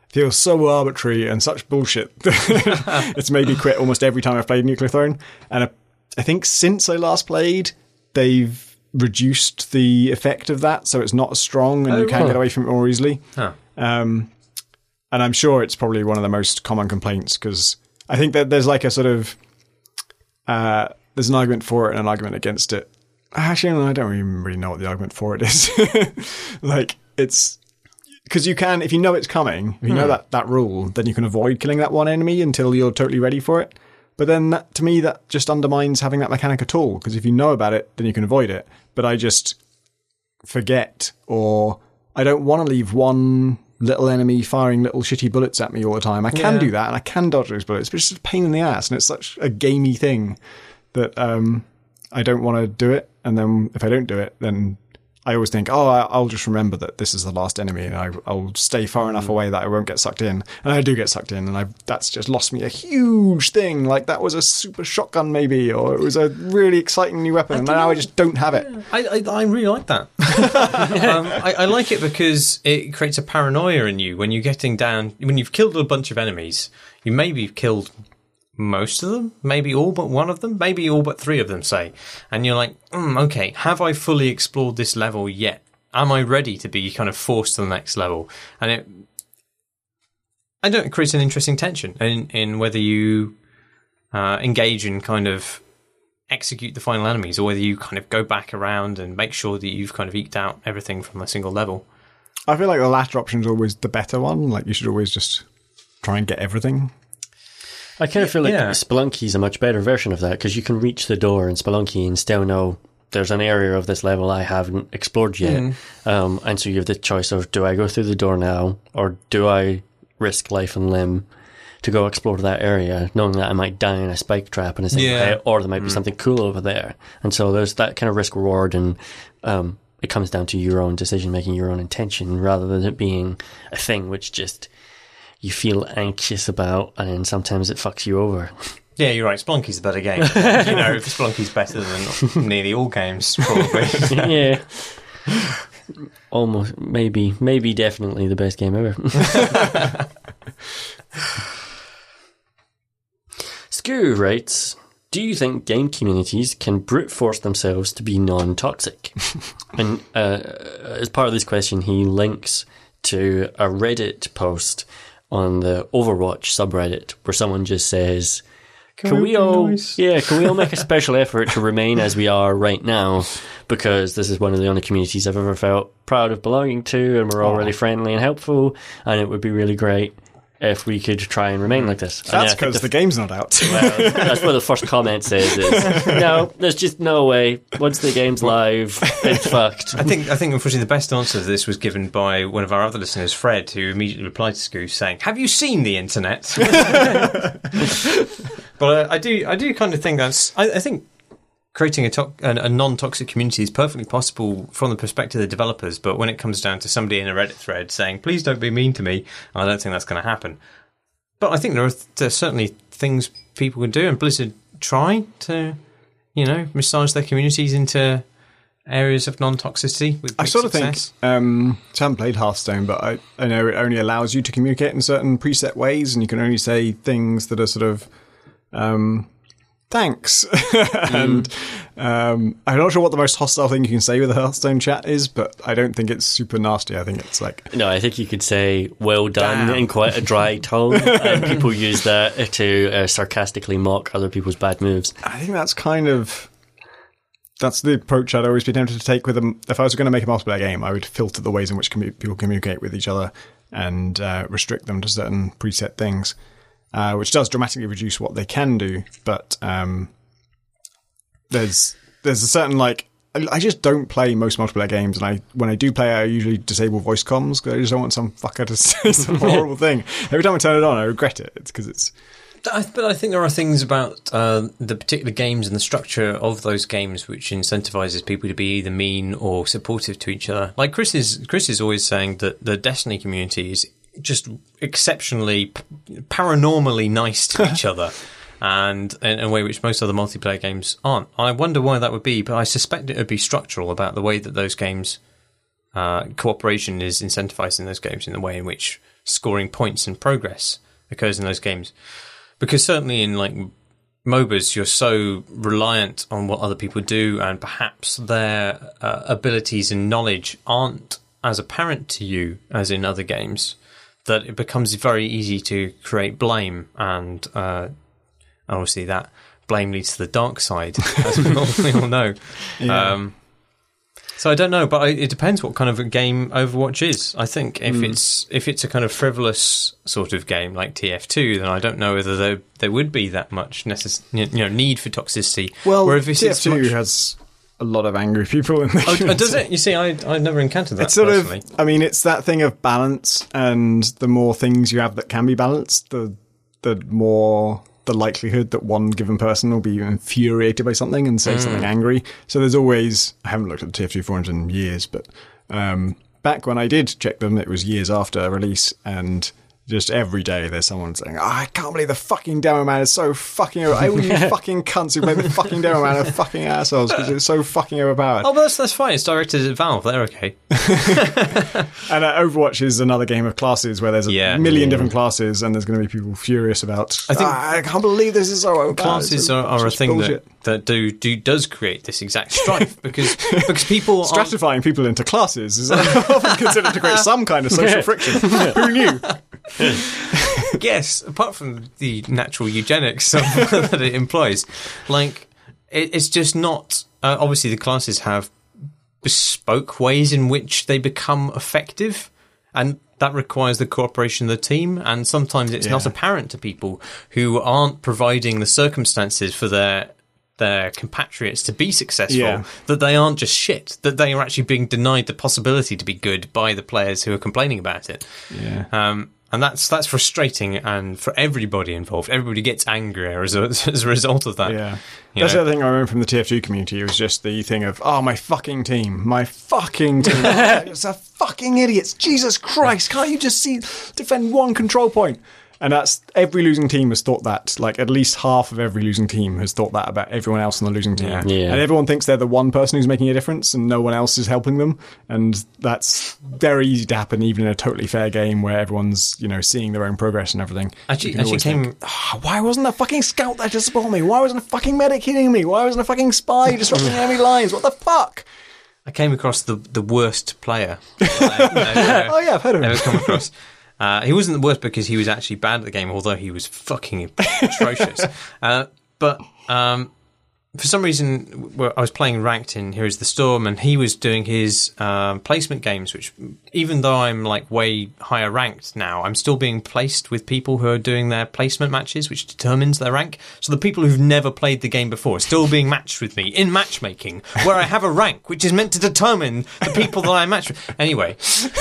feels so arbitrary and such bullshit. It's made me quit almost every time I've played Nuclear Throne. And I think since I last played, they've reduced the effect of that, so it's not as strong and you can get away from it more easily. Huh. And I'm sure it's probably one of the most common complaints, because I think that there's like a sort of there's an argument for it and an argument against it. Actually, I don't even really know what the argument for it is. Like, it's because you can, if you know it's coming, if you know that rule, then you can avoid killing that one enemy until you're totally ready for it. But then, to me, that just undermines having that mechanic at all, because if you know about it, then you can avoid it. But I just forget, or I don't want to leave one little enemy firing little shitty bullets at me all the time. I can do that, and I can dodge those bullets, but it's just a pain in the ass, and it's such a gamey thing that I don't want to do it. And then if I don't do it, then I always think, I'll just remember that this is the last enemy, and I'll stay far enough away that I won't get sucked in. And I do get sucked in, and that's just lost me a huge thing. Like, that was a super shotgun, maybe, or it was a really exciting new weapon, and now I just don't have it. I really like that. I like it because it creates a paranoia in you when you're getting down. When you've killed a bunch of enemies, you maybe have killed most of them, maybe all but one of them, maybe all but three of them, say. And you're like, okay, have I fully explored this level yet? Am I ready to be kind of forced to the next level? And it creates an interesting tension in whether you engage and kind of execute the final enemies, or whether you kind of go back around and make sure that you've kind of eked out everything from a single level. I feel like the latter option is always the better one. Like, you should always just try and get everything. I kind of feel like Spelunky's a much better version of that, because you can reach the door in Spelunky and still know there's an area of this level I haven't explored yet. And so you have the choice of, do I go through the door now, or do I risk life and limb to go explore that area, knowing that I might die in a spike trap in a single hit, or there might be something cool over there. And so there's that kind of risk reward, and it comes down to your own decision making, your own intention, rather than it being a thing which just you feel anxious about, and then sometimes it fucks you over. Yeah, you're right. Spelunky's a better game. Spelunky's better than nearly all games, probably. Yeah. Almost, maybe, definitely the best game ever. Skoo writes, do you think game communities can brute force themselves to be non-toxic? And as part of this question, he links to a Reddit post on the Overwatch subreddit where someone just says, can we all make a special effort to remain as we are right now, because this is one of the only communities I've ever felt proud of belonging to, and we're all really friendly and helpful, and it would be really great if we could try and remain like this. That's because the game's not out. Well, that's what the first comment says is, no, there's just no way. Once the game's live, it's fucked. I think unfortunately the best answer to this was given by one of our other listeners, Fred, who immediately replied to Skoo saying, have you seen the internet? But I do kind of think I think creating a non-toxic community is perfectly possible from the perspective of the developers, but when it comes down to somebody in a Reddit thread saying, please don't be mean to me, I don't think that's going to happen. But I think there are certainly things people can do, and Blizzard try to, massage their communities into areas of non-toxicity with I sort of success. think, I haven't played Hearthstone, but I know it only allows you to communicate in certain preset ways, and you can only say things that are sort of, thanks. And I'm not sure what the most hostile thing you can say with a Hearthstone chat is, but I don't think it's super nasty. I think it's like... No, I think you could say, well done, in quite a dry tone, and people use that to sarcastically mock other people's bad moves. I think that's the approach I'd always be tempted to take with them. If I was going to make a multiplayer game, I would filter the ways in which people communicate with each other and restrict them to certain preset things. Which does dramatically reduce what they can do, but there's a certain, like, I just don't play most multiplayer games, and when I do play, I usually disable voice comms because I just don't want some fucker to say some horrible thing. Every time I turn it on, I regret it. It's because it's... But I think there are things about the particular games and the structure of those games which incentivizes people to be either mean or supportive to each other. Like Chris is always saying that the Destiny community is just exceptionally paranormally nice to each other, and in a way which most other multiplayer games aren't. I wonder why that would be, but I suspect it would be structural about the way that those games cooperation is incentivized in those games, in the way in which scoring points and progress occurs in those games. Because certainly in like MOBAs, you're so reliant on what other people do, and perhaps their abilities and knowledge aren't as apparent to you as in other games, that it becomes very easy to create blame, and obviously that blame leads to the dark side, as we all know. Yeah. So I don't know, but it depends what kind of a game Overwatch is. I think if it's a kind of frivolous sort of game like TF2, then I don't know whether there would be that much need for toxicity. Well, or if TF2 has a lot of angry people in the community. Does it? You see, I've never encountered that. It's sort personally. of, I mean, it's that thing of balance, and the more things you have that can be balanced, the more the likelihood that one given person will be infuriated by something and say something angry. So there's always, I haven't looked at the TF2 forums in years, but back when I did check them, it was years after release, and just every day there's someone saying, I can't believe the fucking demo man is so fucking all you fucking cunts who play the fucking demo man are fucking assholes because it's so fucking overpowered. Oh, but that's fine. It's directed at Valve. They're okay. And Overwatch is another game of classes where there's a million different classes, and there's going to be people furious about, I think I can't believe this is so overpowered. Classes are a thing that does create this exact strife because people stratifying people into classes is often considered to create some kind of social friction. Who knew? Yes, apart from the natural eugenics that it implies, like it's just not. Obviously, the classes have bespoke ways in which they become effective, and that requires the cooperation of the team. And sometimes it's not apparent to people who aren't providing the circumstances for their compatriots to be successful, that they aren't just shit, that they are actually being denied the possibility to be good by the players who are complaining about it. And that's frustrating, and for everybody involved, everybody gets angrier as a result of that. Yeah, that's the other thing I remember from the TF2 community. It was just the thing of, my fucking team, it's a fucking idiots. Jesus Christ, can't you just defend one control point? And that's every losing team has thought that. Like, at least half of every losing team has thought that about everyone else on the losing team. And everyone thinks they're the one person who's making a difference and no one else is helping them. And that's very easy to happen even in a totally fair game where everyone's, seeing their own progress and everything. Why wasn't a fucking scout there to support me? Why wasn't a fucking medic hitting me? Why wasn't a fucking spy disrupting enemy lines? What the fuck? I came across the worst player. I've heard of him. Ever come across. He wasn't the worst because he was actually bad at the game, although he was fucking atrocious. But for some reason, I was playing ranked in Heroes of the Storm, and he was doing his placement games, which, even though I'm like way higher ranked now, I'm still being placed with people who are doing their placement matches, which determines their rank. So the people who've never played the game before are still being matched with me in matchmaking, where I have a rank, which is meant to determine the people that I match with. Anyway.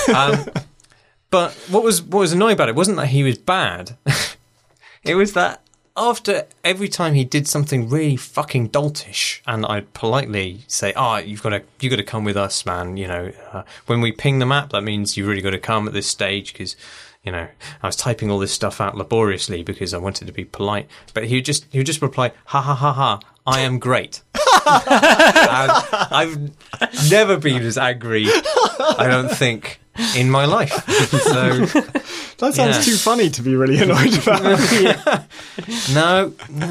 But what was annoying about it wasn't that he was bad. It was that after every time he did something really fucking doltish, and I'd politely say, you got to come with us, man. When we ping the map, that means you really got to come at this stage because, I was typing all this stuff out laboriously because I wanted to be polite. But he would just reply, ha ha ha ha, I am great. I've never been as angry, I don't think, in my life. So that sounds too funny to be really annoyed about. No.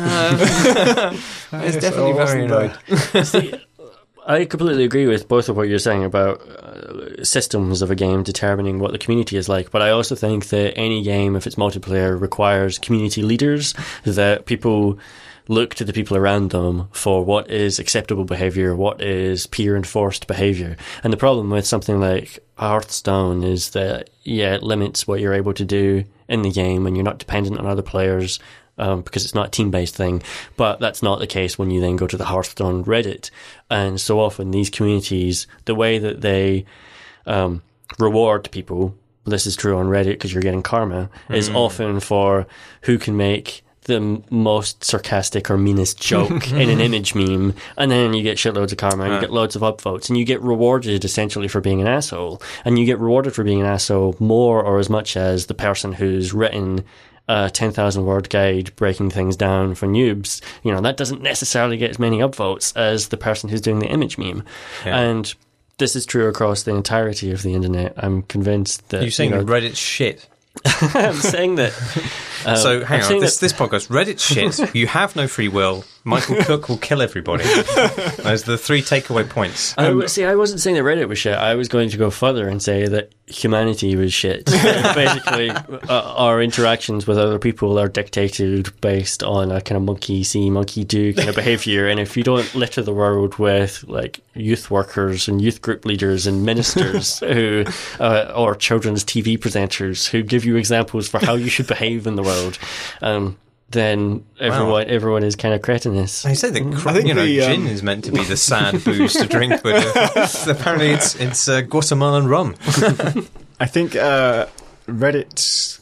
It's definitely very annoyed. See, I completely agree with both of what you're saying about systems of a game determining what the community is like, but I also think that any game, if it's multiplayer, requires community leaders, that people look to the people around them for what is acceptable behaviour, what is peer-enforced behaviour. And the problem with something like Hearthstone is that, it limits what you're able to do in the game, and you're not dependent on other players because it's not a team-based thing. But that's not the case when you then go to the Hearthstone Reddit. And so often these communities, the way that they reward people, this is true on Reddit because you're getting karma, is often for who can make the most sarcastic or meanest joke in an image meme, and then you get shitloads of karma and you get loads of upvotes, and you get rewarded essentially for being an asshole, and you get rewarded for being an asshole more or as much as the person who's written a 10,000 word guide breaking things down for noobs. That doesn't necessarily get as many upvotes as the person who's doing the image meme. And this is true across the entirety of the internet. I'm convinced that... You're saying Reddit's shit? I'm saying that. So hang I'm on, saying this podcast, Reddit's shit. You have no free will. Michael Cook will kill everybody. Those are the 3 takeaway points. I wasn't saying that Reddit was shit. I was going to go further and say that humanity was shit. Basically, our interactions with other people are dictated based on a kind of monkey see, monkey do kind of behaviour. And if you don't litter the world with like youth workers and youth group leaders and ministers who, or children's TV presenters who give you examples for how you should behave in the world, then everyone is kind of cretinous. I say that gin is meant to be the sad booze to drink, but apparently it's Guatemalan rum. I think Reddit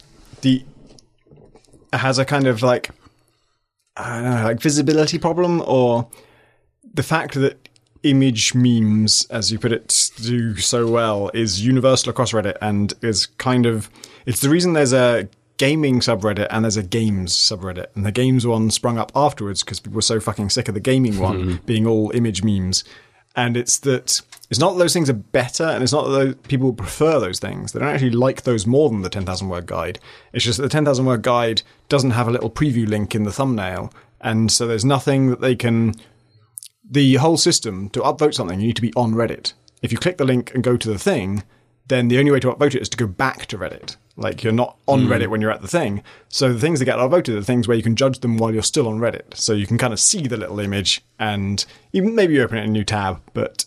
has a kind of like, I don't know, like visibility problem, or the fact that image memes, as you put it, do so well is universal across Reddit, and is kind of, it's the reason there's a gaming subreddit and there's a games subreddit, and the games one sprung up afterwards because people were so fucking sick of the gaming one being all image memes. And it's that it's not that those things are better, and it's not that people prefer those things. They don't actually like those more than the 10,000 word guide. It's just that the 10,000 word guide doesn't have a little preview link in the thumbnail, and so there's nothing that they can. The whole system, to upvote something, you need to be on Reddit. If you click the link and go to the thing, then the only way to upvote it is to go back to Reddit. Like, you're not on Reddit when you're at the thing. So the things that get upvoted are things where you can judge them while you're still on Reddit. So you can kind of see the little image, and even maybe you open it in a new tab, but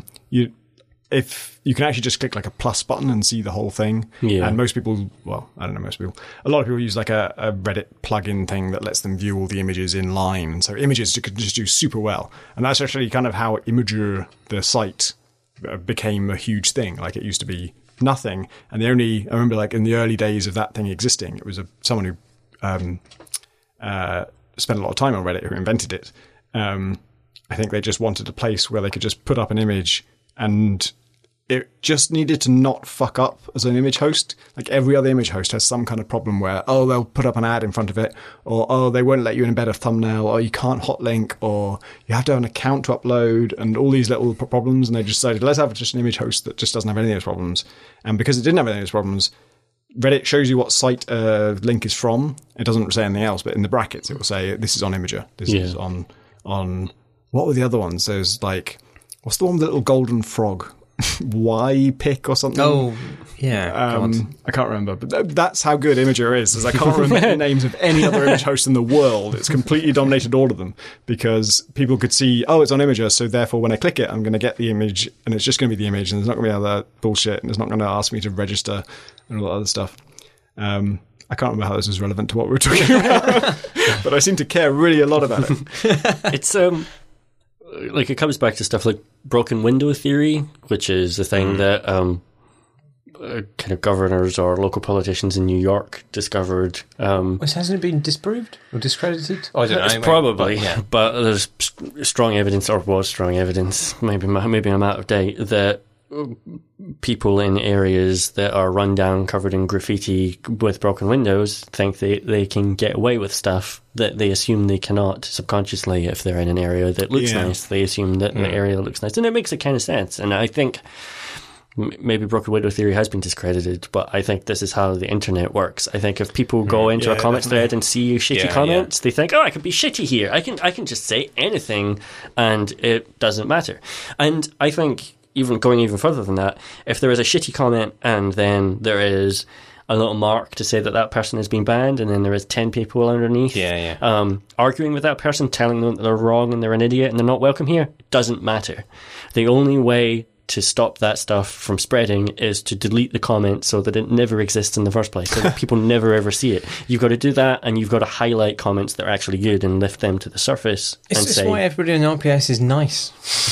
if you can actually just click like a plus button and see the whole thing. Yeah. And most people, well, I don't know, most people, a lot of people use like a Reddit plugin thing that lets them view all the images in line. And so images you could just do super well. And that's actually kind of how Imager, the site, became a huge thing. Like, it used to be nothing, and I remember like in the early days of that thing existing, it was someone who spent a lot of time on Reddit who invented it. I think they just wanted a place where they could just put up an image, and it just needed to not fuck up as an image host. Like, every other image host has some kind of problem where, they'll put up an ad in front of it, or they won't let you embed a thumbnail, or you can't hot link, or you have to have an account to upload, and all these little problems. And they just decided, let's have just an image host that just doesn't have any of those problems. And because it didn't have any of those problems, Reddit shows you what site a link is from. It doesn't say anything else, but in the brackets it will say, this is on Imager. This is on what were the other ones? There's like, what's the one with the little golden frog? Y-Pick or something. Oh, yeah. I can't remember, but that's how good Imager is I can't remember the names of any other image host in the world. It's completely dominated all of them, because people could see, it's on Imager, so therefore when I click it, I'm going to get the image, and it's just going to be the image, and there's not going to be other bullshit, and it's not going to ask me to register and all that other stuff. I can't remember how this is relevant to what we were talking about, but I seem to care really a lot about it. It's like, it comes back to stuff like broken window theory, which is the thing that kind of governors or local politicians in New York discovered. Hasn't it been disproved or discredited? I don't know. It's probably, but there's strong evidence, or was strong evidence, maybe I'm out of date, that people in areas that are run down, covered in graffiti with broken windows, think they can get away with stuff that they assume they cannot subconsciously. If they're in an area that looks nice, they assume that the area that looks nice, and it makes a kind of sense. And I think maybe broken window theory has been discredited, but I think this is how the internet works. I think if people go into a comments thread and see shitty comments, they think, I can be shitty here. I can just say anything and it doesn't matter. And I think, even going even further than that, if there is a shitty comment and then there is a little mark to say that person has been banned, and then there is 10 people underneath arguing with that person, telling them that they're wrong and they're an idiot and they're not welcome here, it doesn't matter. The only way to stop that stuff from spreading is to delete the comment so that it never exists in the first place, so that people never ever see it. You've got to do that, and you've got to highlight comments that are actually good and lift them to the surface. Is this why everybody in RPS is nice?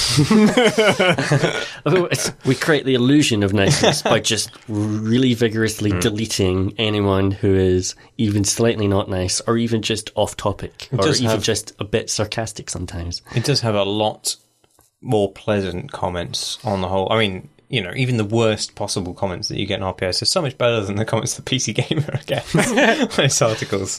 We create the illusion of niceness by just really vigorously deleting anyone who is even slightly not nice, or even just off topic, or even just a bit sarcastic sometimes. It does have a lot more pleasant comments on the whole. I mean, even the worst possible comments that you get in RPS are so much better than the comments that PC Gamer gets on its articles.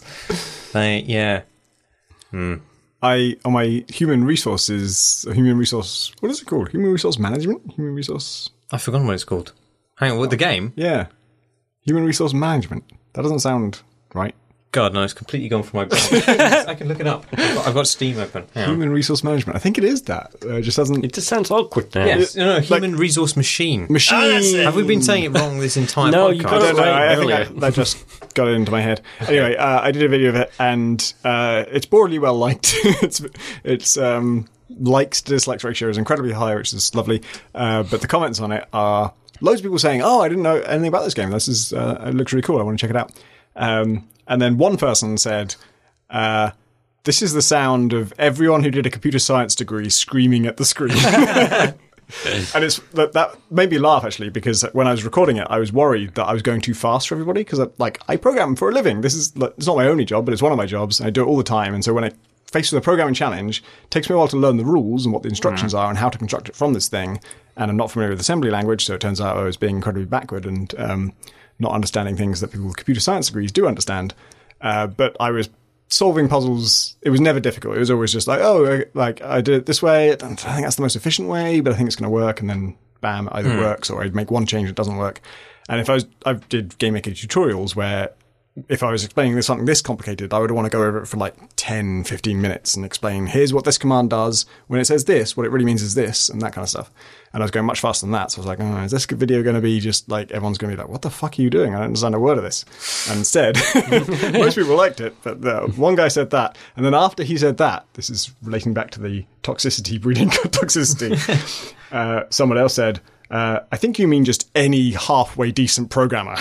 On my human resource, what is it called? Human resource management? I've forgotten what it's called. Hang on, what, the game? Yeah. Human resource management. That doesn't sound right. God, no, it's completely gone from my brain. I can look it up. I've got Steam open. Hang on. Human resource management. I think it is that. It just doesn't... It just sounds awkward now. Yes, no, human resource machine. Machine. Have we been saying it wrong this entire No, podcast? you got I it don't know. right I think earlier. that just got it into my head. Anyway, I did a video of it, and it's broadly well liked. it's likes to dislikes ratio is incredibly high, which is lovely. But the comments on it are loads of people saying, "Oh, I didn't know anything about this game. This is it looks really cool. I want to check it out." And then one person said, "This is the sound of everyone who did a computer science degree screaming at the screen." And that made me laugh, actually, because when I was recording it, I was worried that I was going too fast for everybody, because I program for a living. It's not my only job, but it's one of my jobs. I do it all the time. And so when I face with a programming challenge, it takes me a while to learn the rules and what the instructions are and how to construct it from this thing. And I'm not familiar with assembly language, so it turns out I was being incredibly backward and not understanding things that people with computer science degrees do understand. But I was solving puzzles. It was never difficult. It was always just I did it this way. I think that's the most efficient way, but I think it's going to work. And then bam, it either works, or I'd make one change that doesn't work. And I did game making tutorials where if I was explaining something this complicated, I would want to go over it for like 10, 15 minutes and explain, here's what this command does. When it says this, what it really means is this, and that kind of stuff. And I was going much faster than that. So I was like, is this video going to be just like, everyone's going to be like, what the fuck are you doing? I don't understand a word of this. And instead, most people liked it. But one guy said that. And then after he said that, this is relating back to the toxicity, breeding toxicity, someone else said, I think you mean just any halfway decent programmer.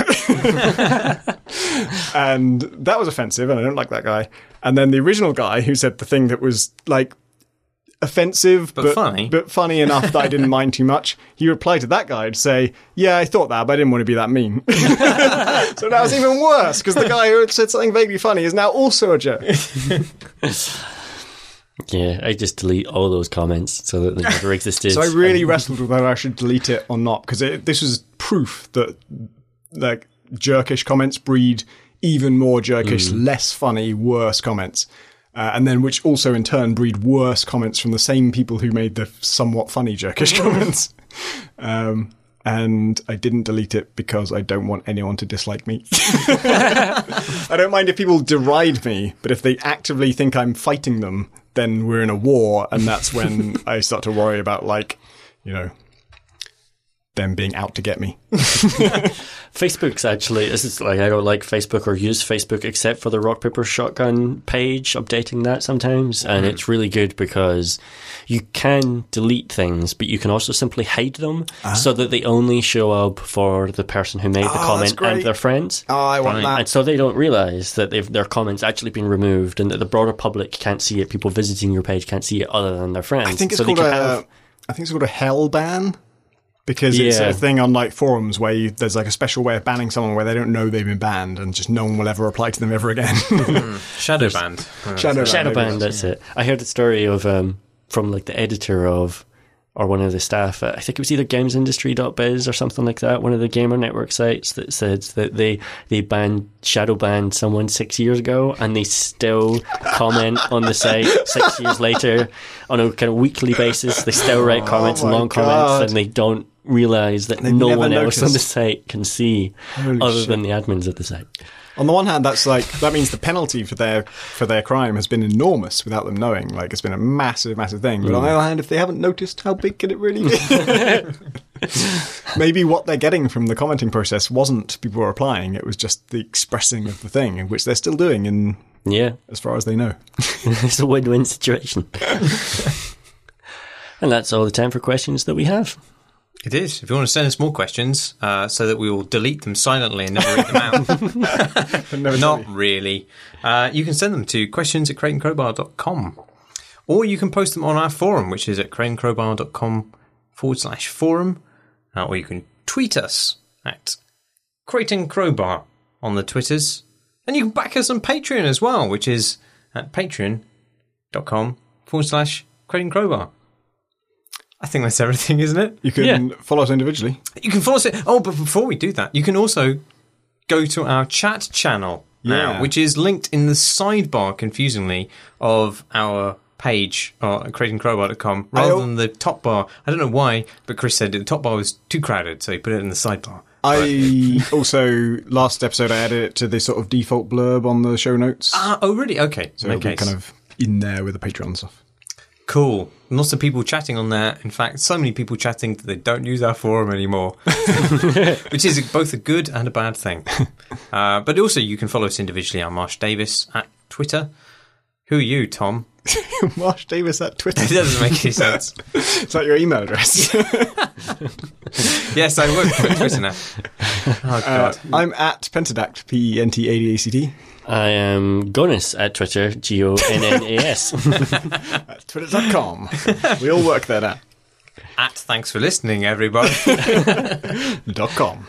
And that was offensive, and I don't like that guy. And then the original guy who said the thing that was like offensive but funny enough that I didn't mind too much, he replied to that guy to say, yeah, I thought that, but I didn't want to be that mean. So now it's even worse, because the guy who had said something vaguely funny is now also a jerk. Yeah, I just delete all those comments so that they never existed. So I really wrestled with whether I should delete it or not, because this was proof that like jerkish comments breed even more jerkish, less funny, worse comments. And then which also in turn breed worse comments from the same people who made the somewhat funny jerkish comments. And I didn't delete it because I don't want anyone to dislike me. I don't mind if people deride me, but if they actively think I'm fighting them, then we're in a war, and that's when I start to worry about, like, you know, them being out to get me. Facebook's actually, this is like, I don't like Facebook or use Facebook except for the Rock Paper Shotgun page, updating that sometimes. And it's really good because you can delete things, but you can also simply hide them so that they only show up for the person who made the comment and their friends. Oh, I want that. And so they don't realize that their comment's actually been removed and that the broader public can't see it. People visiting your page can't see it other than their friends. I think it's called a hell ban. Because it's a thing on like forums where there's like a special way of banning someone where they don't know they've been banned, and just no one will ever reply to them ever again. Shadow banned. Shadow banned, that's it. I heard the story of from like the editor of, or one of the staff, I think it was either gamesindustry.biz or something like that, one of the gamer network sites, that said that they shadow banned someone 6 years ago, and they still comment on the site 6 years later on a kind of weekly basis. They still write comments and long comments, and they don't realize that no one else on the site can see than the admins of the site. On the one hand, that means the penalty for their crime has been enormous without them knowing. Like, it's been a massive, massive thing. But on the other hand, if they haven't noticed, how big can it really be? Maybe what they're getting from the commenting process wasn't people replying; it was just the expressing of the thing, which they're still doing. As far as they know, it's a win-win situation. And that's all the time for questions that we have. It is. If you want to send us more questions, so that we will delete them silently and never read them out. Not really. You can send them to questions@crateandcrowbar.com. Or you can post them on our forum, which is at crateandcrowbar.com/forum. Or you can tweet us at crateandcrowbar on the Twitters. And you can back us on Patreon as well, which is at patreon.com/crateandcrowbar. I think that's everything, isn't it? You can follow us individually. You can follow us. Oh, but before we do that, you can also go to our chat channel now, which is linked in the sidebar, confusingly, of our page at crateandcrowbar.com rather than the top bar. I don't know why, but Chris said the top bar was too crowded, so he put it in the sidebar. I also, last episode, I added it to the sort of default blurb on the show notes. Oh, really? Okay. So it'll be kind of in there with the Patreon stuff. Cool. Lots of people chatting on there. In fact, so many people chatting that they don't use our forum anymore, which is both a good and a bad thing. But also, you can follow us individually. I'm Marsh Davis at Twitter. Who are you, Tom? Marsh Davis at Twitter. It doesn't make any sense. Is that your email address? Yes, I work for Twitter now. Oh, God. I'm at Pentadact, Pentadact. I am Gonus at Twitter, Gonnas. At twitter.com. We all work there now. At thanks for listening, everybody. .com.